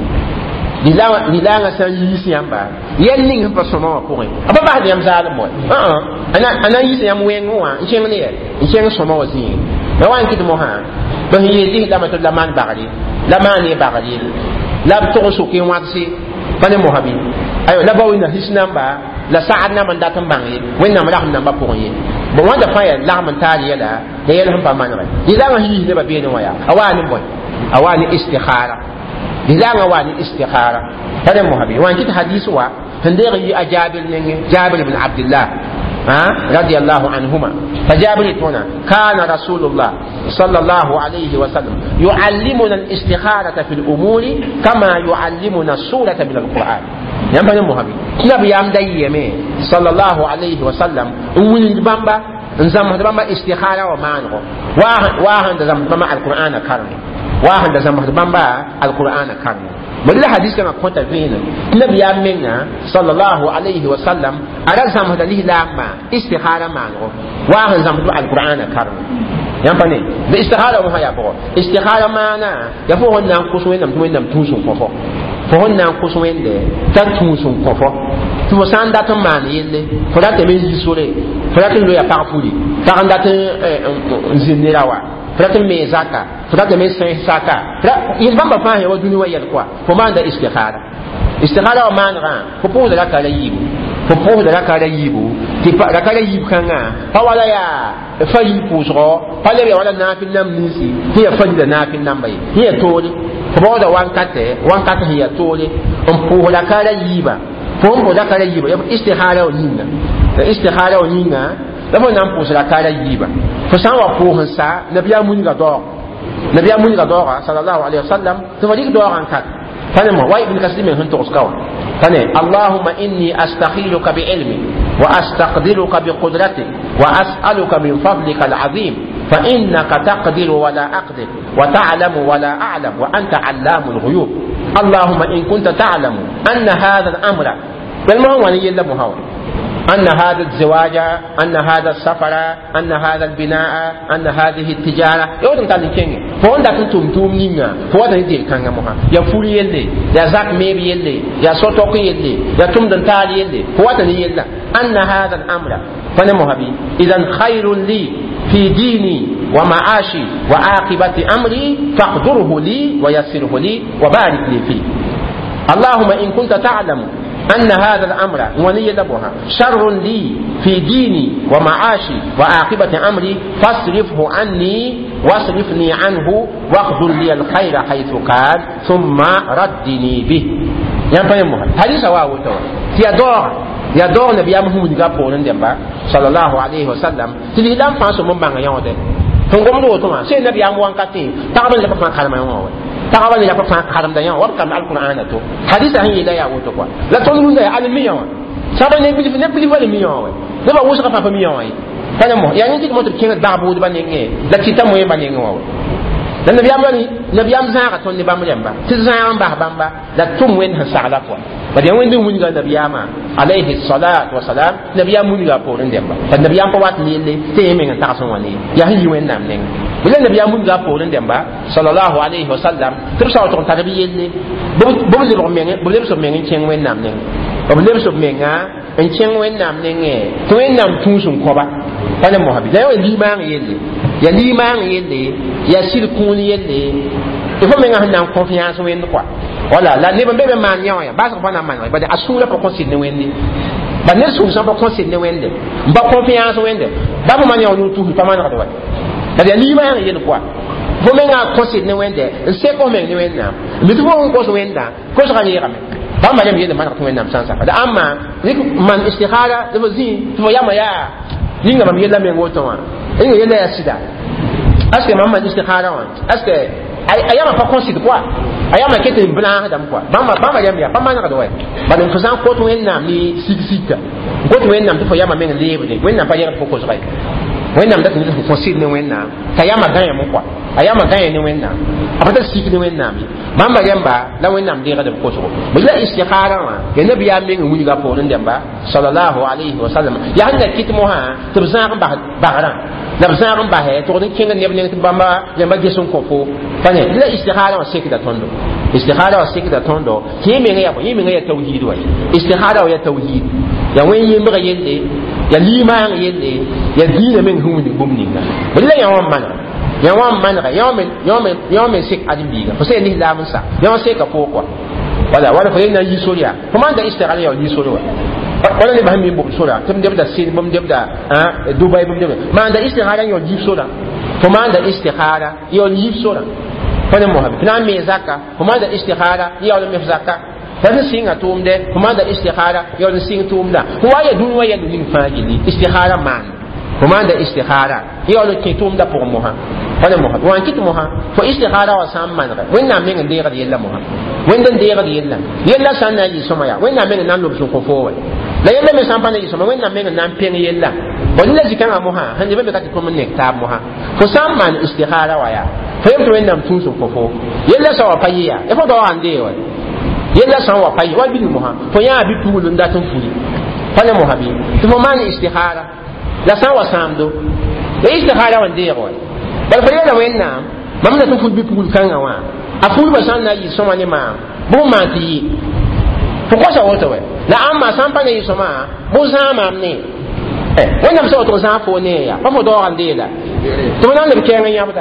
dilanga sa yisi am ba yen ning pa soma wa ko aba ba yam zaal mo anan yisi yam wen wa nke man ye nke soma ozin da wan kit mo ha to yisi da ma to la man bagari la to so ke wa si pa ne mo habi ayo la bawina hisnamba la sa'ad na man datan bangi wenna ma raham namba ko yi bo wanda fa ya la man tali yada da yel han pa man ra dilanga hi ne ba be ne waya awani boy awani istikhara bizanga wani istikhara tare muhabi wan kit hadith wa handere yi Jabir ibn Abdullah رضي الله عنهما فجابر هنا كان رسول الله صلى الله عليه وسلم يعلمنا الاستخارة في الأمور كما يعلمنا السورة من القرآن ينبغي المهبي نبي يمدي صلى الله عليه وسلم ولد بامبا نزام بامبا استخارة ومعنه واحد نزام بامبا القرآن كرم واحد نزام بامبا القرآن كرم بدل حديث كما كنت فيه النبي امنا صلى الله عليه وسلم ارزم هذا له لما استخاره معنه واهن زم القران كرم ينبني باستخاره ما يبغى استخاره معنا يفوه ان كسوين نم توسون فوفو فهن نان كسوين ده تتوسون فوفو تو سان دات مان يله فدات من يسوري فدات لو يا باقولي فدات زينيراوا فدات مي زكا فدات مي ساكا يبقى فاهم ودني ويا quoi فماندا استخاره ومانغا فبوز لا كلا يبو فبوز لا كلا يبو تبا لا كلا يب كانغا فوالا يا فاي بوزرو فالي ولا نافل نام نسي هي فاي نافل نام باي هي تولي فبوز وانكاته هي تولي ام بوز لا كلا يبا فهم لا كلا يبا استخاره ونينا لما نام بوز لا كلا يبا فسان وبوز سا نبيا مونغا دور صلى الله عليه وسلم تفريق دور عن كات فنما واي ابن كثير من هنتو اسكاو فني اللهم اني استخيرك بعلمي واستقدرك بقدرتك واسالك من فضلك العظيم فانك تقدر ولا اقدر وتعلم ولا اعلم وانت علام الغيوب اللهم ان كنت تعلم ان هذا الامر بل ما هو يلا محاول أن هذا الزواج أن هذا السفر أن هذا البناء أن هذه التجارة يودن تاني كيني فون داتن توم نينا فون داتن ديل كانغا موها يا فولي يلي يا زاك ميبي يلي يا سوتوكي يلي يا توم دنتالي يلي فون داتن يلا أن هذا الأمر فنموها بي إذا خير لي في ديني ومعاشي وعاقبة أمري فاقدره لي ويسره لي وبارك لي فيه اللهم إن كنت تعلم أن هذا الأمر وني لبها شر لي في ديني ومعاشي وعاقبة أمري فاصرفه عني واصرفني عنه واخذل لي الخير حيث كان ثم ردني به ينفهمها حديث واو تو يا دور نبي محمد غابون دمبا صلى الله عليه وسلم تلي دام فاسو من بان يوده تنغم دو تو ما سي نبي ام وان كاتي تابن لا فان كلمه يوه تابن لا فان كلمه دا يوه وكم القران تو حديث هي لا يا وتو كوا لا تقولون يا علم يوه سابن نبي ولا ميوه نبا وسخ فا ميوه فانا مو يعني دي موتر كين دابود بانينغي لا كيتا موي بانينغو dan nabiyam zaka ton ni bamjamba tizam bamba la tum wen hasala ko bade wen dum mun ga nabiyama alayhi salatu wa salam nabiyam mun ga ko ndemba fa nabiyam ko wat ni le te men ta son wani ya hi wen nam nen bila nabiyam mun ga ko ndemba sallallahu alayhi wa sallam tir sa to tarbiye ni bo le bo men bo le so men chen wen nam nen bo le so men ga en chen wen nam nen e to wen nam tun sun ko ba kana mo habi da yo liman yelle ya liman yelle ya silkun yelle il faut menga handa confiance wen quoi voilà la ne bembe man ya ba sa bana man ba de asura pour considérer wen ba ne sou sa pour considérer wen ba confiance wen ba mo man ya on tout pas man radwa ba de liman yelle quoi faut menga considérer wen c'est comme wen na mais tout on cause wen da cause ga yera ba ma dem yelle man ko wen nam sansa da amma man istikhara de vozi to ya ma ya ninga mam yella men woto wa inga yella ya sida aske mamma istikhara wa aske ayama pa consider quoi ayama kete bna adam quoi bamba yam ya pamana ka doy baden ko san ko to en nam ni sigsika ko to en nam to yama men lebe wen nam pa yara ko ko zai wen nam da ni ko consider ne wen nam tayama ganya mo quoi ayama ganya ne wen nam apata sik ne wen nam bamba yamba la wen nam de ga ko so bila istikhara wa ya nabi ya men mun ga po nen demba sallallahu alaihi wasallam ya handa kitmo ha to zan ba baran la bazan ba he to ni kinga ne ne bamba yamba gesun ko fo fane bila istikhara wa sekida tondo istikhara wa sekida tondo yimi nga ya tauhid wa istikhara wa ya tauhid ya wen yimi ga yende ya liman yende ya dina men humudi bumninga bila ya wan man ga yamen sik adimbiga fo se ni la musa yawan se ka ko wala fa yana yi soriya kuma da istikhara ya yi soriya wala ne bahmi bu sura tum debda sin bum debda dubai bum debda ma da istikhara yo yi sura kuma da istikhara yo yi sura fane mohabi na me zakka kuma da istikhara ya wala me zakka fane singa tumde kuma da istikhara ya wala sing tumda huwa ya dunwa ya dun fajili istikhara man kuma da istikhara ya wala ke tumda pour moha fane mohabi wan kit moha fo istikhara wa samman wenna me ngende ga yella moha wenda de ga yella sanna yi somaya wenna me nan lob ko fo la yella me sampana yi somaya wenna me nan pen yella wala jikanga moha hande be ka ti ko men nekta moha fo samman istikhara wa ya fayam to wennam tun so fofo yella sa wa payiya e fo do ande wa yella sa wa payi wa bi moha fo ya bi tuulu ndatun fuli fane mohabi to fo man istikhara la sa wa samdo e istikhara wa de wa bal fa yella wennam mamna tun ful bi tuulu kanga wa aful ba sanna yi soma ne ma bu ma ti fo ko sa woto we la amma sampana yi soma bu sama ne wennam sa to sa fo ne ya fo do ande la to nan le kenga yabda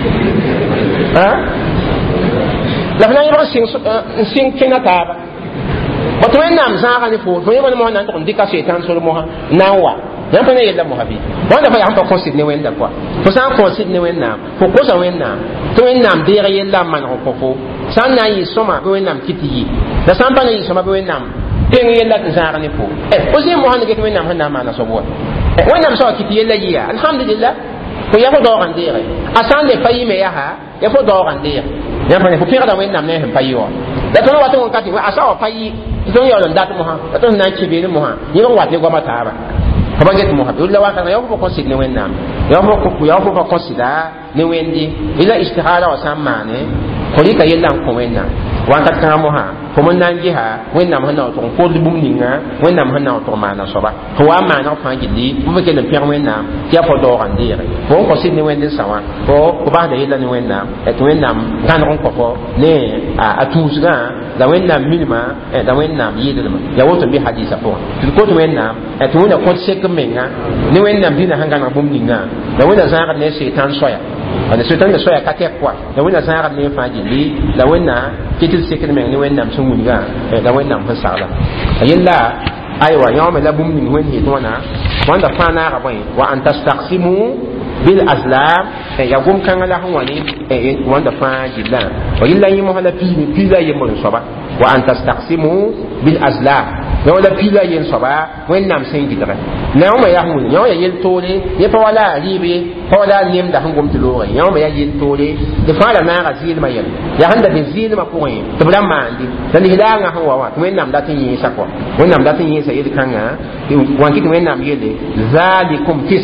la fana yaba sing kena taba bato nam zaka ni fo to yaba mo nan to ndika setan so mo nawa yan fa ne yella mo habi wanda fa yan pa consid ne wenda kwa fo san consid ne wenna fo ko sa wenna to wennam de yella man ko fo san na yi soma be wennam kiti da san pa ne yi soma be wennam pen yella zaka ni fo o se mo han ge to wennam han na mana so bo wennam so kiti yella yiya alhamdulillah ko ya fo do kan dire asan de fayi me ya ha ya fo do kan dire ya fa ne fo pira da wen nam ne hem fayi wa da to wa to kan ti wa asa wa fayi to yo don dat mo ha da to na chi be mo ha ni wa te gwa mata ba ko ba get mo ha ulla wa kan ya fo ko sit ne wen nam ya fo ko sida ne wen di ila istihara wa samane ko ri ka yella ko wen nam wa ka ta mo ha ko mon nan ji ha wen nam ha na to ko du bum ninga wen nam ha na to mana so ba ko wa mana fa gidi mo ke le per wen nam ya fo do kan dire ko ko sit ne wen din sawa ko ba da yella ne wen nam e to wen nam kan ko ko ne a tuzga da wen nam minima e da wen nam yidel ma ya woto bi hadisa ko ko to wen nam e to na ko se menga ne wen nam dina hanga na bum ninga da wen da zaka ne setan soya wanda setan da soya ka tek kwa da wen da zaka ne fa gidi da wen na kitil sekin menga ne wen nam sun muniga da wen nam fa sala ayilla aywa yawma la bum ning wen hi to na wanda fa na ga bai wa an tastaqsimu bil azlam ya gum kan ala han wani wanda fa gilla wa illa yi mo hala fi la yi mo soba wa an tastaqsimu bil azlam ya wala fi la yin soba wen nam sen gidra na ma ya hun ya yel tole ya fa wala ribe fa wala nim da han gum tulo ya ma ya yel tole da fa la na ga zil ma yel ya handa bin zil ma ko yin to bla ma andi dan hidanga han wa wen nam da tin yi sakwa wen nam da tin yi sa yel kanga wan ki wen nam yele zalikum fisq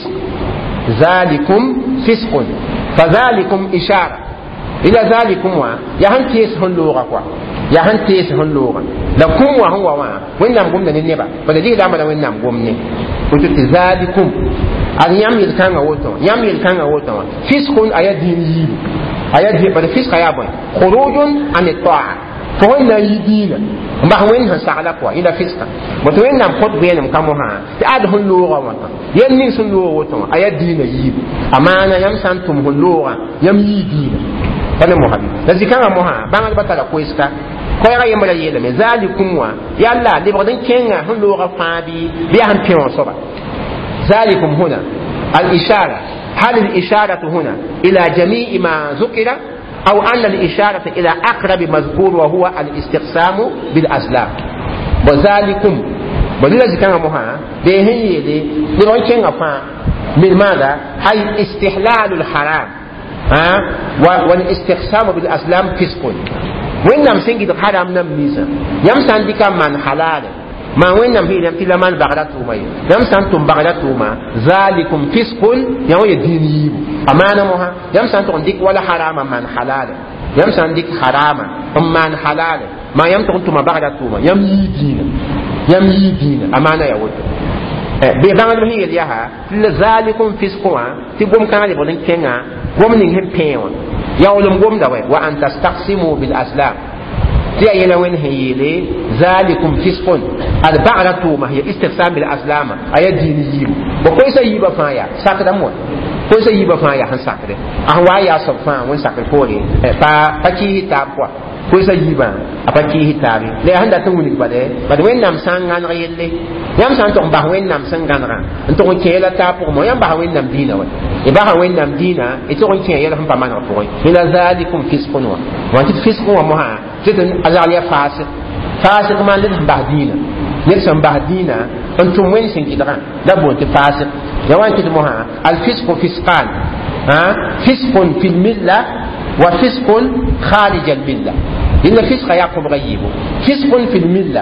ذلكم فسق فذلكم إشارة إلى ذلكم يا هن تيس هن لغة يا هن تيس هن لغة لكم وهو وين نام قمنا ننبا بدي لا ما وين نام قمنا وتت ذلكم أيام يلكان أوتوا يام يلكان أوتوا فسق أيدين أيدين بدي فسق أيابون خروج عن الطاعة فهو لا يدين ما هو إنها سعلا كوا إلى فسق متوين نام خد بينهم كموها تعاد هلوغا وطن يمين سلوغا وطن أيا دين يب أمانا يمسانتم هلوغا يم يدين فأنا محبي لذي كان موها بانال بطل كويسكا كويرا يمبلا يلم ذلكم يلا لبغدن كينا هلوغا فابي بيهم بيون صبا ذلكم هنا الإشارة هل الإشارة هنا إلى جميع ما ذكر أو أن الإشارة إلى أقرب مذكور وهو الاستقسام بالأزلام وذلكم بدل ذكر مها بهي دي لوين أفا من ماذا هي استحلال الحرام والاستقسام بالأزلام فسق وين نم سنجد الحرام نم ميزا يمسان ديك من حلال ما وين نم هي نم تلا من بغداتو ما يم سانتم بغداتو ما ذلكم فسق يوم يديني أمانة مها يم سانتم ديك ولا حرام من حلال يم سان ديك حرام من حلال ما يم تكنتم بغداتو ما يم يدين أمانة يا ود بيبان هي اليها لذلكم فسق تقوم كان يبغون كينا قوم نهم بيون يولم قوم دواء وأن تستقسموا بالأسلام تي يلا وين هي لي ذلكم فسق البعرة ما هي استقسام بالأسلام أي دينيين وكويس يبا فايا ساكت أمور ko sa yiba fa ya han sakre a wa ya so fa won sakre pore pa ki ta kwa ko sa yiba apa ki hitari le handa to wuni bade wen nam sang ngan yelle yam san to ba wen nam sang ngan ra to ko kela ta pour mo yam ba wen nam dina wa e ba wen nam dina e to ko kela pa man ra pour ila zalikum fisqun wa tit fisqun wa moha titan azaliya fasik man le ba dina ne san ba dina antum wen sin kidara da bon ti fasik ya wan kit moha al fisqu fisqan fisqun fil milla wa fisqun kharij al milla إن الفسق يعقب غيبه فسق في الملة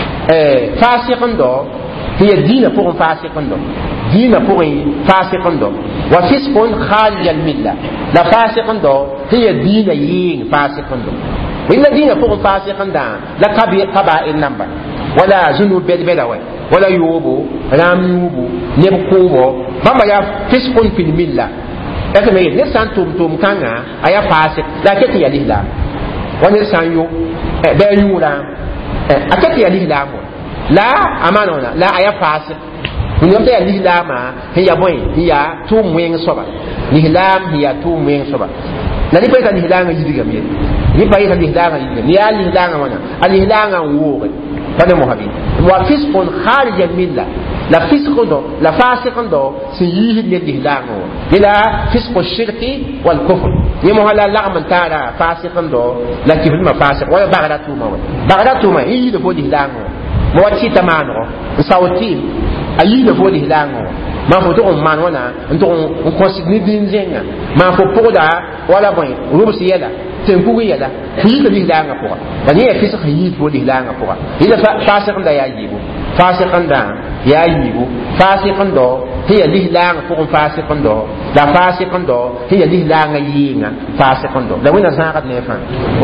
فاسق دو هي الدين فوق فاسق دو دين فوق فاسق دو وفسق خارج الملة لا فاسق دو هي الدين يين فاسق دو إن الدين فوق فاسق دا لا قبائل نمبر ولا ذنوب بدوي ولا يوبو رام يوبو نبكوبو بما يا فسق في الملة لكن نسان توم كانا أيا فاسق لا كتي الإسلام wani sanyo da yura akati ya lihlamo la amanona la aya fasik ni yamta ya lihlama hiya boy hiya tumwen soba lihlam hiya tumwen soba na ni pesa lihlanga yidiga mi ni pesa lihlanga yidiga ni ya lihlanga wana alihlanga wo kada muhabi wa fisqun kharij al milla la fisqun do la fasiqun do siyihi ni lihlanga ila fisqu shirki wal kufr ni mo hala la man tara fasiqan do la kifil ma fasiq wala bagada tuma yi do fodi hilango mo wati tamano sawti ayi do fodi hilango ma fo to man wana to on consigne din zenga ma fo poda wala boy rubusi yala tempu yala yi do hilanga ko da ni fisq yi fodi hilanga ko ila fasiqan da ya yibu fasiqan da ya yibu fasiqan do hiya lihlanga ko fasiqan do la fasiqan do hiya lihlanga yinga fasiqan do da wina zakat nefa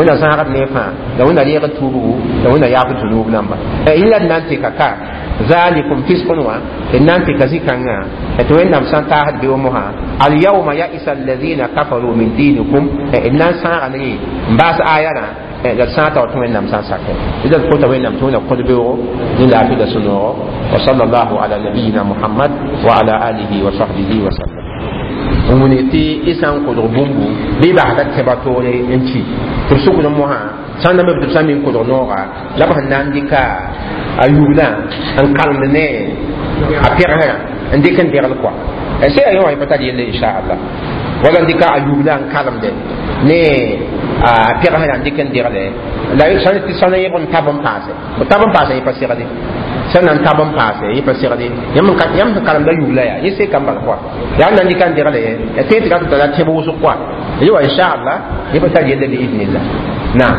da wina riya tubu da wina ya tubu namba illa nanti kaka zalikum fisqun wa nanti kazikanga to wenda msanta hadi wa moha al yawma ya'isa alladhina kafaru min dinikum inna sa'ali mbas ayana da sata wa tuwenna msasake idan ko ta wenna tuna ko bewo ni la fi da sunoro wa sallallahu ala nabiyyina muhammad wa ala alihi wa sahbihi wa sallam umuniti isan ko do bumbu bi ba ta tebatore enti to suku no moha sanda be to sami ko do nora la ba nandika ayula an kalme ne a pirana ndikan diral kwa sai ayo ay patadi insha Allah wala ndika ayula an kalamde ne a pirana ndikan dirale la yo sanati sanaye on tabam passe yi pasirade sanan tabam passe yi pasirade yam kalam da yula ya yi sai kambal kwa ya nan ndikan dirale ya sai tika ta tebo su kwa yi wa insha Allah yi patadi bi idnillah na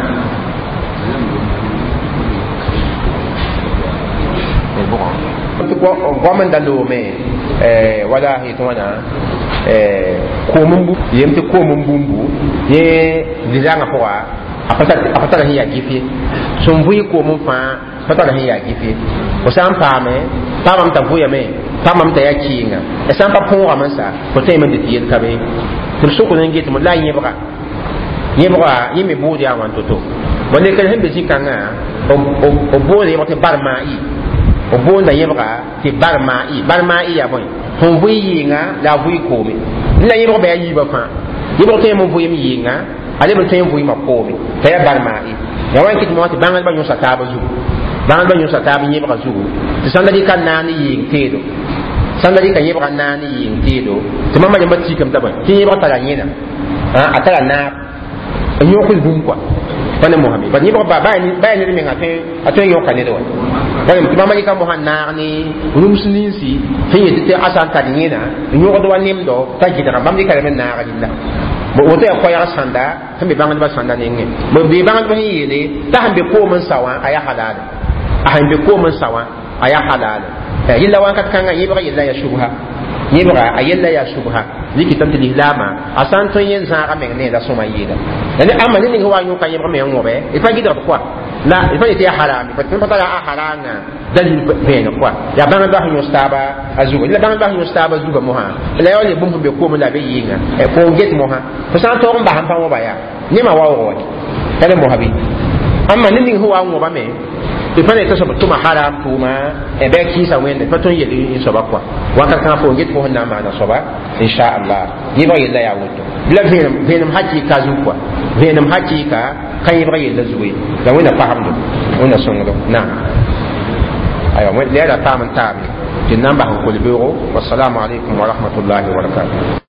gomen da lome wala hitwana ko mumbu yemte ko mumbumbu ye dizanga poa apata hiya gifi son buyi ko mun fa pata hiya gifi o sam pame pamam ta buya me pamam ta yakinga e sam pa poa mansa ko te men de tiel kabe tum soko ngi tum la yebra yimi bodi awan toto wonde kan hembe jikanga o bodi mo te barmai o bonda yebra ti barmai ya boy hon buyi yinga la buyi ko me la yebra ba yi ba fa yebra te mo buyi mi yinga ale ben tem buyi ma ko me ta ya barmai ya wan kit mo ti bangal ba nyosa taba yebra zu ti sanda di kan nani yin tedo sanda di kan yebra nani yin tedo ti mama jamba ti kam taba ti yebra tala nyina atala na nyokul bum kwa bana muhammed ba ni ba ni mi ngate ato yo kanede wa bana mama ni ka muhanna ni rumsinisi fiye te asan ta dingena nyo ko do wanim do ta gidara bam ni ka men na ga dinda bo wote ya ko ya sanda tambe bangal ba sanda ni ngi bo be bangal ba ni yele ta hambe ko mun sawa aya halal hambe ko mun sawa aya halal yilla wan kat kanga yibra yilla ya shubha yibra ayilla ya shubha liki tanti lihlama asan to yen sa ga men ne da soma yida yani amma ni ho wa nyu kan yibra men ngobe ifa gidara kwa la ifa ite ya harami fa tun patala haranga dalil beno kwa ya banga ba nyu staba azuga ila banga ba nyu staba azuga moha ila yo le bumbu be ko mo la be yinga e ko get moha fa san to mba han pa mo ba ya ni ma wa wo kada mo habi amma ni ho wa ngoba me tɩ pa ne tɩ soab tʋma haram tʋʋma bɩ kɩɩsa wẽnde pa tõe n yel n soaba kɔa wakat kãa fo get fo sẽn na n maana soaba inchallah yɩbg yella yaa woto la vẽenem hakɩɩka zug kɔa vẽenem hakɩɩka ka yɩbg yella zuge la wẽnna pasemdo wẽnna sõngdo naam aywa lɛɛra paam n taame tɩ n na n bas n kol beoogo wasalamu alaikum wa rahmatullahi wa barakatuh